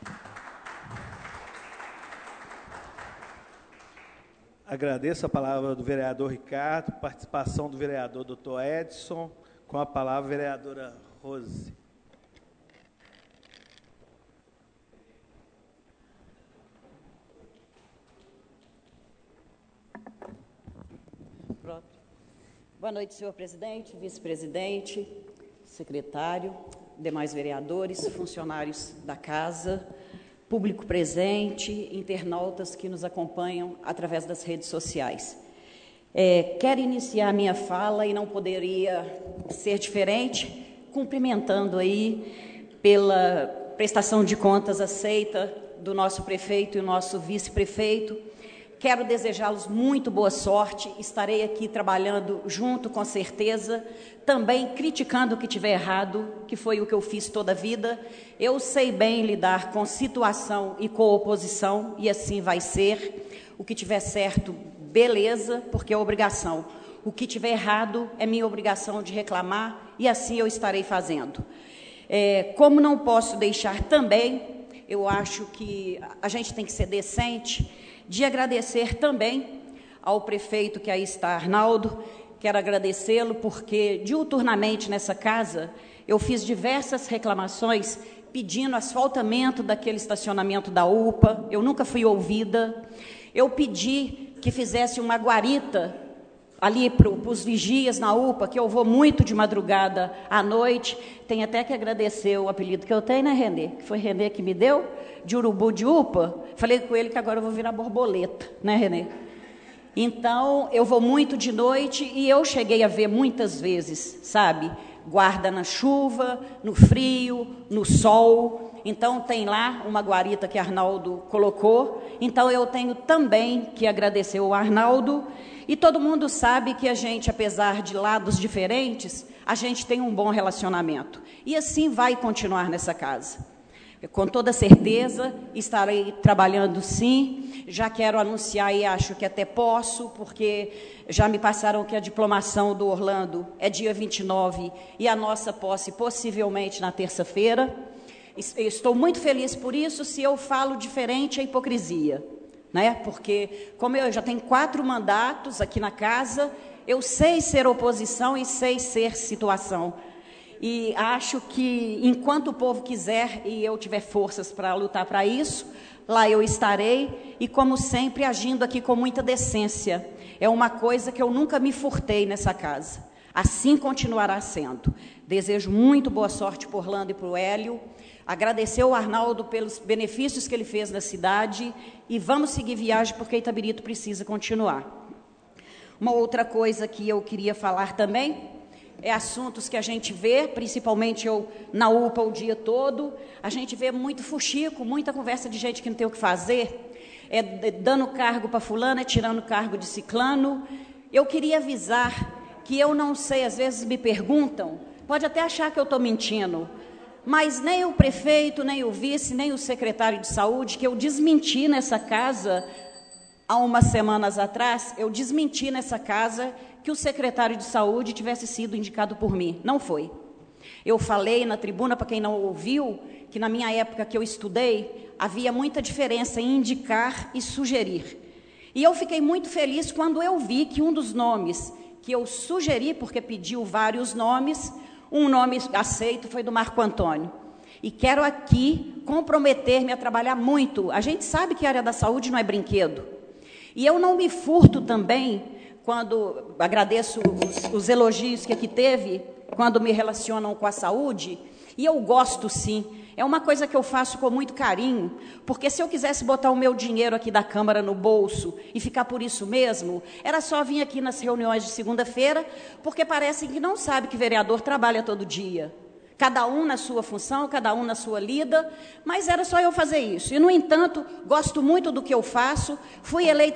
S4: Agradeço a palavra do vereador Ricardo, participação do vereador doutor Edson. Com a palavra, a vereadora Rose.
S12: Pronto. Boa noite, senhor presidente, vice-presidente, secretário, demais vereadores, funcionários da casa, público presente, internautas que nos acompanham através das redes sociais. Quero iniciar a minha fala e não poderia ser diferente, cumprimentando aí pela prestação de contas aceita do nosso prefeito e o nosso vice-prefeito. Quero desejá-los muito boa sorte, estarei aqui trabalhando junto, com certeza, também criticando o que tiver errado, que foi o que eu fiz toda a vida. Eu sei bem lidar com situação e com oposição, e assim vai ser. O que tiver certo, beleza, porque é obrigação. O que tiver errado é minha obrigação de reclamar, e assim eu estarei fazendo. Como não posso deixar também, eu acho que a gente tem que ser decente, de agradecer também ao prefeito que aí está, Arnaldo. Quero agradecê-lo porque, diuturnamente nessa casa, eu fiz diversas reclamações pedindo asfaltamento daquele estacionamento da UPA, eu nunca fui ouvida. Eu pedi que fizesse uma guarita ali para os vigias na UPA, que eu vou muito de madrugada à noite. Tem até que agradecer o apelido que eu tenho, né, Renê? Que foi Renê que me deu, de urubu de UPA. Falei com ele que agora eu vou virar borboleta, né, Renê? Então, eu vou muito de noite e eu cheguei a ver muitas vezes, sabe? Guarda na chuva, no frio, no sol. Então, tem lá uma guarita que Arnaldo colocou. Então, eu tenho também que agradecer ao Arnaldo. E todo mundo sabe que a gente, apesar de lados diferentes, a gente tem um bom relacionamento. E assim vai continuar nessa casa. Com toda certeza, estarei trabalhando sim. Já quero anunciar e acho que até posso, porque já me passaram que a diplomação do Orlando é dia 29 e a nossa posse possivelmente na terça-feira. Estou muito feliz por isso. Se eu falo diferente, é hipocrisia, né? Porque, como eu já tenho 4 mandatos aqui na casa, eu sei ser oposição e sei ser situação. E acho que, enquanto o povo quiser e eu tiver forças para lutar para isso, lá eu estarei, e como sempre, agindo aqui com muita decência. É uma coisa que eu nunca me furtei nessa casa. Assim continuará sendo. Desejo muito boa sorte para o Orlando e para o Hélio. Agradecer ao Arnaldo pelos benefícios que ele fez na cidade, e vamos seguir viagem, porque Itabirito precisa continuar. Uma outra coisa que eu queria falar também é assuntos que a gente vê, principalmente eu na UPA o dia todo, a gente vê muito fuxico, muita conversa de gente que não tem o que fazer, dando cargo para fulano, tirando cargo de ciclano. Eu queria avisar que eu não sei, às vezes me perguntam pode até achar que eu estou mentindo, mas nem o prefeito, nem o vice, nem o secretário de saúde, que eu desmenti nessa casa há umas semanas atrás, eu desmenti nessa casa que o secretário de saúde tivesse sido indicado por mim. Não foi. Eu falei na tribuna, para quem não ouviu, que na minha época que eu estudei, havia muita diferença em indicar e sugerir. E eu fiquei muito feliz quando eu vi que um dos nomes que eu sugeri, porque pediu vários nomes, um nome aceito foi do Marco Antônio. E quero aqui comprometer-me a trabalhar muito. A gente sabe que a área da saúde não é brinquedo. E eu não me furto também, quando agradeço os elogios que aqui teve, quando me relacionam com a saúde, e eu gosto sim. É uma coisa que eu faço com muito carinho, porque se eu quisesse botar o meu dinheiro aqui da Câmara no bolso e ficar por isso mesmo, era só vir aqui nas reuniões de segunda-feira, porque parece que não sabe que vereador trabalha todo dia. Cada um na sua função, cada um na sua lida, mas era só eu fazer isso. E, no entanto, gosto muito do que eu faço, fui eleita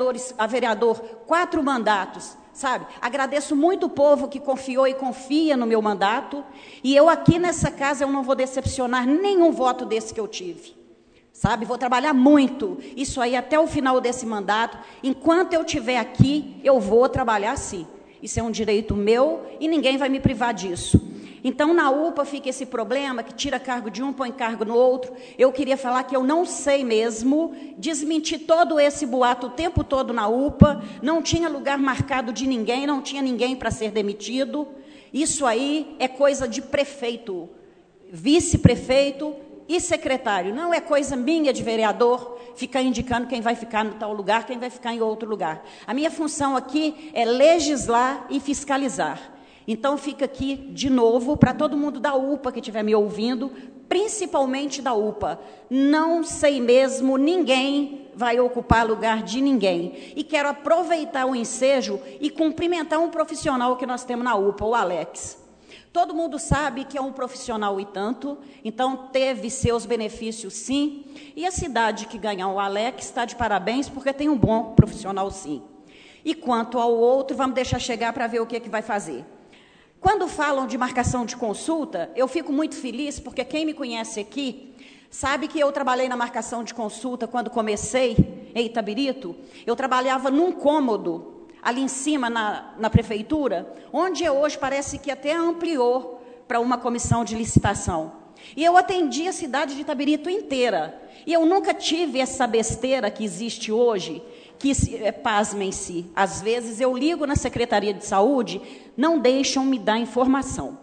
S12: a vereador 4 mandatos, sabe? Agradeço muito o povo que confiou e confia no meu mandato, e eu aqui nessa casa eu não vou decepcionar nenhum voto desse que eu tive, sabe? Vou trabalhar muito, isso aí até o final desse mandato, enquanto eu estiver aqui, eu vou trabalhar sim. Isso é um direito meu e ninguém vai me privar disso. Então, na UPA fica esse problema, que tira cargo de um, põe cargo no outro. Eu queria falar que eu não sei mesmo, desmenti todo esse boato o tempo todo na UPA, não tinha lugar marcado de ninguém, não tinha ninguém para ser demitido. Isso aí é coisa de prefeito, vice-prefeito e secretário. Não é coisa minha de vereador ficar indicando quem vai ficar no tal lugar, quem vai ficar em outro lugar. A minha função aqui é legislar e fiscalizar. Então, fica aqui, de novo, para todo mundo da UPA que estiver me ouvindo, principalmente da UPA. Não sei mesmo, ninguém vai ocupar lugar de ninguém. E quero aproveitar o ensejo e cumprimentar um profissional que nós temos na UPA, o Alex. Todo mundo sabe que é um profissional e tanto, então teve seus benefícios, sim. E a cidade que ganhar o Alex está de parabéns, porque tem um bom profissional, sim. E quanto ao outro, vamos deixar chegar para ver o que vai fazer. Quando falam de marcação de consulta, eu fico muito feliz, porque quem me conhece aqui sabe que eu trabalhei na marcação de consulta quando comecei em Itabirito. Eu trabalhava num cômodo, ali em cima na prefeitura, onde hoje parece que até ampliou para uma comissão de licitação. E eu atendi a cidade de Itabirito inteira. E eu nunca tive essa besteira que existe hoje, que, pasmem-se, às vezes eu ligo na Secretaria de Saúde, não deixam me dar informação.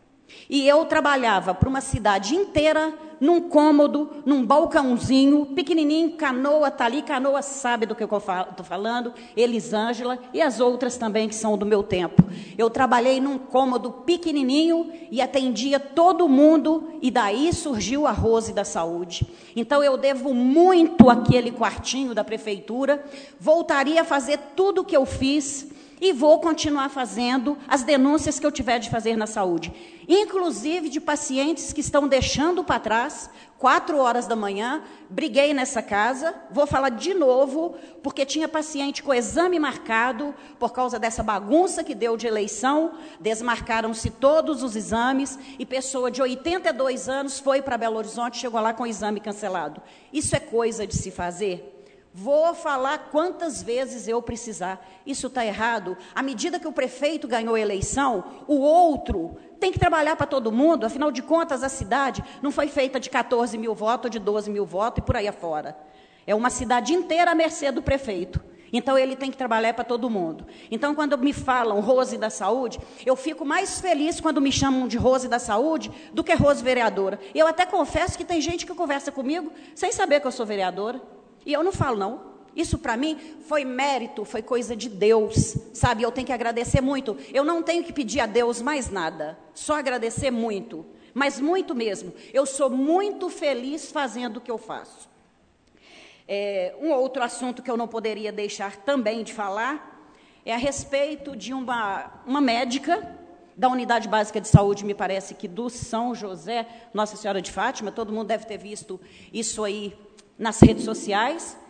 S12: E eu trabalhava para uma cidade inteira, num cômodo, num balcãozinho, pequenininho, Canoa está ali, Canoa sabe do que eu estou falando, Elisângela e as outras também que são do meu tempo. Eu trabalhei num cômodo pequenininho e atendia todo mundo, e daí surgiu a Rose da Saúde. Então, eu devo muito àquele quartinho da prefeitura, voltaria a fazer tudo o que eu fiz, e vou continuar fazendo as denúncias que eu tiver de fazer na saúde, inclusive de pacientes que estão deixando para trás, 4 horas da manhã, briguei nessa casa, vou falar de novo, porque tinha paciente com exame marcado, por causa dessa bagunça que deu de eleição, desmarcaram-se todos os exames, e pessoa de 82 anos foi para Belo Horizonte, chegou lá com o exame cancelado. Isso é coisa de se fazer? Vou falar quantas vezes eu precisar. Isso está errado. À medida que o prefeito ganhou a eleição, o outro tem que trabalhar para todo mundo. Afinal de contas, a cidade não foi feita de 14 mil votos, de 12 mil votos e por aí afora. É uma cidade inteira à mercê do prefeito. Então, ele tem que trabalhar para todo mundo. Então, quando me falam Rose da Saúde, eu fico mais feliz quando me chamam de Rose da Saúde do que Rose vereadora. Eu até confesso que tem gente que conversa comigo sem saber que eu sou vereadora. E eu não falo, não. Isso, para mim, foi mérito, foi coisa de Deus, sabe? Eu tenho que agradecer muito. Eu não tenho que pedir a Deus mais nada, só agradecer muito, mas muito mesmo. Eu sou muito feliz fazendo o que eu faço. Um outro assunto que eu não poderia deixar também de falar é a respeito de uma médica da Unidade Básica de Saúde, me parece que do São José, Nossa Senhora de Fátima, todo mundo deve ter visto isso aí nas redes sociais.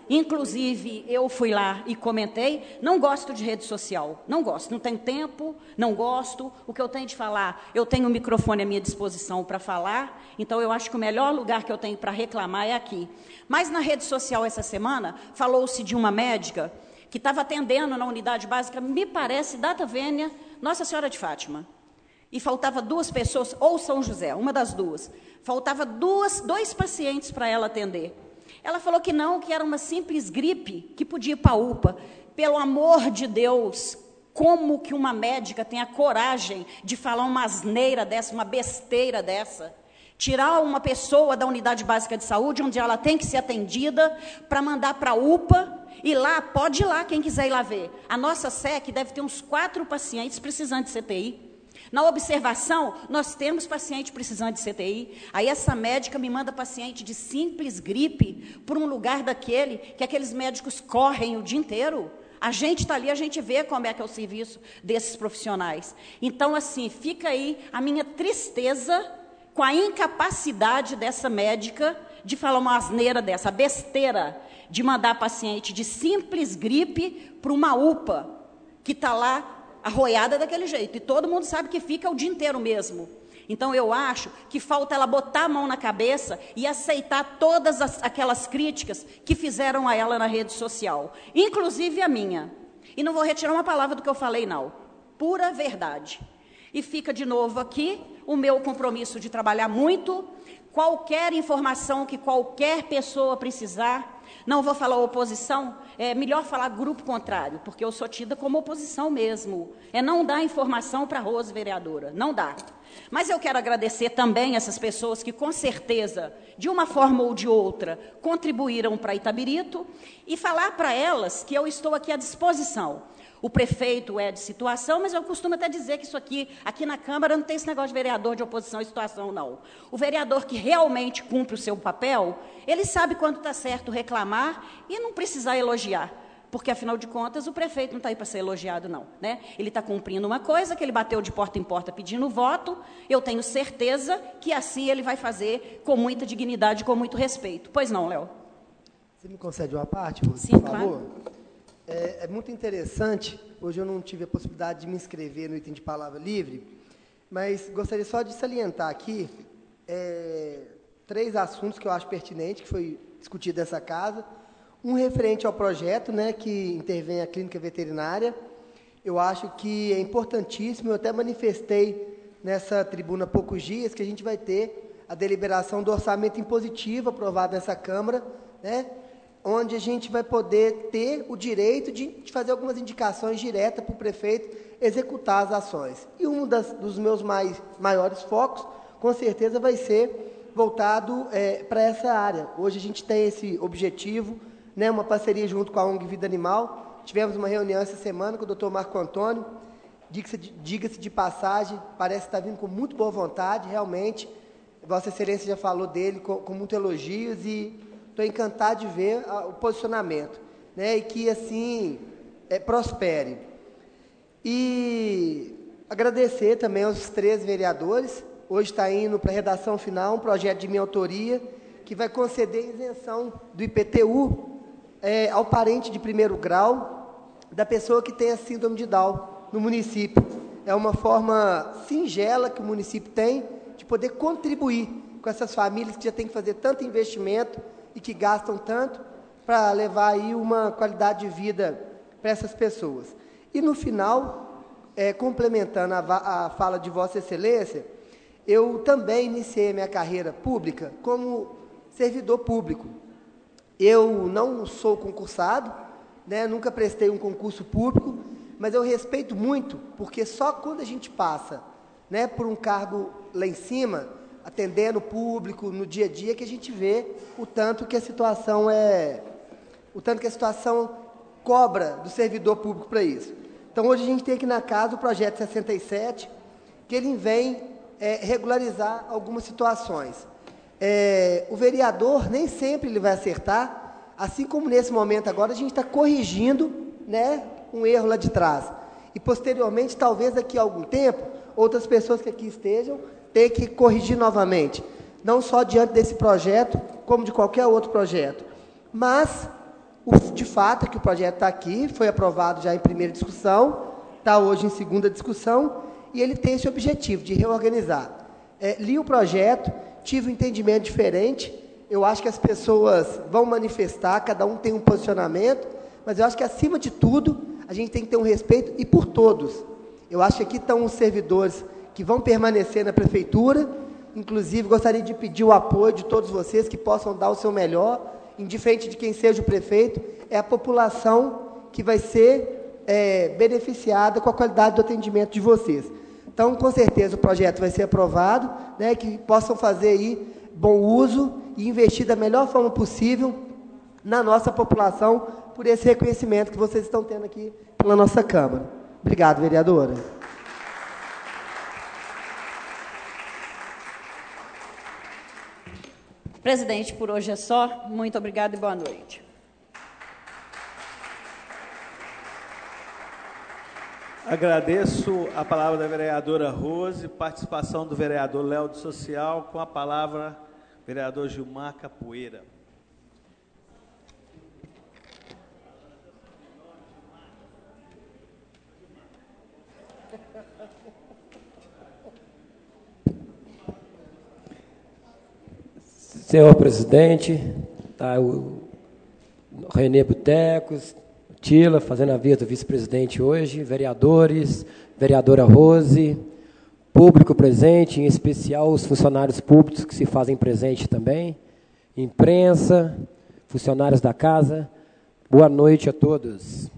S12: Inclusive, eu fui lá e comentei, não gosto de rede social, não gosto, não tenho tempo, não gosto. O que eu tenho de falar, eu tenho o microfone à minha disposição para falar, então eu acho que o melhor lugar que eu tenho para reclamar é aqui. Mas na rede social essa semana, falou-se de uma médica que estava atendendo na unidade básica, me parece, Data Vênia, Nossa Senhora de Fátima. E faltava 2 pessoas, ou São José, uma das duas. Faltava 2 pacientes para ela atender. Ela falou que não, que era uma simples gripe, que podia ir para a UPA. Pelo amor de Deus, como que uma médica tem a coragem de falar uma asneira dessa, uma besteira dessa? Tirar uma pessoa da unidade básica de saúde, onde ela tem que ser atendida, para mandar para a UPA, e lá, pode ir lá, quem quiser ir lá ver. A nossa SEC deve ter uns 4 pacientes precisando de CTI. Na observação, nós temos paciente precisando de CTI, aí essa médica me manda paciente de simples gripe para um lugar daquele que aqueles médicos correm o dia inteiro. A gente está ali, a gente vê como é que é o serviço desses profissionais. Então, assim, fica aí a minha tristeza com a incapacidade dessa médica de falar uma asneira dessa, a besteira de mandar paciente de simples gripe para uma UPA, que está lá arroiada daquele jeito, e todo mundo sabe que fica o dia inteiro mesmo. Então, eu acho que falta ela botar a mão na cabeça e aceitar todas aquelas críticas que fizeram a ela na rede social, inclusive a minha. E não vou retirar uma palavra do que eu falei, não. Pura verdade. E fica de novo aqui o meu compromisso de trabalhar muito, qualquer informação que qualquer pessoa precisar. Não vou falar oposição, é melhor falar grupo contrário, porque eu sou tida como oposição mesmo. É não dar informação para a Rose, vereadora, não dá. Mas eu quero agradecer também essas pessoas que, com certeza, de uma forma ou de outra, contribuíram para Itabirito, e falar para elas que eu estou aqui à disposição. O prefeito é de situação, mas eu costumo até dizer que isso aqui na Câmara, não tem esse negócio de vereador de oposição e situação, não. O vereador que realmente cumpre o seu papel, ele sabe quando está certo reclamar e não precisar elogiar, porque, afinal de contas, o prefeito não está aí para ser elogiado, não. Né? Ele está cumprindo uma coisa, que ele bateu de porta em porta pedindo voto, eu tenho certeza que assim ele vai fazer com muita dignidade, com muito respeito. Pois não, Léo?
S13: Você me concede uma parte, por
S12: Sim,
S13: favor?
S12: Claro.
S13: É muito interessante, hoje eu não tive a possibilidade de me inscrever no item de palavra livre, mas gostaria só de salientar aqui 3 assuntos que eu acho pertinentes, que foi discutido nessa casa. Um referente ao projeto, né, que intervém a clínica veterinária. Eu acho que é importantíssimo, eu até manifestei nessa tribuna há poucos dias, que a gente vai ter a deliberação do orçamento impositivo aprovado nessa Câmara, né, onde a gente vai poder ter o direito de fazer algumas indicações diretas para o prefeito executar as ações. E um dos meus maiores focos, com certeza, vai ser voltado para essa área. Hoje a gente tem esse objetivo, né, uma parceria junto com a ONG Vida Animal. Tivemos uma reunião essa semana com o Dr. Marco Antônio, diga-se de passagem, parece estar vindo com muito boa vontade, realmente. Vossa Excelência já falou dele com muitos elogios e estou encantado de ver o posicionamento, né, e que, assim, prospere. E agradecer também aos 3 vereadores. Hoje está indo para a redação final um projeto de minha autoria, que vai conceder isenção do IPTU ao parente de 1º grau da pessoa que tem a síndrome de Down no município. É uma forma singela que o município tem de poder contribuir com essas famílias que já têm que fazer tanto investimento e que gastam tanto para levar aí uma qualidade de vida para essas pessoas. E no final, complementando a fala de Vossa Excelência, eu também iniciei minha carreira pública como servidor público. Eu não sou concursado, né, nunca prestei um concurso público, mas eu respeito muito, porque só quando a gente passa, né, por um cargo lá em cima, atendendo o público no dia a dia, que a gente vê o tanto que a situação cobra do servidor público para isso. Então, hoje a gente tem aqui na casa o projeto 67, que ele vem regularizar algumas situações. O vereador nem sempre ele vai acertar, assim como nesse momento agora a gente está corrigindo, né, um erro lá de trás. E posteriormente, talvez daqui a algum tempo, outras pessoas que aqui estejam ter que corrigir novamente, não só diante desse projeto, como de qualquer outro projeto. Mas De fato, que o projeto está aqui, foi aprovado já em primeira discussão, está hoje em segunda discussão, e ele tem esse objetivo de reorganizar. Li o projeto, tive um entendimento diferente, eu acho que as pessoas vão manifestar, cada um tem um posicionamento, mas eu acho que, acima de tudo, a gente tem que ter um respeito, e por todos. Eu acho que aqui estão os servidores que vão permanecer na prefeitura, inclusive gostaria de pedir o apoio de todos vocês, que possam dar o seu melhor, indiferente de quem seja o prefeito, é a população que vai ser beneficiada com a qualidade do atendimento de vocês. Então, com certeza, o projeto vai ser aprovado, né, que possam fazer aí bom uso e investir da melhor forma possível na nossa população, por esse reconhecimento que vocês estão tendo aqui pela nossa Câmara. Obrigado, vereadora.
S12: Presidente, por hoje é só. Muito obrigada e boa noite.
S4: Agradeço a palavra da vereadora Rose, participação do vereador Léo do Social, com a palavra vereador Gilmar Capoeira.
S10: Senhor presidente, tá o Renê Botecos, Tila, fazendo a vez do vice-presidente hoje, vereadores, vereadora Rose, público presente, em especial os funcionários públicos que se fazem presente também, imprensa, funcionários da casa, boa noite a todos.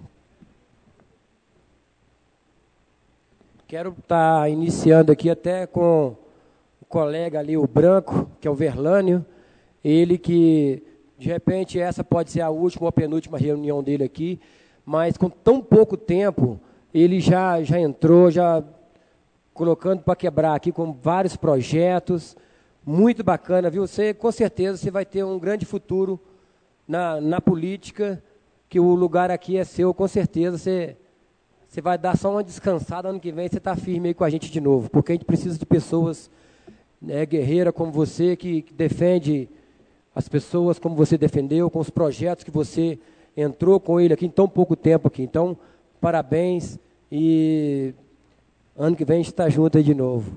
S10: Quero estar iniciando aqui até com o colega ali, o Branco, que é o Verlânio, ele que, de repente, essa pode ser a última ou penúltima reunião dele aqui, mas com tão pouco tempo, ele já entrou, já colocando para quebrar aqui com vários projetos, muito bacana, viu? Você, com certeza, você vai ter um grande futuro na política, que o lugar aqui é seu, com certeza, você vai dar só uma descansada, ano que vem você está firme aí com a gente de novo, porque a gente precisa de pessoas, né, guerreiras como você, que defende as pessoas como você defendeu, com os projetos que você entrou com ele aqui em tão pouco tempo aqui. Então, parabéns e ano que vem a gente está junto aí de novo.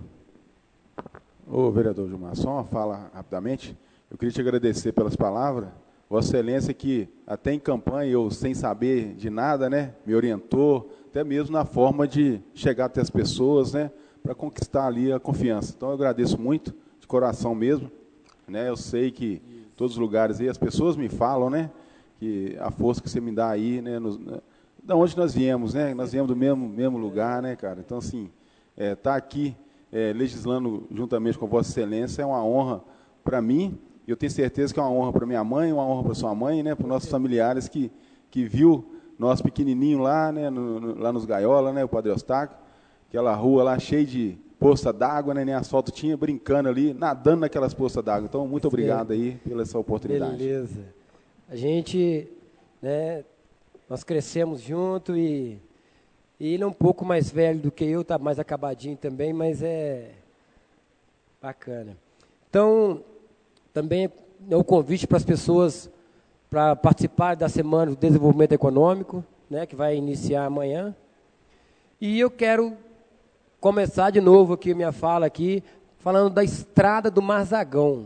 S7: Ô, vereador Gilmar, só uma fala rapidamente. Eu queria te agradecer pelas palavras. Vossa Excelência que até em campanha, eu sem saber de nada, né, me orientou, até mesmo na forma de chegar até as pessoas, né, para conquistar ali a confiança. Então, eu agradeço muito, de coração mesmo. Né, eu sei que todos os lugares aí, as pessoas me falam, né, que a força que você me dá aí, né, da onde nós viemos, né, nós viemos do mesmo lugar, né, cara. Então, assim, tá aqui legislando juntamente com Vossa Excelência é uma honra para mim, e eu tenho certeza que é uma honra para minha mãe, uma honra para sua mãe, né, para os nossos familiares que viu nós pequenininho lá, né, lá nos Gaiola, né, o Padre Eustáquio, aquela rua lá cheia de poça d'água, né, nem asfalto tinha, brincando ali, nadando naquelas poças d'água. Então, muito obrigado aí pela essa oportunidade.
S10: Beleza. A gente, né, nós crescemos junto e ele é um pouco mais velho do que eu, tá mais acabadinho também, mas é bacana. Então, também é o convite para as pessoas para participar da Semana do Desenvolvimento Econômico, né, que vai iniciar amanhã. E eu quero começar de novo aqui minha fala aqui, falando da Estrada do Marzagão.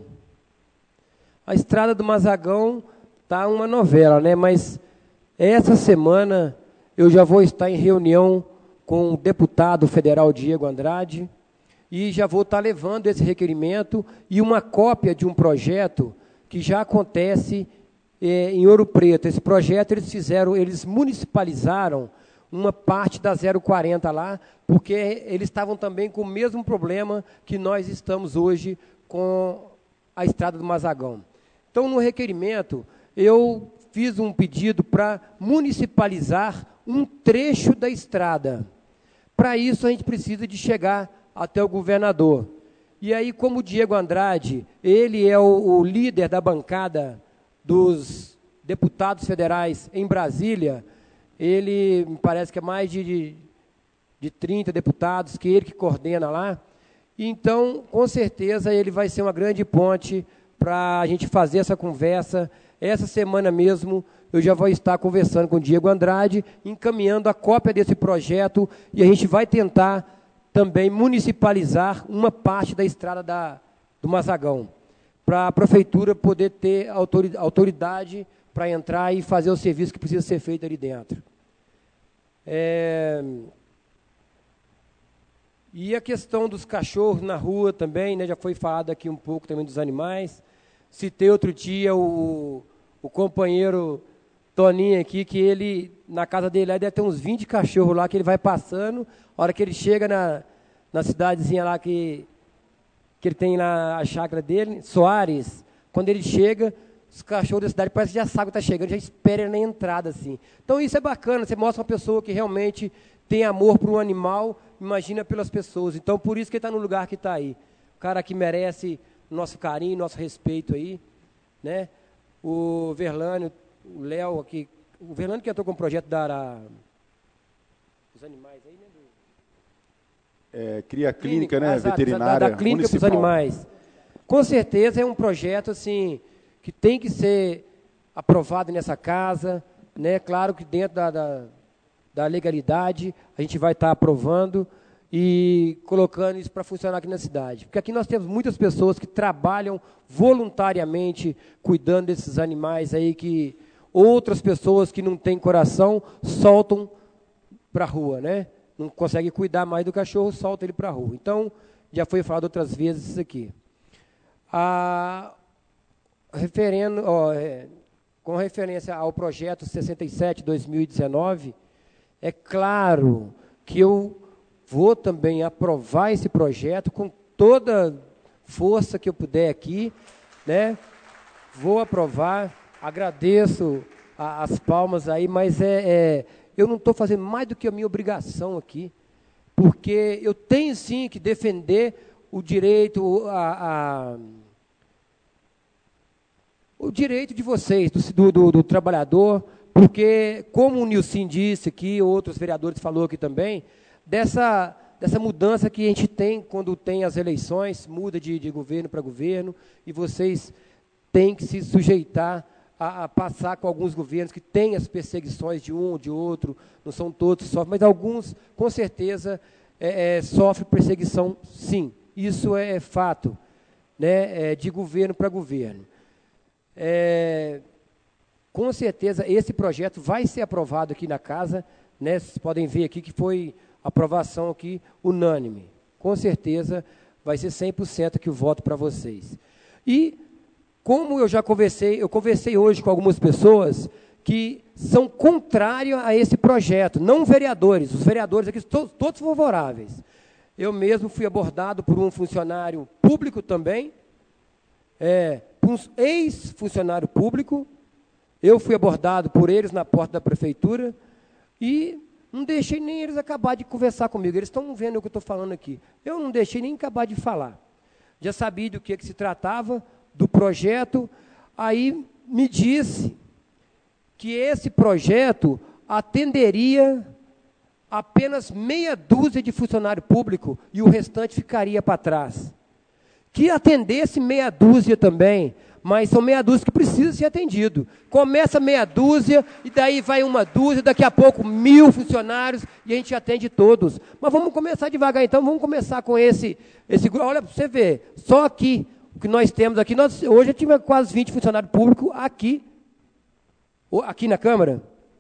S10: A Estrada do Marzagão está uma novela, né? Mas essa semana eu já vou estar em reunião com o deputado federal Diego Andrade e já vou estar levando esse requerimento e uma cópia de um projeto que já acontece em Ouro Preto. Esse projeto eles municipalizaram uma parte da 040 lá, porque eles estavam também com o mesmo problema que nós estamos hoje com a Estrada do Marzagão. Então, no requerimento, eu fiz um pedido para municipalizar um trecho da estrada. Para isso, a gente precisa de chegar até o governador. E aí, como o Diego Andrade, ele é o líder da bancada dos deputados federais em Brasília, ele me parece que é mais de 30 deputados, que ele que coordena lá. Então, com certeza, ele vai ser uma grande ponte para a gente fazer essa conversa. Essa semana mesmo eu já vou estar conversando com o Diego Andrade, encaminhando a cópia desse projeto, e a gente vai tentar também municipalizar uma parte da estrada do Mazagão, para a prefeitura poder ter autoridade para entrar e fazer o serviço que precisa ser feito ali dentro. E a questão dos cachorros na rua também, né, já foi falado aqui um pouco também dos animais. Citei outro dia o companheiro Toninho aqui, que ele, na casa dele, deve ter uns 20 cachorros lá, que ele vai passando. A hora que ele chega na cidadezinha lá que ele tem lá a chácara dele, Soares, quando ele chega, os cachorros da cidade parecem que já sabem que está chegando, já espera ele na entrada, assim. Então isso é bacana, você mostra uma pessoa que realmente tem amor por um animal, imagina pelas pessoas. Então por isso que ele está no lugar que está aí. O cara que merece nosso carinho, nosso respeito aí, né? O Verlânio, o Léo aqui, o Verlânio que entrou com o projeto da dos animais aí, né?
S7: Cria clínica, né, veterinária
S10: da clínica para os animais. Com certeza é um projeto assim que tem que ser aprovado nessa casa, né? Claro que dentro da legalidade a gente vai estar aprovando e colocando isso para funcionar aqui na cidade. Porque aqui nós temos muitas pessoas que trabalham voluntariamente cuidando desses animais aí, que outras pessoas que não têm coração soltam para a rua, né? Não consegue cuidar mais do cachorro, solta ele para a rua. Então, já foi falado outras vezes isso aqui. Com referência ao projeto 67/2019, é claro que eu vou também aprovar esse projeto com toda força que eu puder aqui, né? Vou aprovar, agradeço as palmas aí, mas eu não estou fazendo mais do que a minha obrigação aqui, porque eu tenho sim que defender o direito, o direito de vocês, do trabalhador, porque, como o Nilson disse aqui, outros vereadores falaram aqui também, dessa mudança que a gente tem quando tem as eleições, muda de governo para governo, e vocês têm que se sujeitar a passar com alguns governos que têm as perseguições de um ou de outro, não são todos que sofrem, mas alguns, com certeza, sofrem perseguição, sim. Isso é fato, né, de governo para governo. Com certeza, esse projeto vai ser aprovado aqui na casa, né, vocês podem ver aqui que foi aprovação aqui unânime. Com certeza, vai ser 100% aqui o voto para vocês. E, como eu conversei hoje com algumas pessoas que são contrárias a esse projeto, não vereadores, os vereadores aqui todos favoráveis. Eu mesmo fui abordado por um funcionário público também, por um ex-funcionário público, eu fui abordado por eles na porta da prefeitura e não deixei nem eles acabar de conversar comigo, eles estão vendo o que eu estou falando aqui. Eu não deixei nem acabar de falar. Já sabia do que se tratava, do projeto, aí me disse que esse projeto atenderia apenas meia dúzia de funcionário público e o restante ficaria para trás. Que atendesse meia dúzia também, mas são meia dúzia que precisa ser atendido. Começa meia dúzia, e daí vai uma dúzia, daqui a pouco 1000 funcionários, e a gente atende todos. Mas vamos começar devagar, então, vamos começar com esse grupo. Olha, para você ver, só aqui, o que nós temos aqui, hoje eu tive quase 20 funcionários públicos aqui na Câmara.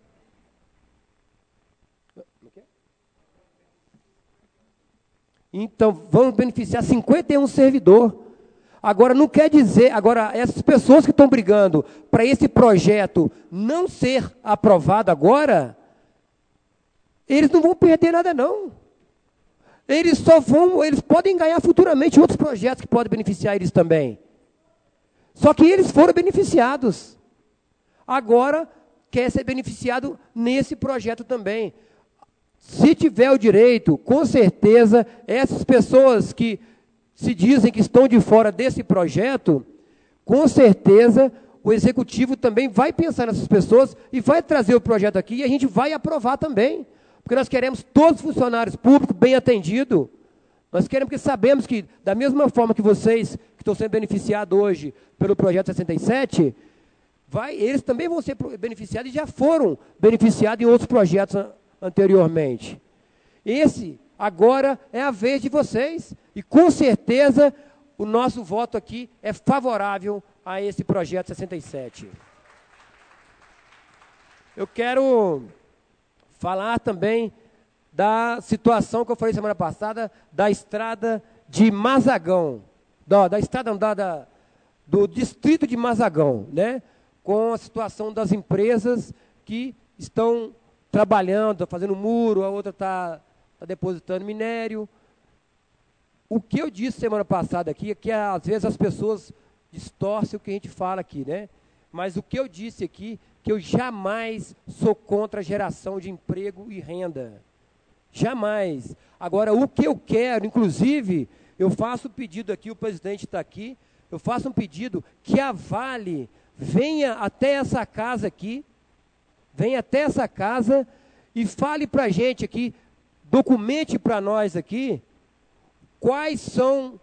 S10: Então, vamos beneficiar 51 servidores. Agora, não quer dizer, essas pessoas que estão brigando para esse projeto não ser aprovado agora, eles não vão perder nada, não. Eles podem ganhar futuramente outros projetos que podem beneficiar eles também. Só que eles foram beneficiados. Agora, quer ser beneficiado nesse projeto também. Se tiver o direito, com certeza, essas pessoas que se dizem que estão de fora desse projeto, com certeza o Executivo também vai pensar nessas pessoas e vai trazer o projeto aqui e a gente vai aprovar também. Porque nós queremos todos os funcionários públicos bem atendidos, Nós queremos porque sabemos que, da mesma forma que vocês que estão sendo beneficiados hoje pelo Projeto 67, eles também vão ser beneficiados e já foram beneficiados em outros projetos anteriormente. Esse, agora, é a vez de vocês. E, com certeza, o nosso voto aqui é favorável a esse Projeto 67. Eu quero falar também da situação que eu falei semana passada, da estrada de Mazagão, do distrito de Mazagão, né? Com a situação das empresas que estão trabalhando, fazendo muro, a outra está depositando minério. O que eu disse semana passada aqui é que às vezes as pessoas distorcem o que a gente fala aqui, né? Mas o que eu disse aqui, que eu jamais sou contra a geração de emprego e renda. Jamais. Agora, o que eu quero, inclusive, eu faço um pedido aqui, o presidente está aqui, eu faço um pedido que a Vale venha até essa casa aqui, venha até essa casa e fale para a gente aqui, documente para nós aqui, quais são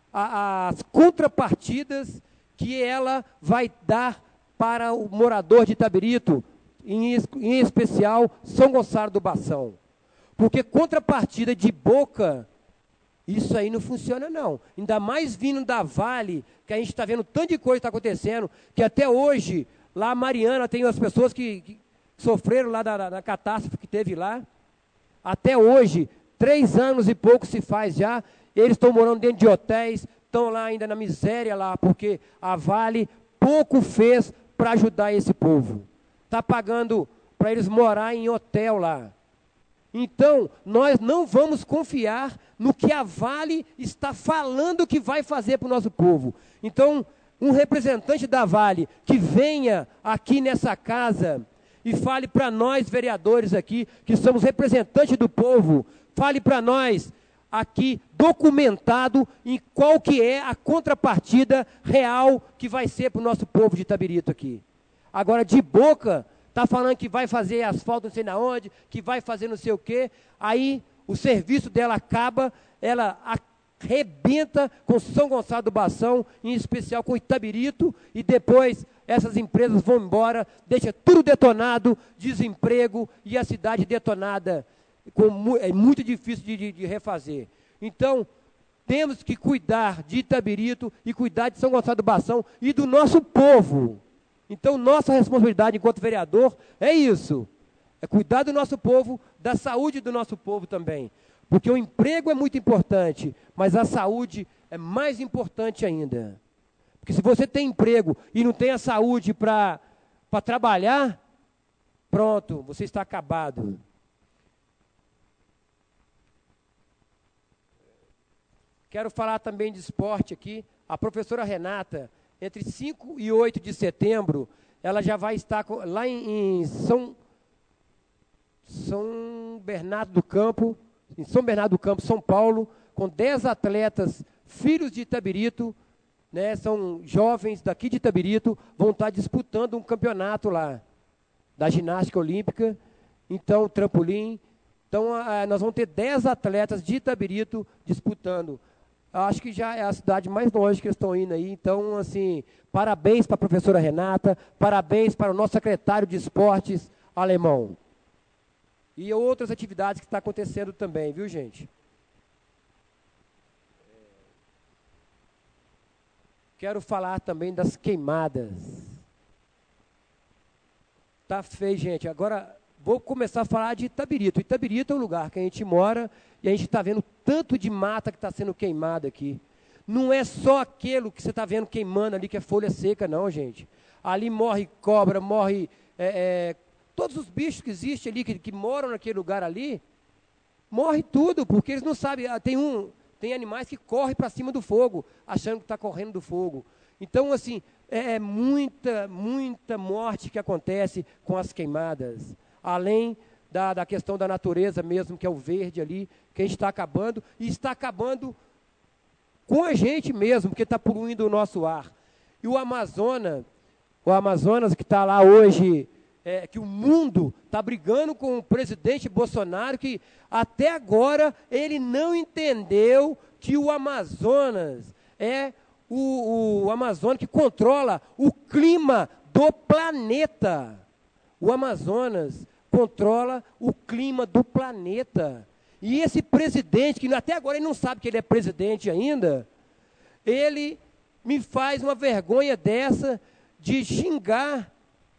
S10: as contrapartidas que ela vai dar para o morador de Itabirito, em especial São Gonçalo do Bação. Porque contrapartida de boca, isso aí não funciona não. Ainda mais vindo da Vale, que a gente está vendo tanto de coisa que está acontecendo, que até hoje, lá a Mariana, tem as pessoas que sofreram lá da catástrofe que teve lá. Até hoje, 3 anos e pouco se faz já, eles estão morando dentro de hotéis, estão lá ainda na miséria lá, porque a Vale pouco fez para ajudar esse povo. Está pagando para eles morar em hotel lá. Então, nós não vamos confiar no que a Vale está falando que vai fazer para o nosso povo. Então, um representante da Vale que venha aqui nessa casa e fale para nós, vereadores aqui, que somos representantes do povo, fale para nós aqui, documentado, em qual que é a contrapartida real que vai ser para o nosso povo de Itabirito aqui. Agora, de boca, está falando que vai fazer asfalto não sei na onde, que vai fazer não sei o quê, aí o serviço dela acaba, ela arrebenta com São Gonçalo do Bação, em especial com Itabirito, e depois essas empresas vão embora, deixa tudo detonado, desemprego e a cidade detonada. É muito difícil de refazer. Então, temos que cuidar de Itabirito e cuidar de São Gonçalo do Bação e do nosso povo. Então, nossa responsabilidade enquanto vereador é isso. É cuidar do nosso povo, da saúde do nosso povo também. Porque o emprego é muito importante, mas a saúde é mais importante ainda. Porque se você tem emprego e não tem a saúde para trabalhar, pronto, você está acabado. Quero falar também de esporte aqui. A professora Renata, entre 5 e 8 de setembro, ela já vai estar lá em São Bernardo do Campo, em São Bernardo do Campo, São Paulo, com 10 atletas, filhos de Itabirito, né, são jovens daqui de Itabirito, vão estar disputando um campeonato lá, da ginástica olímpica, então, trampolim. Então, nós vamos ter 10 atletas de Itabirito disputando. Acho que já é a cidade mais longe que eles estão indo aí. Então, assim, parabéns para a professora Renata, parabéns para o nosso secretário de esportes, Alemão. E outras atividades que estão acontecendo também, viu, gente? Quero falar também das queimadas. Tá feio, gente. Agora, vou começar a falar de Itabirito. Itabirito é um lugar que a gente mora e a gente está vendo tanto de mata que está sendo queimada aqui. Não é só aquilo que você está vendo queimando ali, que é folha seca, não, gente. Ali morre cobra, morre... todos os bichos que existem ali, que moram naquele lugar ali, morre tudo, porque eles não sabem. Tem animais que correm para cima do fogo, achando que está correndo do fogo. Então, assim, é muita morte que acontece com as queimadas. Além da questão da natureza mesmo, que é o verde ali, que a gente está acabando, e está acabando com a gente mesmo, porque está poluindo o nosso ar. E o Amazonas que está lá hoje que o mundo está brigando com o presidente Bolsonaro, que até agora ele não entendeu que o Amazonas é o Amazonas que controla o clima do planeta. O Amazonas controla o clima do planeta. E esse presidente, que até agora ele não sabe que ele é presidente ainda, ele me faz uma vergonha dessa de xingar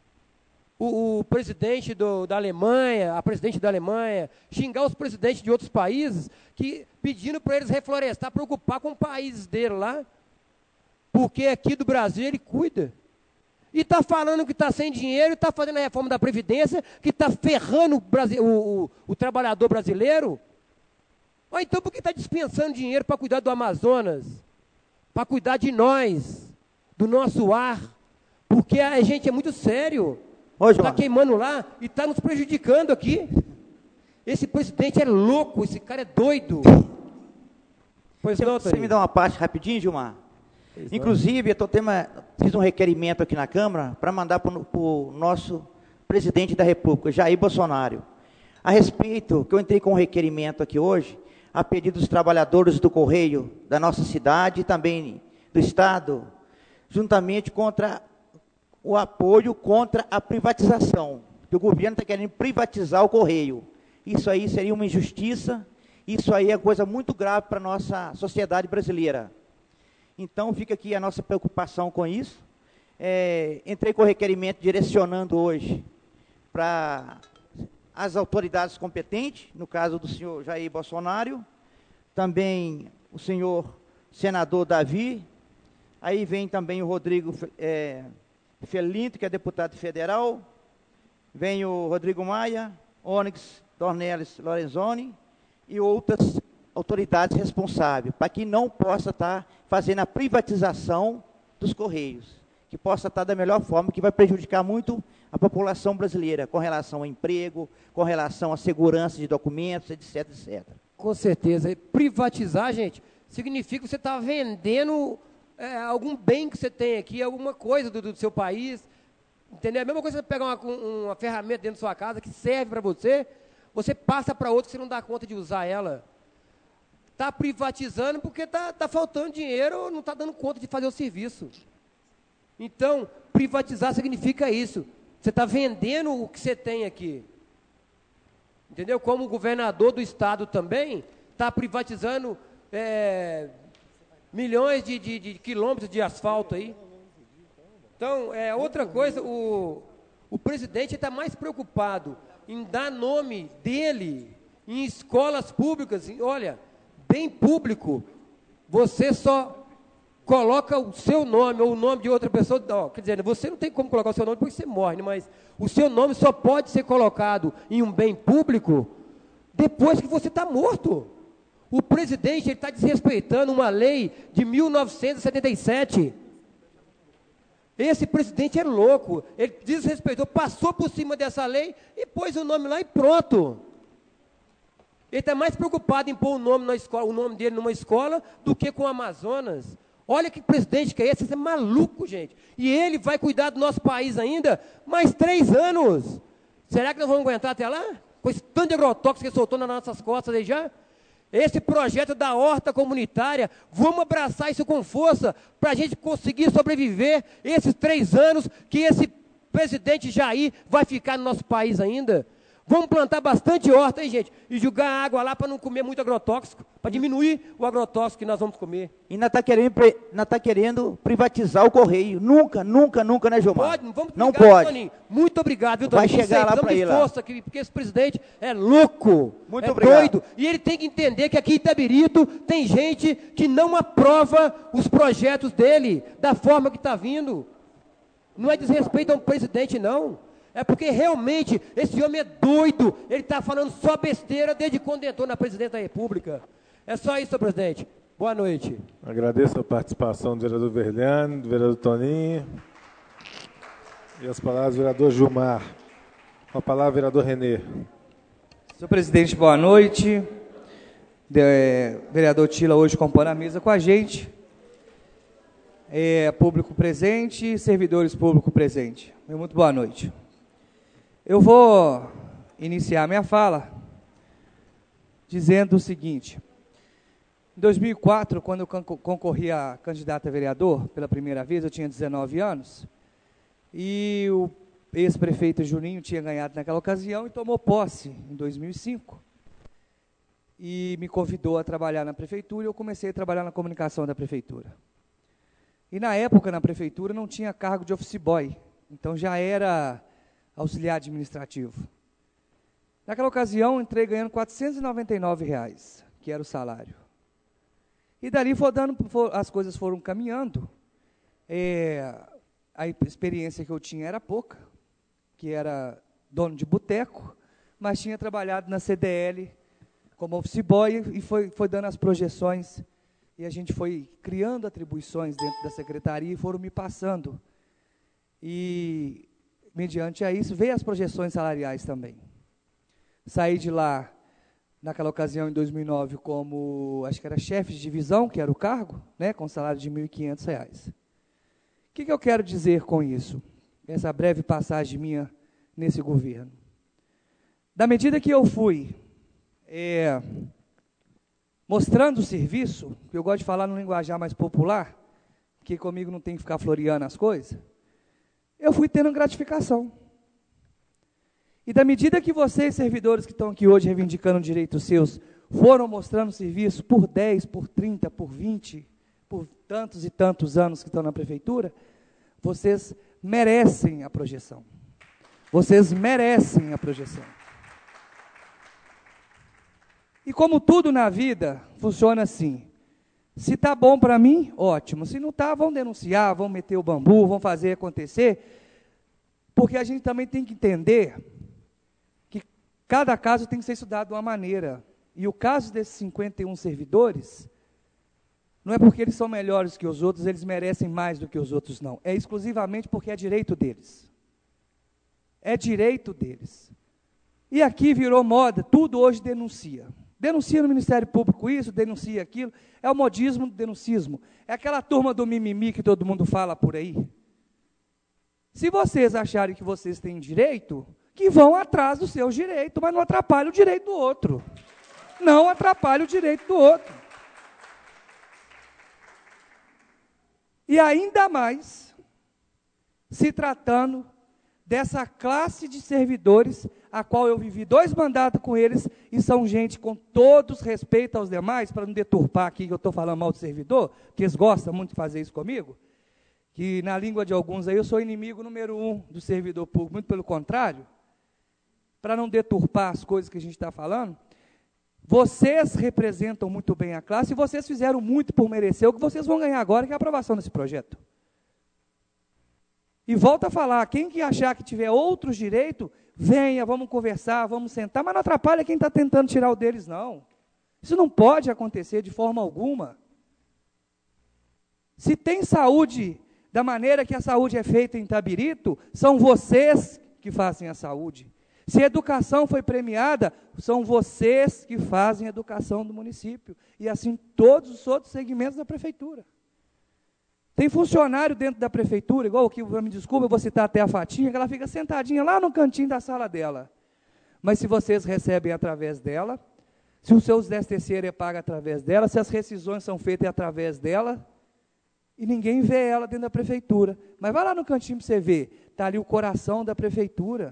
S10: o presidente da Alemanha, a presidente da Alemanha, xingar os presidentes de outros países, pedindo para eles reflorestar, preocupar com os países dele lá, porque aqui do Brasil ele cuida. E está falando que está sem dinheiro, está fazendo a reforma da Previdência, que está ferrando o trabalhador brasileiro. Ou então por que está dispensando dinheiro para cuidar do Amazonas? Para cuidar de nós, do nosso ar? Porque a gente é muito sério. Está queimando lá e está nos prejudicando aqui. Esse presidente é louco, esse cara é doido.
S8: Pois não, você me dá uma parte rapidinho, Gilmar? Inclusive, fiz um requerimento aqui na Câmara para mandar para o nosso presidente da República, Jair Bolsonaro. A respeito, que eu entrei com um requerimento aqui hoje, a pedido dos trabalhadores do Correio da nossa cidade e também do Estado, juntamente contra o apoio contra a privatização. Que o governo está querendo privatizar o Correio. Isso aí seria uma injustiça, isso aí é coisa muito grave para a nossa sociedade brasileira. Então, fica aqui a nossa preocupação com isso. Entrei com o requerimento direcionando hoje para as autoridades competentes, no caso do senhor Jair Bolsonaro, também o senhor senador Davi, aí vem também o Rodrigo Felinto, que é deputado federal, vem o Rodrigo Maia, Onyx Dornelles Lorenzoni e outras autoridades responsáveis, para que não possa estar fazendo a privatização dos Correios, que possa estar da melhor forma, que vai prejudicar muito a população brasileira, com relação ao emprego, com relação à segurança de documentos, etc, etc.
S10: Com certeza. Privatizar, gente, significa que você está vendendo algum bem que você tem aqui, alguma coisa do seu país, entendeu? A mesma coisa que você pegar uma ferramenta dentro da sua casa que serve para você passa para outro que você não dá conta de usar ela. Está privatizando porque está faltando dinheiro ou não está dando conta de fazer o serviço. Então, privatizar significa isso. Você está vendendo o que você tem aqui. Entendeu? Como o governador do estado também está privatizando milhões de quilômetros de asfalto aí. Então, outra coisa, o presidente está mais preocupado em dar nome dele em escolas públicas. Olha, bem público, você só coloca o seu nome ou o nome de outra pessoa. Quer dizer, você não tem como colocar o seu nome porque você morre, né? Mas o seu nome só pode ser colocado em um bem público depois que você está morto. O presidente está desrespeitando uma lei de 1977. Esse presidente é louco. Ele desrespeitou, passou por cima dessa lei e pôs o nome lá e pronto. Ele está mais preocupado em pôr o nome na escola, o nome dele numa escola, do que com o Amazonas. Olha que presidente que é esse, você é maluco, gente. E ele vai cuidar do nosso país ainda mais 3 anos. Será que nós vamos aguentar até lá? Com esse tanto de agrotóxico que ele soltou nas nossas costas aí já? Esse projeto da horta comunitária, vamos abraçar isso com força, para a gente conseguir sobreviver esses 3 anos que esse presidente Jair vai ficar no nosso país ainda. Vamos plantar bastante horta, hein, gente? E jogar água lá para não comer muito agrotóxico, para diminuir o agrotóxico que nós vamos comer.
S8: E ainda está querendo privatizar o Correio. Nunca, né, Gilmar? Não pode.
S10: Toninho. Muito obrigado, viu, Toninho?
S8: Vai chegar lá para ele.
S10: Força, porque esse presidente é louco,
S8: muito obrigado.
S10: Doido. E ele tem que entender que aqui em Itabirito tem gente que não aprova os projetos dele, da forma que está vindo. Não é desrespeito a um presidente, não. É porque realmente esse homem é doido. Ele está falando só besteira desde quando entrou na presidência da República. É só isso, senhor presidente. Boa noite.
S1: Agradeço a participação do vereador Verlano, do vereador Toninho. E as palavras do vereador Gilmar. Com a palavra, vereador Renê.
S2: Senhor presidente, boa noite. Vereador Tila hoje compondo a mesa com a gente. Público presente, servidores públicos presentes. Muito boa noite. Eu vou iniciar minha fala dizendo o seguinte. Em 2004, quando eu concorri a candidato a vereador pela primeira vez, eu tinha 19 anos, e o ex-prefeito Juninho tinha ganhado naquela ocasião e tomou posse em 2005. E me convidou a trabalhar na prefeitura, e eu comecei a trabalhar na comunicação da prefeitura. E na época, na prefeitura, não tinha cargo de office boy, então já era auxiliar administrativo. Naquela ocasião, entrei ganhando R$ 499, que era o salário. E dali as coisas foram caminhando. A experiência que eu tinha era pouca, que era dono de boteco, mas tinha trabalhado na CDL como office boy e foi dando as projeções, e a gente foi criando atribuições dentro da secretaria e foram me passando. E, mediante a isso, veio as projeções salariais também. Saí de lá, naquela ocasião, em 2009, como, acho que era chefe de divisão, que era o cargo, né, com salário de R$ 1.500. O que eu quero dizer com isso? Essa breve passagem minha nesse governo. Da medida que eu fui mostrando o serviço, que eu gosto de falar no linguajar mais popular, que comigo não tem que ficar floreando as coisas, eu fui tendo gratificação. E da medida que vocês, servidores que estão aqui hoje reivindicando direitos seus, foram mostrando serviço por 10, por 30, por 20, por tantos e tantos anos que estão na prefeitura, vocês merecem a projeção. Vocês merecem a projeção. E como tudo na vida, funciona assim. Se está bom para mim, ótimo. Se não está, vão denunciar, vão meter o bambu, vão fazer acontecer. Porque a gente também tem que entender que cada caso tem que ser estudado de uma maneira. E o caso desses 51 servidores, não é porque eles são melhores que os outros, eles merecem mais do que os outros, não. É exclusivamente porque é direito deles. É direito deles. E aqui virou moda, tudo hoje denuncia. Denuncia no Ministério Público isso, denuncia aquilo. É o modismo do denuncismo. É aquela turma do mimimi que todo mundo fala por aí. Se vocês acharem que vocês têm direito, que vão atrás do seu direito, mas não atrapalhe o direito do outro. Não atrapalhe o direito do outro. E ainda mais, se tratando dessa classe de servidores, a qual eu vivi 2 mandatos com eles, e são gente com todos respeito aos demais, para não deturpar aqui que eu estou falando mal do servidor, que eles gostam muito de fazer isso comigo, que na língua de alguns aí eu sou inimigo número 1 do servidor público, muito pelo contrário, para não deturpar as coisas que a gente está falando, vocês representam muito bem a classe, e vocês fizeram muito por merecer o que vocês vão ganhar agora, que é a aprovação desse projeto. E volto a falar, quem que achar que tiver outros direitos, venha, vamos conversar, vamos sentar, mas não atrapalha quem está tentando tirar o deles, não. Isso não pode acontecer de forma alguma. Se tem saúde da maneira que a saúde é feita em Itabirito, são vocês que fazem a saúde. Se a educação foi premiada, são vocês que fazem a educação do município. E assim todos os outros segmentos da prefeitura. Tem funcionário dentro da prefeitura, igual aqui, me desculpa, eu vou citar até a Fatinha, que ela fica sentadinha lá no cantinho da sala dela. Mas se vocês recebem através dela, se os seus 10º é pago através dela, se as rescisões são feitas através dela, e ninguém vê ela dentro da prefeitura. Mas vai lá no cantinho para você ver, está ali o coração da prefeitura.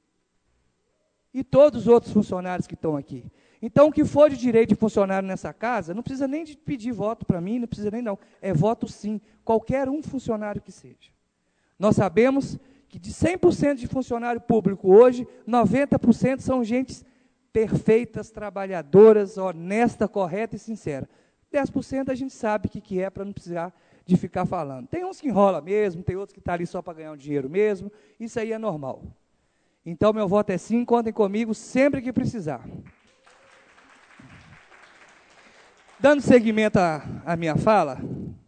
S2: E todos os outros funcionários que estão aqui. Então, o que for de direito de funcionário nessa casa, não precisa nem de pedir voto para mim, não precisa nem não. É voto sim, qualquer um funcionário que seja. Nós sabemos que de 100% de funcionário público hoje, 90% são gente perfeitas, trabalhadoras, honesta, correta e sincera. 10% a gente sabe o que é para não precisar de ficar falando. Tem uns que enrola mesmo, tem outros que estão ali só para ganhar um dinheiro mesmo, isso aí é normal. Então, meu voto é sim, contem comigo sempre que precisar. Dando seguimento à minha fala,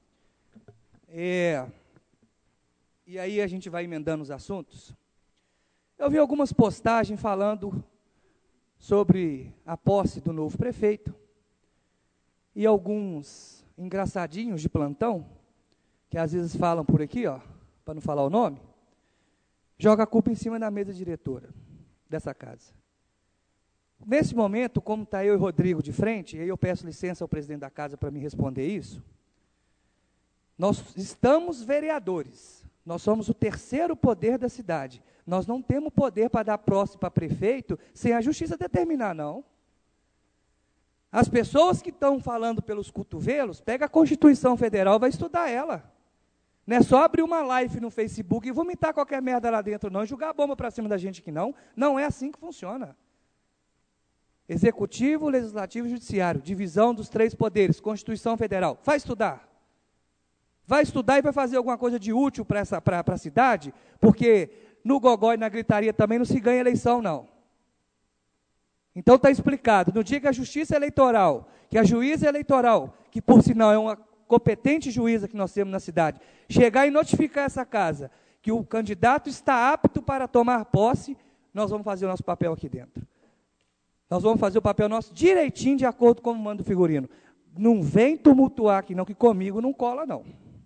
S2: e aí a gente vai emendando os assuntos, eu vi algumas postagens falando sobre a posse do novo prefeito, e alguns engraçadinhos de plantão, que às vezes falam por aqui, ó, para não falar o nome, joga a culpa em cima da mesa diretora. dessa casa. Nesse momento, como está eu e Rodrigo de frente, e aí eu peço licença ao presidente da casa para me responder isso, nós estamos vereadores, nós somos o terceiro poder da cidade, nós não temos poder para dar posse para prefeito sem a justiça determinar, não. As pessoas que estão falando pelos cotovelos, pega a Constituição Federal e vai estudar ela. Não é só abrir uma live no Facebook e vomitar qualquer merda lá dentro, não, e jogar a bomba para cima da gente que não. Não é assim que funciona. Executivo, Legislativo e Judiciário, divisão dos três poderes, Constituição Federal. Vai estudar. Vai estudar e vai fazer alguma coisa de útil para a cidade, porque no gogó e na gritaria também não se ganha eleição, não. Então está explicado, no dia que a Justiça Eleitoral, que a juíza eleitoral, que por sinal é uma competente juíza que nós temos na cidade, chegar e notificar essa casa que o candidato está apto para tomar posse, nós vamos fazer o nosso papel aqui dentro. Nós vamos fazer o papel nosso direitinho, de acordo com o mando do figurino. Não vem tumultuar aqui não, que comigo não cola não.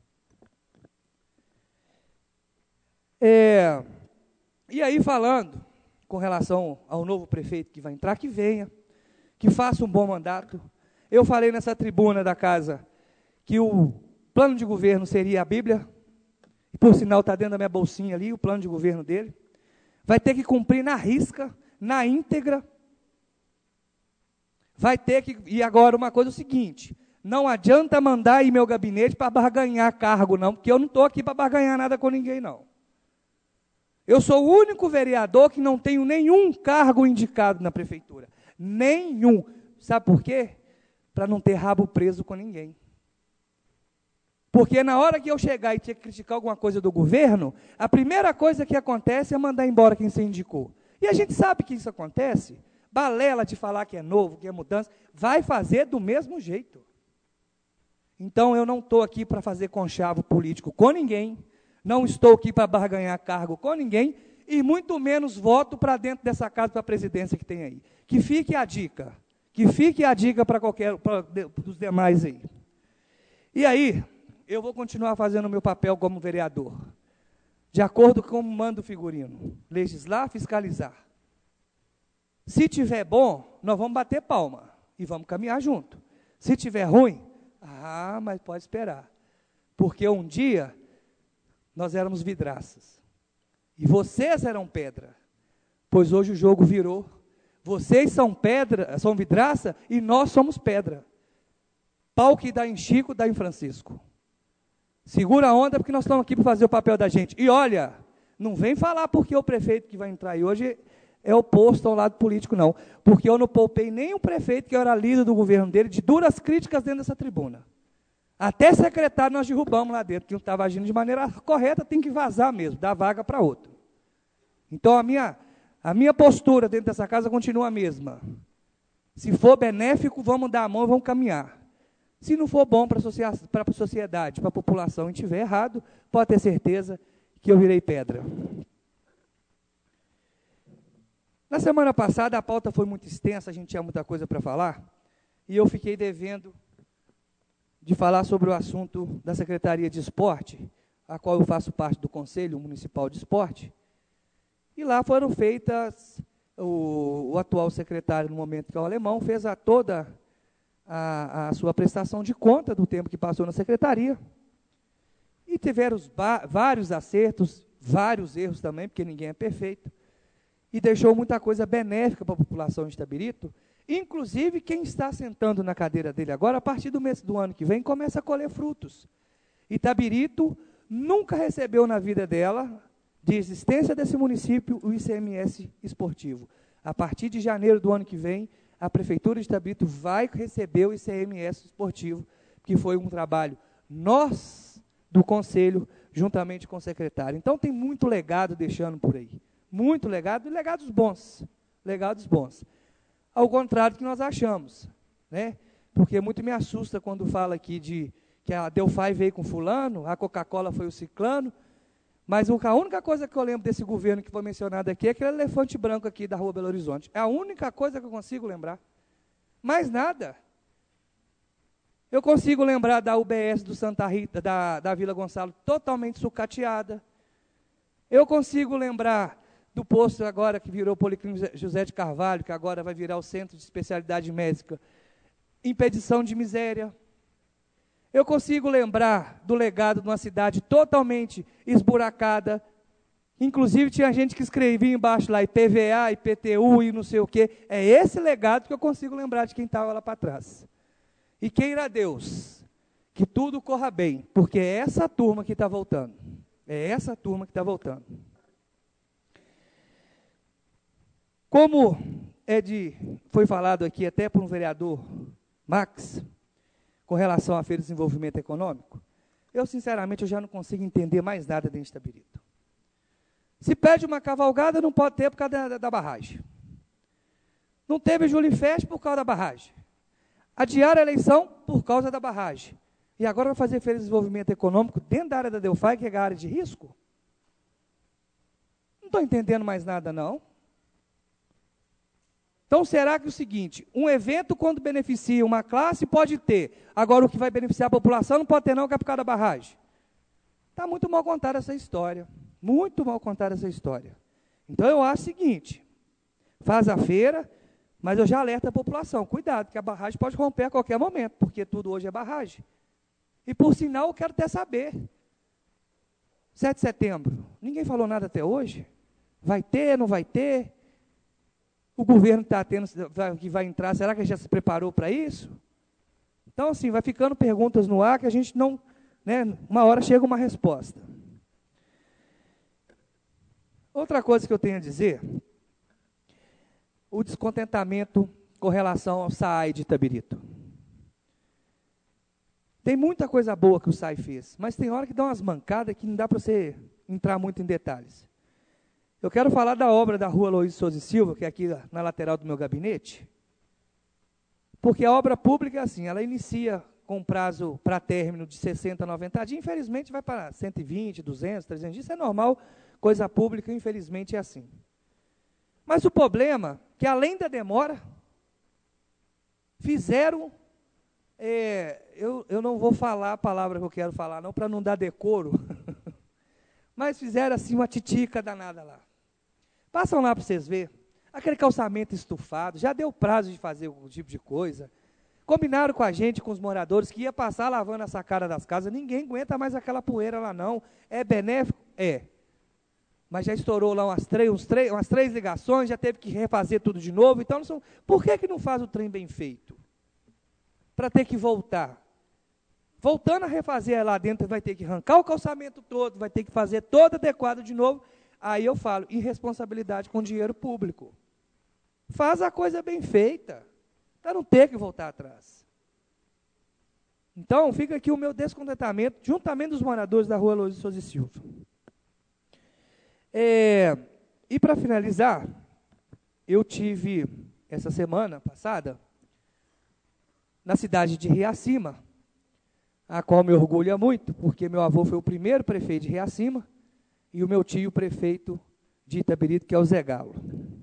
S2: E aí falando com relação ao novo prefeito que vai entrar, que venha, que faça um bom mandato. Eu falei nessa tribuna da casa que o plano de governo seria a Bíblia, e por sinal está dentro da minha bolsinha ali, o plano de governo dele. Vai ter que cumprir na risca, na íntegra. Vai ter que, e agora uma coisa é o seguinte, não adianta mandar ir meu gabinete para barganhar cargo não, porque eu não estou aqui para barganhar nada com ninguém não. Eu sou o único vereador que não tenho nenhum cargo indicado na prefeitura. Nenhum. Sabe por quê? Para não ter rabo preso com ninguém. Porque na hora que eu chegar e ter que criticar alguma coisa do governo, a primeira coisa que acontece é mandar embora quem se indicou. E a gente sabe que isso acontece. Balela de falar que é novo, que é mudança, vai fazer do mesmo jeito. Então eu não estou aqui para fazer conchavo político com ninguém, não estou aqui para barganhar cargo com ninguém, e muito menos voto para dentro dessa casa, para a presidência que tem aí. Que fique a dica para os demais aí. E aí, eu vou continuar fazendo o meu papel como vereador, de acordo com o mando figurino, legislar, fiscalizar. Se tiver bom, nós vamos bater palma e vamos caminhar junto. Se tiver ruim, mas pode esperar. Porque um dia nós éramos vidraças. E vocês eram pedra. Pois hoje o jogo virou. Vocês são pedra, são vidraça e nós somos pedra. Pau que dá em Chico, dá em Francisco. Segura a onda porque nós estamos aqui para fazer o papel da gente. E olha, não vem falar porque o prefeito que vai entrar aí hoje é oposto ao lado político, não. Porque eu não poupei nem o prefeito, que era líder do governo dele, de duras críticas dentro dessa tribuna. Até secretário nós derrubamos lá dentro, que não estava agindo de maneira correta, tem que vazar mesmo, dar vaga para outro. Então, a minha postura dentro dessa casa continua a mesma. Se for benéfico, vamos dar a mão e vamos caminhar. Se não for bom para a sociedade, para a população, e estiver errado, pode ter certeza que eu virei pedra. Na semana passada, a pauta foi muito extensa, a gente tinha muita coisa para falar, e eu fiquei devendo de falar sobre o assunto da Secretaria de Esporte, a qual eu faço parte do Conselho Municipal de Esporte, e lá foram feitas, o atual secretário, no momento que é o Alemão, fez toda a sua prestação de conta do tempo que passou na Secretaria, e tiveram vários acertos, vários erros também, porque ninguém é perfeito, e deixou muita coisa benéfica para a população de Itabirito, inclusive quem está sentando na cadeira dele agora, a partir do mês do ano que vem, começa a colher frutos. Itabirito nunca recebeu na vida dela, de existência desse município, o ICMS esportivo. A partir de janeiro do ano que vem, a Prefeitura de Itabirito vai receber o ICMS esportivo, que foi um trabalho nós, do Conselho, juntamente com o secretário. Então, tem muito legado deixando por aí. Muito legado, e legados bons. Legados bons. Ao contrário do que nós achamos, né? Porque muito me assusta quando fala aqui que a Delphi veio com fulano, a Coca-Cola foi o ciclano, mas a única coisa que eu lembro desse governo que foi mencionado aqui é aquele elefante branco aqui da Rua Belo Horizonte. É a única coisa que eu consigo lembrar. Mais nada. Eu consigo lembrar da UBS do Santa Rita, da Vila Gonçalo, totalmente sucateada. Eu consigo lembrar do posto agora que virou Policlínica José de Carvalho, que agora vai virar o Centro de Especialidade Médica, impedição de miséria. Eu consigo lembrar do legado de uma cidade totalmente esburacada. Inclusive tinha gente que escrevia embaixo lá, IPVA, IPTU e não sei o quê. É esse legado que eu consigo lembrar de quem estava lá para trás. E queira Deus que tudo corra bem, porque é essa turma que está voltando. É essa turma que está voltando. Como foi falado aqui até por um vereador, Max, com relação à Feira de Desenvolvimento Econômico, eu sinceramente eu já não consigo entender mais nada dentro de Itabirito. Se pede uma cavalgada, não pode ter por causa da barragem. Não teve Julifest por causa da barragem. Adiaram a eleição por causa da barragem. E agora vai fazer Feira de Desenvolvimento Econômico dentro da área da Delphi, que é a área de risco? Não estou entendendo mais nada, não. Então, será que é o seguinte, um evento quando beneficia uma classe pode ter, agora o que vai beneficiar a população não pode ter não, que é por causa da barragem? Está muito mal contada essa história, muito mal contada essa história. Então, eu acho o seguinte, faz a feira, mas eu já alerto a população, cuidado, que a barragem pode romper a qualquer momento, porque tudo hoje é barragem. E, por sinal, eu quero até saber, 7 de setembro, ninguém falou nada até hoje? Vai ter, não vai ter? O governo está tendo, que vai entrar, será que já se preparou para isso? Então, assim, vai ficando perguntas no ar que a gente não, né, uma hora chega uma resposta. Outra coisa que eu tenho a dizer, o descontentamento com relação ao SAAI de Itabirito. Tem muita coisa boa que o SAAI fez, mas tem hora que dá umas mancadas que não dá para você entrar muito em detalhes. Eu quero falar da obra da Rua Aloysio Souza e Silva, que é aqui na lateral do meu gabinete, porque a obra pública é assim, ela inicia com prazo para término de 60, 90 dias, infelizmente vai para 120, 200, 300 dias, isso é normal, coisa pública, infelizmente é assim. Mas o problema é que, além da demora, fizeram, eu não vou falar a palavra que eu quero falar, não, para não dar decoro, mas fizeram assim uma titica danada lá. Passam lá para vocês verem, aquele calçamento estufado, já deu prazo de fazer algum tipo de coisa, combinaram com a gente, com os moradores, que ia passar lavando a sacada das casas, ninguém aguenta mais aquela poeira lá não, é benéfico? É. Mas já estourou lá umas três ligações, já teve que refazer tudo de novo, então, por que não faz o trem bem feito? Para ter que voltar. Voltando a refazer lá dentro, vai ter que arrancar o calçamento todo, vai ter que fazer todo adequado de novo. Aí eu falo, irresponsabilidade com dinheiro público. Faz a coisa bem feita, para não ter que voltar atrás. Então, fica aqui o meu descontentamento, juntamente dos moradores da Rua Aloysio Souza e Silva. E para finalizar, eu tive, essa semana passada, na cidade de Riacima, a qual me orgulha muito, porque meu avô foi o primeiro prefeito de Riacima, e o meu tio, prefeito de Itabirito, que é o Zé Galo.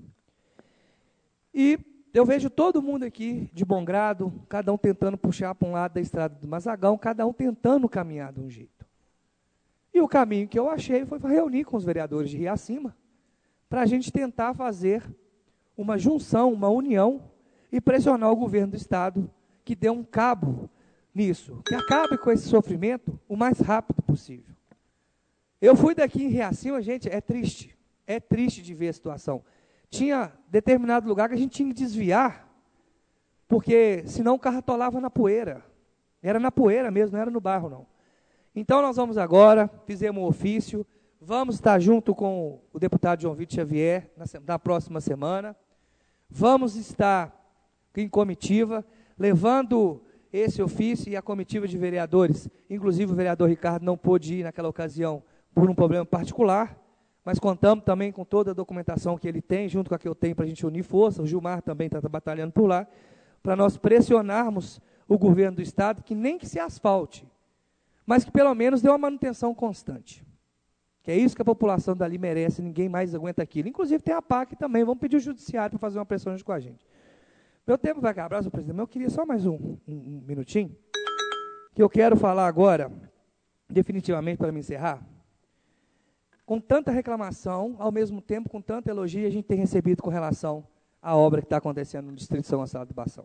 S2: E eu vejo todo mundo aqui de bom grado, cada um tentando puxar para um lado da estrada do Mazagão, cada um tentando caminhar de um jeito. E o caminho que eu achei foi reunir com os vereadores de Riacima, para a gente tentar fazer uma junção, uma união, e pressionar o governo do Estado, que dê um cabo nisso, que acabe com esse sofrimento o mais rápido possível. Eu fui daqui em Riacima, gente, é triste de ver a situação. Tinha determinado lugar que a gente tinha que desviar, porque senão o carro atolava na poeira. Era na poeira mesmo, não era no barro, não. Então, nós vamos agora, fizemos um ofício, vamos estar junto com o deputado João Vitor Xavier na próxima semana, vamos estar em comitiva, levando esse ofício e a comitiva de vereadores, inclusive o vereador Ricardo não pôde ir naquela ocasião por um problema particular, mas contamos também com toda a documentação que ele tem, junto com a que eu tenho para a gente unir força, o Gilmar também está batalhando por lá, para nós pressionarmos o governo do Estado, que nem que se asfalte, mas que pelo menos dê uma manutenção constante. Que é isso que a população dali merece, ninguém mais aguenta aquilo. Inclusive tem a PAC também, vamos pedir o judiciário para fazer uma pressão junto com a gente. Meu tempo vai acabar, senhor presidente, mas eu queria só mais um minutinho, que eu quero falar agora, definitivamente para me encerrar, com tanta reclamação, ao mesmo tempo com tanto elogio, a gente tem recebido com relação à obra que está acontecendo no Distrito de São Gonçalo do Bação.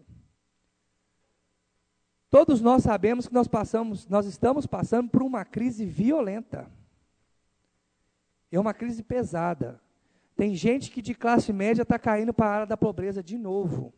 S2: Todos nós sabemos que nós estamos passando por uma crise violenta. É uma crise pesada. Tem gente que de classe média está caindo para a área da pobreza de novo.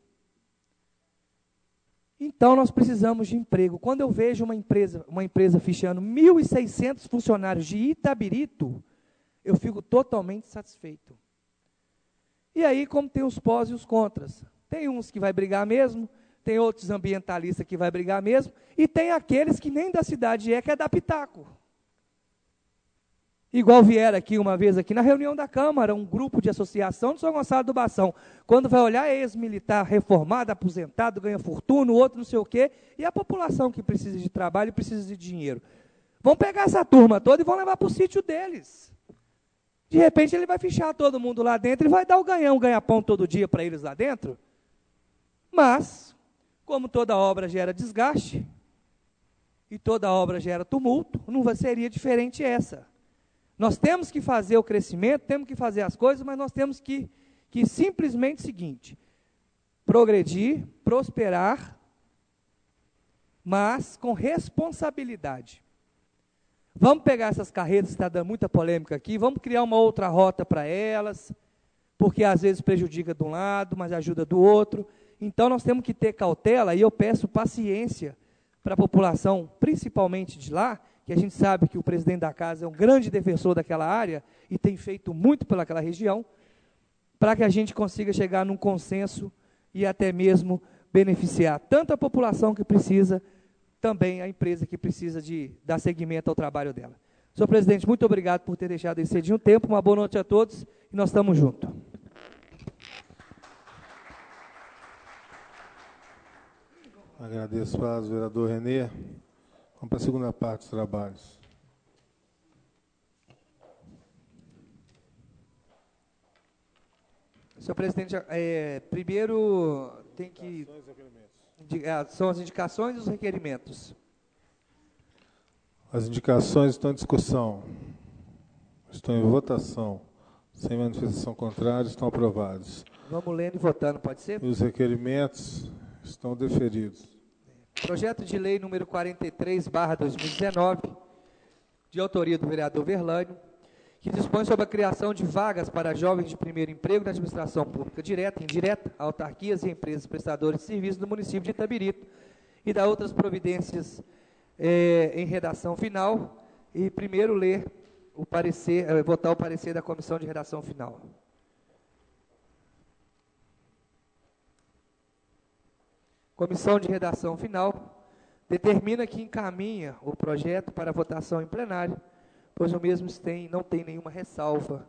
S2: Então, nós precisamos de emprego. Quando eu vejo uma empresa fichando 1.600 funcionários de Itabirito, eu fico totalmente satisfeito. E aí, como tem os pós e os contras? Tem uns que vai brigar mesmo, tem outros ambientalistas que vai brigar mesmo, e tem aqueles que nem da cidade que é da pitaco. Igual vieram aqui uma vez aqui na reunião da Câmara, um grupo de associação de São Gonçalo do Bação. Quando vai olhar, é ex-militar reformado, aposentado, ganha fortuna, o outro não sei o quê, e a população que precisa de trabalho e precisa de dinheiro. Vão pegar essa turma toda e vão levar para o sítio deles. De repente ele vai fichar todo mundo lá dentro e vai dar o ganha-pão todo dia para eles lá dentro. Mas, como toda obra gera desgaste, e toda obra gera tumulto, não seria diferente essa. Nós temos que fazer o crescimento, temos que fazer as coisas, mas nós temos que simplesmente o seguinte, progredir, prosperar, mas com responsabilidade. Vamos pegar essas carretas que está dando muita polêmica aqui, vamos criar uma outra rota para elas, porque às vezes prejudica de um lado, mas ajuda do outro. Então nós temos que ter cautela, e eu peço paciência para a população, principalmente de lá, que a gente sabe que o presidente da casa é um grande defensor daquela área e tem feito muito pelaquela região, para que a gente consiga chegar num consenso e até mesmo beneficiar tanto a população que precisa, também a empresa que precisa de dar seguimento ao trabalho dela. Senhor presidente, muito obrigado por ter deixado exceder um tempo, uma boa noite a todos e nós estamos juntos.
S1: Agradeço ao vereador Renê. Vamos para a segunda parte dos trabalhos.
S2: Senhor presidente, primeiro tem que... São as indicações e os requerimentos.
S1: As indicações estão em discussão. Estão em votação. Sem manifestação contrária, estão aprovados.
S2: Vamos lendo e votando, pode ser?
S1: E os requerimentos estão deferidos.
S2: Projeto de lei número 43/2019, de autoria do vereador Verlânio, que dispõe sobre a criação de vagas para jovens de primeiro emprego na administração pública direta e indireta, autarquias e empresas prestadoras de serviços do município de Itabirito, e da outras providências em redação final, e primeiro ler o parecer, votar o parecer da comissão de redação final. Comissão de redação final determina que encaminha o projeto para votação em plenário, pois o mesmo não tem nenhuma ressalva.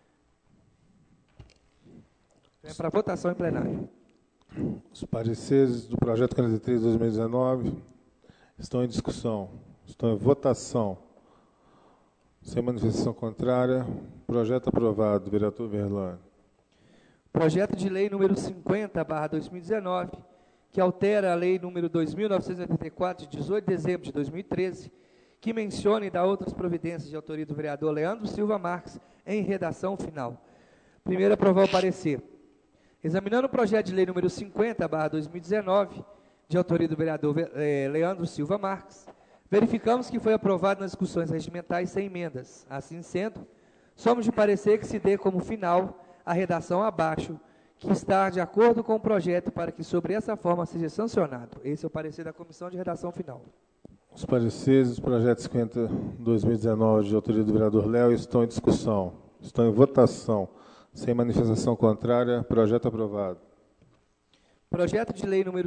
S2: É para votação em plenário.
S1: Os pareceres do projeto 43 de 2019 estão em discussão, estão em votação. Sem manifestação contrária, projeto aprovado, vereador Verlânio.
S2: Projeto de lei número 50/2019, que altera a lei número 2.984, de 18 de dezembro de 2013, que menciona e dá outras providências de autoria do vereador Leandro Silva Marques, em redação final. Primeiro, aprovar o parecer. Examinando o projeto de lei número 50/2019, de autoria do vereador Leandro Silva Marques, verificamos que foi aprovado nas discussões regimentais sem emendas. Assim sendo, somos de parecer que se dê como final a redação abaixo, que está de acordo com o projeto para que sobre essa forma seja sancionado. Esse é o parecer da comissão de redação final.
S1: Os pareceres dos projetos 50/2019 de autoria do vereador Léo estão em discussão, estão em votação. Sem manifestação contrária, projeto aprovado.
S2: Projeto de lei número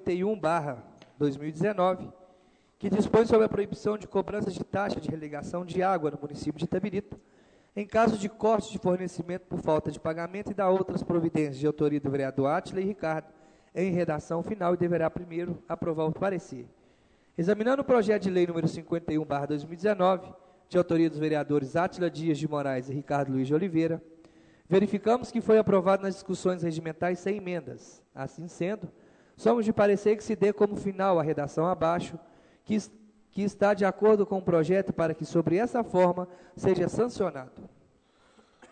S2: 51/2019, que dispõe sobre a proibição de cobrança de taxa de religação de água no município de Itabirito, em caso de corte de fornecimento por falta de pagamento, e dá outras providências de autoria do vereador Átila e Ricardo, em redação final, e deverá primeiro aprovar o parecer. Examinando o projeto de lei número 51/2019, de autoria dos vereadores Átila Dias de Moraes e Ricardo Luiz de Oliveira, verificamos que foi aprovado nas discussões regimentais sem emendas. Assim sendo, somos de parecer que se dê como final a redação abaixo, que está de acordo com o projeto para que sobre essa forma seja sancionado.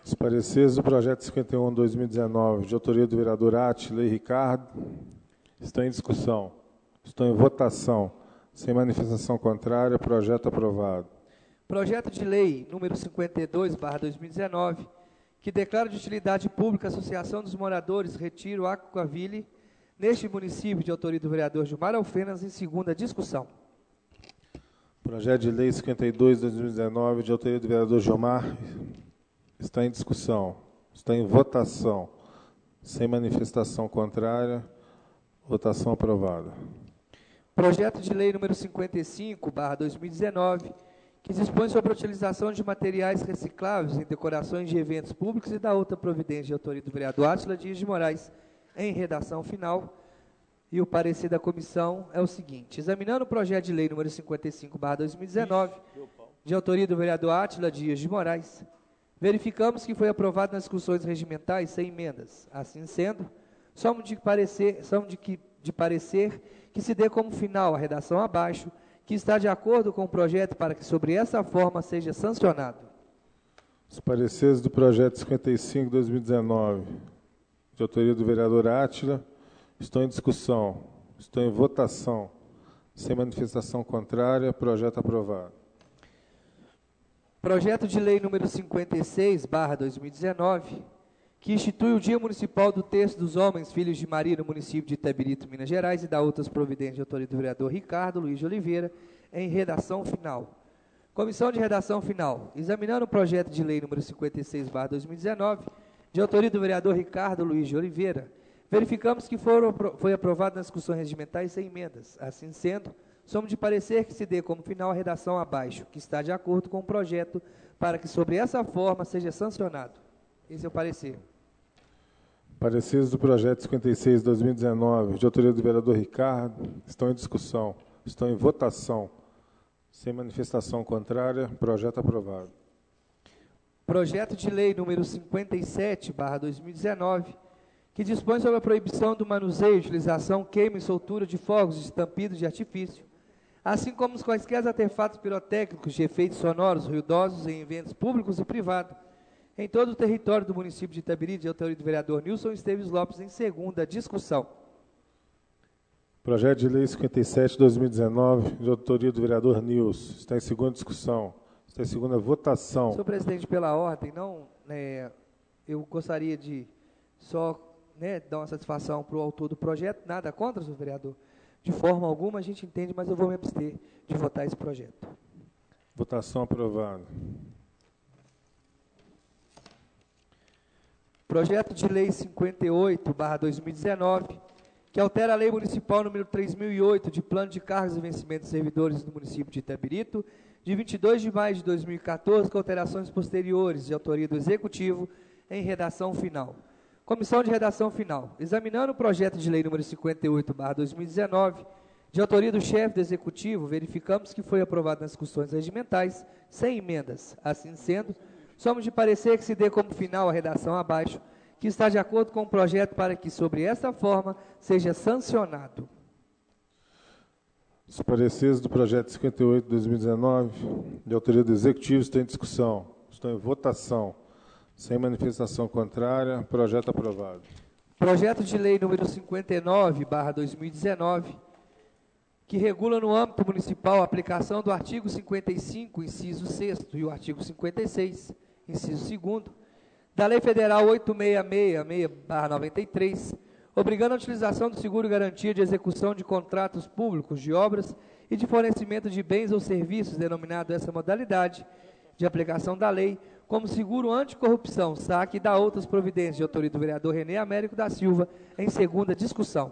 S1: Os pareceres do projeto 51/2019, de autoria do vereador Átila e Ricardo, estão em discussão. Estão em votação. Sem manifestação contrária, projeto aprovado.
S2: Projeto de lei número 52/2019, que declara de utilidade pública a Associação dos Moradores Retiro Aquaville, neste município, de autoria do vereador Gilmar Alfenas, em segunda discussão.
S1: Projeto de lei 52/2019, de autoria do vereador Gilmar, está em discussão. Está em votação. Sem manifestação contrária, votação aprovada.
S2: Projeto de lei número 55/2019, que dispõe sobre a utilização de materiais recicláveis em decorações de eventos públicos e da outra providência, de autoria do vereador Átila Dias de Moraes, em redação final. E o parecer da comissão é o seguinte: examinando o projeto de lei número 55/2019, de autoria do vereador Átila Dias de Moraes, verificamos que foi aprovado nas discussões regimentais sem emendas. Assim sendo, somos de parecer que se dê como final a redação abaixo, que está de acordo com o projeto para que sobre essa forma seja sancionado.
S1: Os pareceres do projeto 55/2019, de autoria do vereador Átila, estão em discussão. Estão em votação. Sem manifestação contrária, projeto aprovado.
S2: Projeto de lei número 56/2019, que institui o Dia Municipal do Terço dos Homens, Filhos de Maria, no município de Itabirito, Minas Gerais, e da outras providências, de autoria do vereador Ricardo Luiz de Oliveira, em redação final. Comissão de redação final. Examinando o projeto de lei número 56/2019, de autoria do vereador Ricardo Luiz de Oliveira, verificamos que foi aprovado nas discussões regimentais sem emendas. Assim sendo, somos de parecer que se dê como final a redação abaixo, que está de acordo com o projeto, para que sobre essa forma seja sancionado. Esse é o parecer.
S1: Pareceres do projeto 56/2019, de autoria do vereador Ricardo, estão em discussão. Estão em votação. Sem manifestação contrária, projeto aprovado.
S2: Projeto de lei número 57/2019, que dispõe sobre a proibição do manuseio, utilização, queima e soltura de fogos de estampidos de artifício, assim como os quaisquer artefatos pirotécnicos de efeitos sonoros ruidosos em eventos públicos e privados, em todo o território do município de Itabirito, de autoria do vereador Nilson Esteves Lopes, em segunda discussão.
S1: Projeto de lei 57/2019, de autoria do vereador Nilson, está em segunda discussão. Está em segunda votação.
S2: Senhor presidente, pela ordem, eu gostaria de só dar uma satisfação para o autor do projeto. Nada contra, senhor vereador. De forma alguma a gente entende, mas eu vou me abster de votar esse projeto.
S1: Votação aprovada.
S2: Projeto de lei 58/2019, que altera a lei municipal número 3008, de plano de cargos e vencimentos de servidores do município de Itabirito, de 22 de maio de 2014, com alterações posteriores, de autoria do Executivo, em redação final. Comissão de redação final. Examinando o projeto de lei número 58/2019, de autoria do chefe do Executivo, verificamos que foi aprovado nas discussões regimentais, sem emendas. Assim sendo, somos de parecer que se dê como final a redação abaixo, que está de acordo com o projeto para que, sobre essa forma, seja sancionado.
S1: Os pareceres do projeto 58/2019, de autoria do Executivo, estão em discussão. Estão em votação. Sem manifestação contrária, projeto aprovado.
S2: Projeto de lei número 59/2019, que regula no âmbito municipal a aplicação do artigo 55, inciso 6º, e o artigo 56, inciso 2º, da Lei Federal 8666/93, obrigando a utilização do seguro garantia de execução de contratos públicos de obras e de fornecimento de bens ou serviços, denominado essa modalidade de aplicação da lei, como seguro anticorrupção, saque e da outras providências, de autoria do vereador René Américo da Silva, em segunda discussão.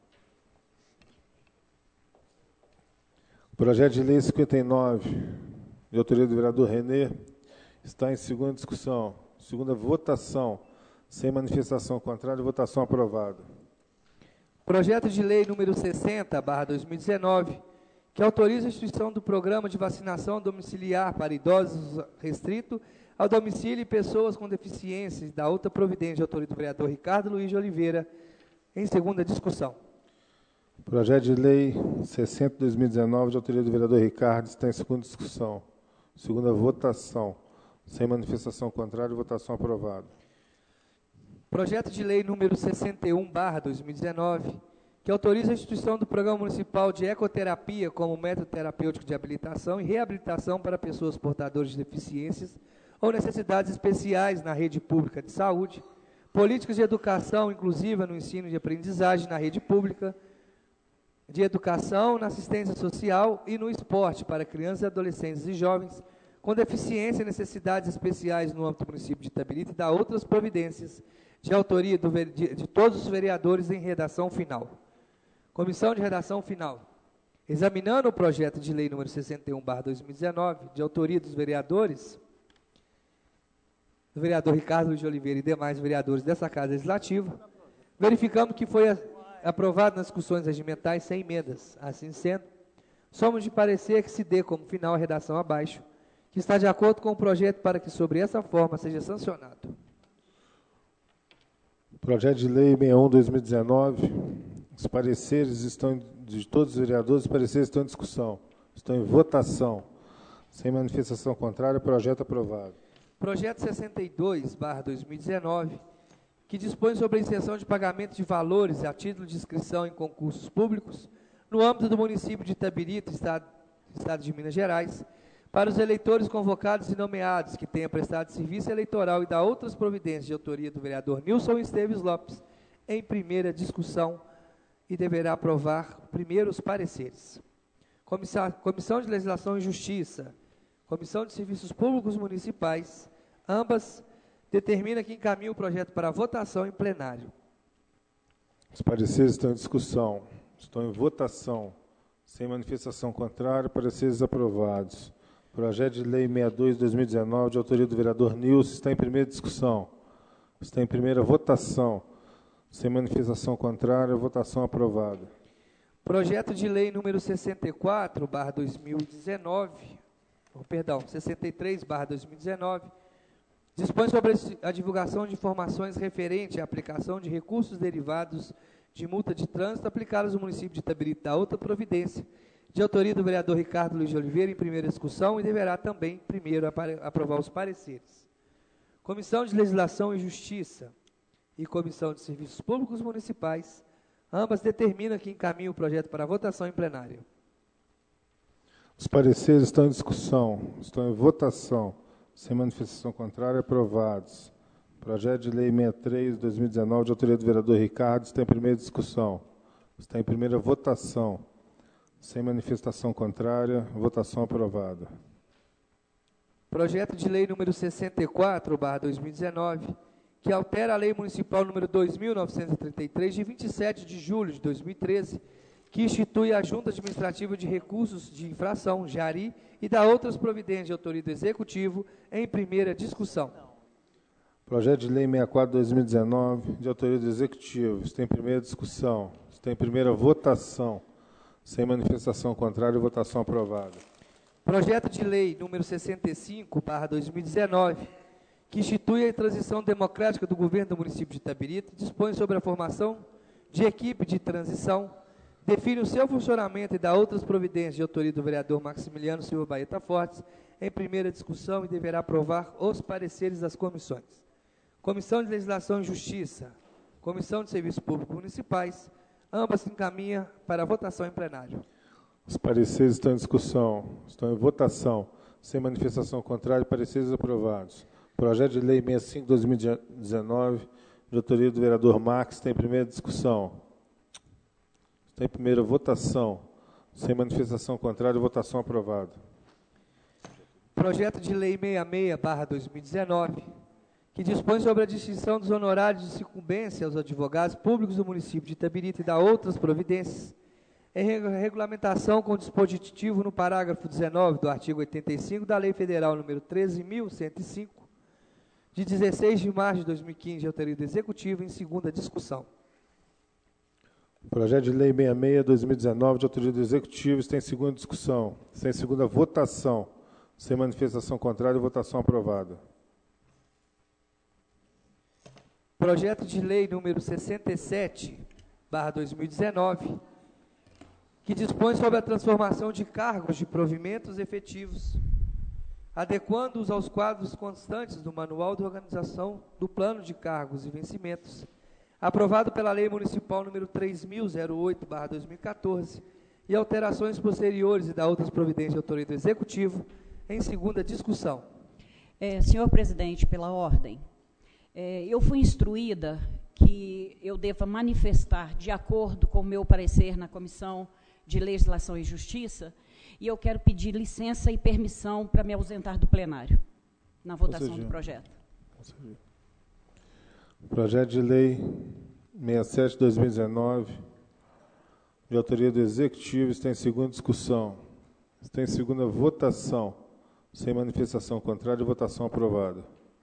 S1: Projeto de lei 59, de autoria do vereador René, está em segunda discussão. Segunda votação. Sem manifestação contrária, votação aprovada.
S2: Projeto de lei número 60/2019, que autoriza a instituição do programa de vacinação domiciliar para idosos restrito ao domicílio e pessoas com deficiências, da outra providência, de autoria do vereador Ricardo Luiz de Oliveira, em segunda discussão.
S1: Projeto de lei 60/2019, de autoria do vereador Ricardo, está em segunda discussão. Segunda votação. Sem manifestação contrária, votação aprovada.
S2: Projeto de lei número 61/2019, que autoriza a instituição do Programa Municipal de Ecoterapia como método terapêutico de habilitação e reabilitação para pessoas portadoras de deficiências ou necessidades especiais na rede pública de saúde, políticas de educação inclusiva no ensino e aprendizagem na rede pública, de educação, na assistência social e no esporte para crianças, adolescentes e jovens com deficiência e necessidades especiais no âmbito do município de Itabirito e da outras providências, de autoria de todos os vereadores em redação final. Comissão de redação final. Examinando o projeto de lei número 61/2019, de autoria dos vereadores, do vereador Ricardo Luiz de Oliveira e demais vereadores dessa Casa Legislativa, verificamos que foi aprovado nas discussões regimentais sem emendas. Assim sendo, somos de parecer que se dê como final a redação abaixo, que está de acordo com o projeto para que sobre essa forma seja sancionado.
S1: Projeto de lei 61/2019, os pareceres estão, de todos os vereadores, os pareceres estão em discussão, estão em votação. Sem manifestação contrária, projeto aprovado.
S2: Projeto 62/2019, que dispõe sobre a isenção de pagamento de valores a título de inscrição em concursos públicos no âmbito do município de Itabirito, Estado de Minas Gerais, para os eleitores convocados e nomeados que tenham prestado serviço eleitoral e da outras providências de autoria do vereador Nilson Esteves Lopes, em primeira discussão, e deverá aprovar primeiro os pareceres. Comissão de Legislação e Justiça, Comissão de Serviços Públicos Municipais, ambas determina que encaminhe o projeto para votação em plenário.
S1: Os pareceres estão em discussão, estão em votação. Sem manifestação contrária, pareceres aprovados. Projeto de lei 62/2019, de autoria do vereador Nilson, está em primeira discussão. Está em primeira votação. Sem manifestação contrária, votação aprovada.
S2: Projeto de lei número 63/2019, dispõe sobre a divulgação de informações referente à aplicação de recursos derivados de multa de trânsito aplicados no município de Itabirito da outra providência, de autoria do vereador Ricardo Luiz de Oliveira, em primeira discussão, e deverá também primeiro aprovar os pareceres. Comissão de Legislação e Justiça e Comissão de Serviços Públicos Municipais, ambas determinam que encaminhe o projeto para votação em plenário.
S1: Os pareceres estão em discussão, estão em votação. Sem manifestação contrária, aprovados. Projeto de lei 63/2019, de autoria do vereador Ricardo, está em primeira discussão. Está em primeira votação. Sem manifestação contrária, votação aprovada.
S2: Projeto de lei número 64/2019, que altera a lei municipal número 2.933, de 27 de julho de 2013, que institui a Junta Administrativa de Recursos de Infração, JARI, e dá outras providências de autoria do Executivo, em primeira discussão.
S1: Projeto de lei 64/2019, de autoria do Executivo, está em primeira discussão, está em primeira votação. Sem manifestação contrária, votação aprovada.
S2: Projeto de lei número 65/2019, que institui a transição democrática do governo do município de Itabirito, dispõe sobre a formação de equipe de transição, define o seu funcionamento e dá outras providências de autoria do vereador Maximiliano Silva Baeta Fortes, em primeira discussão, e deverá aprovar os pareceres das comissões. Comissão de Legislação e Justiça, Comissão de Serviços Públicos Municipais, ambas se encaminham para a votação em plenário.
S1: Os pareceres estão em discussão, estão em votação. Sem manifestação contrária, pareceres aprovados. Projeto de lei 65/2019, de autoria do vereador Max, está em primeira discussão. Está em primeira votação. Sem manifestação contrária, votação aprovada.
S2: Projeto de lei 66/2019, que dispõe sobre a distinção dos honorários de sucumbência aos advogados públicos do município de Itabirito e da outras providências, em regulamentação com dispositivo no parágrafo 19 do artigo 85 da Lei Federal número 13.105, de 16 de março de 2015, de autoria do Executivo, em segunda discussão.
S1: Projeto de lei 66/2019, de autoria do Executivo, está em segunda discussão, está em segunda votação. Sem manifestação contrária, votação aprovada.
S2: Projeto de lei número 67/2019, que dispõe sobre a transformação de cargos de provimentos efetivos. adequando-os aos quadros constantes do Manual de Organização do Plano de Cargos e Vencimentos, aprovado pela Lei Municipal número 3008/2014, e alterações posteriores e da outras providências de autoria do Executivo, em segunda discussão.
S12: Senhor presidente, pela ordem, eu fui instruída que eu deva manifestar de acordo com o meu parecer na Comissão de Legislação e Justiça, e eu quero pedir licença e permissão para me ausentar do plenário, na votação do projeto.
S1: Projeto de Lei 67/2019, de autoria do Executivo, está em segunda discussão. Está em segunda votação. Sem manifestação contrária, votação aprovada.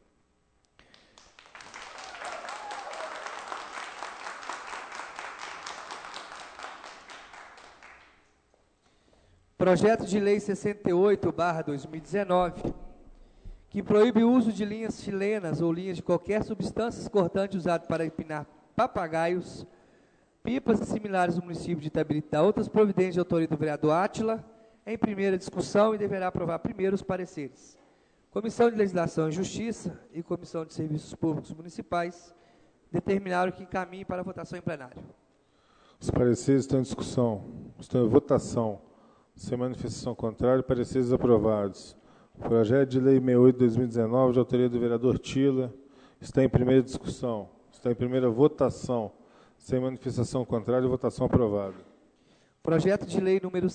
S2: Projeto de Lei 68/2019, que proíbe o uso de linhas chilenas ou linhas de qualquer substância cortante usada para empinar papagaios, pipas e similares no município de Itabirité. Outras providências de autoria do vereador Átila, em primeira discussão, e deverá aprovar primeiro os pareceres. Comissão de Legislação e Justiça e Comissão de Serviços Públicos Municipais determinaram que encaminhe para votação em plenário.
S1: Os pareceres estão em discussão. Estão em votação. Sem manifestação contrária, pareceres aprovados. Projeto de Lei 68/2019, de autoria do vereador Tila, está em primeira discussão. Está em primeira votação. Sem manifestação contrária, votação aprovada.
S2: Projeto de Lei número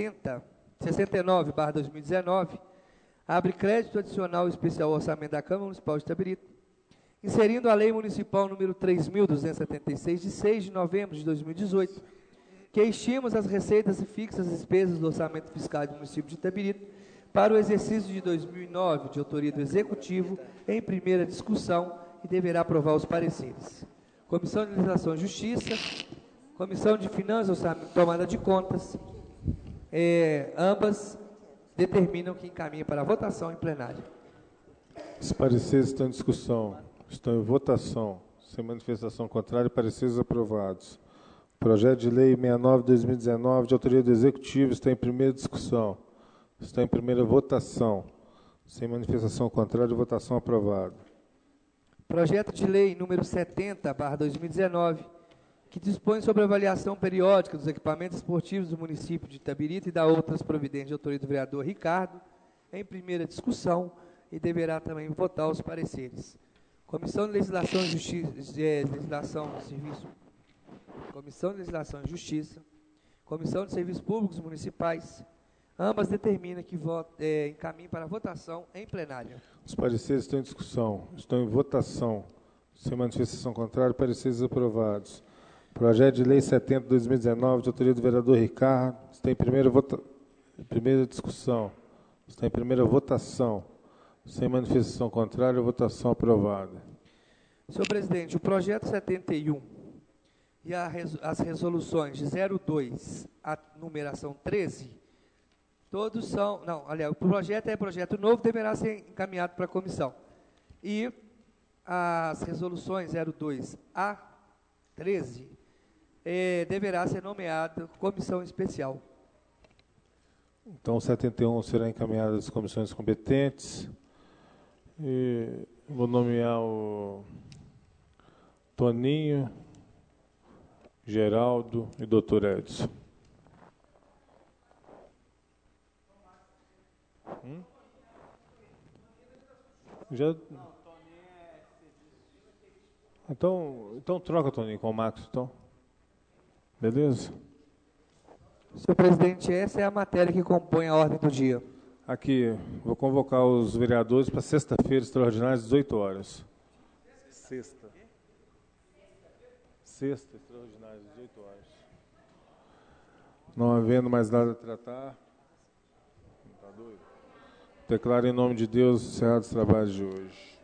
S2: 69/2019, abre crédito adicional especial ao orçamento da Câmara Municipal de Itabirité, inserindo a Lei Municipal número 3.276, de 6 de novembro de 2018, que estima as receitas e fixa as despesas do orçamento fiscal do município de Itabirité para o exercício de 2009, de autoria do Executivo, em primeira discussão, e deverá aprovar os pareceres. Comissão de Legislação e Justiça, Comissão de Finanças, Orçamento e Tomada de Contas, ambas determinam que encaminhe para a votação em plenário.
S1: Os pareceres estão em discussão. Estão em votação. Sem manifestação contrária, pareceres aprovados. Projeto de Lei 69/2019, de autoria do Executivo, está em primeira discussão. Está em primeira votação. Sem manifestação contrária, votação aprovada.
S2: Projeto de Lei número 70/2019, que dispõe sobre a avaliação periódica dos equipamentos esportivos do município de Itabirité e da outras providências de autoria do vereador Ricardo, em primeira discussão, e deverá também votar os pareceres. Comissão de Legislação e Justiça, Comissão de Legislação e Justiça, Comissão de Serviços Públicos Municipais, ambas determinam que encaminhe para votação em plenário.
S1: Os pareceres estão em discussão. Estão em votação. Sem manifestação contrária, pareceres aprovados. Projeto de Lei 70/2019, de autoria do vereador Ricardo, está em primeira discussão. Está em primeira votação. Sem manifestação contrária, votação aprovada.
S2: Senhor presidente, o projeto 71 e as resoluções de 02 a numeração 13, todos são... Não, aliás, o projeto é projeto novo, deverá ser encaminhado para a comissão. E as resoluções 02 a 13 deverá ser nomeada comissão especial.
S1: Então, 71 será encaminhado às comissões competentes. E vou nomear o Toninho, Geraldo e Dr. Edson. Já... Então troca, Toninho, com o Max, então. Beleza?
S2: Senhor presidente, essa é a matéria que compõe a ordem do dia.
S1: Aqui, vou convocar os vereadores para sexta-feira extraordinária, às 18 horas. Sexta, extraordinária, às 18 horas. Não havendo mais nada a tratar, tá doido? Declaro em nome de Deus encerrados os trabalhos de hoje.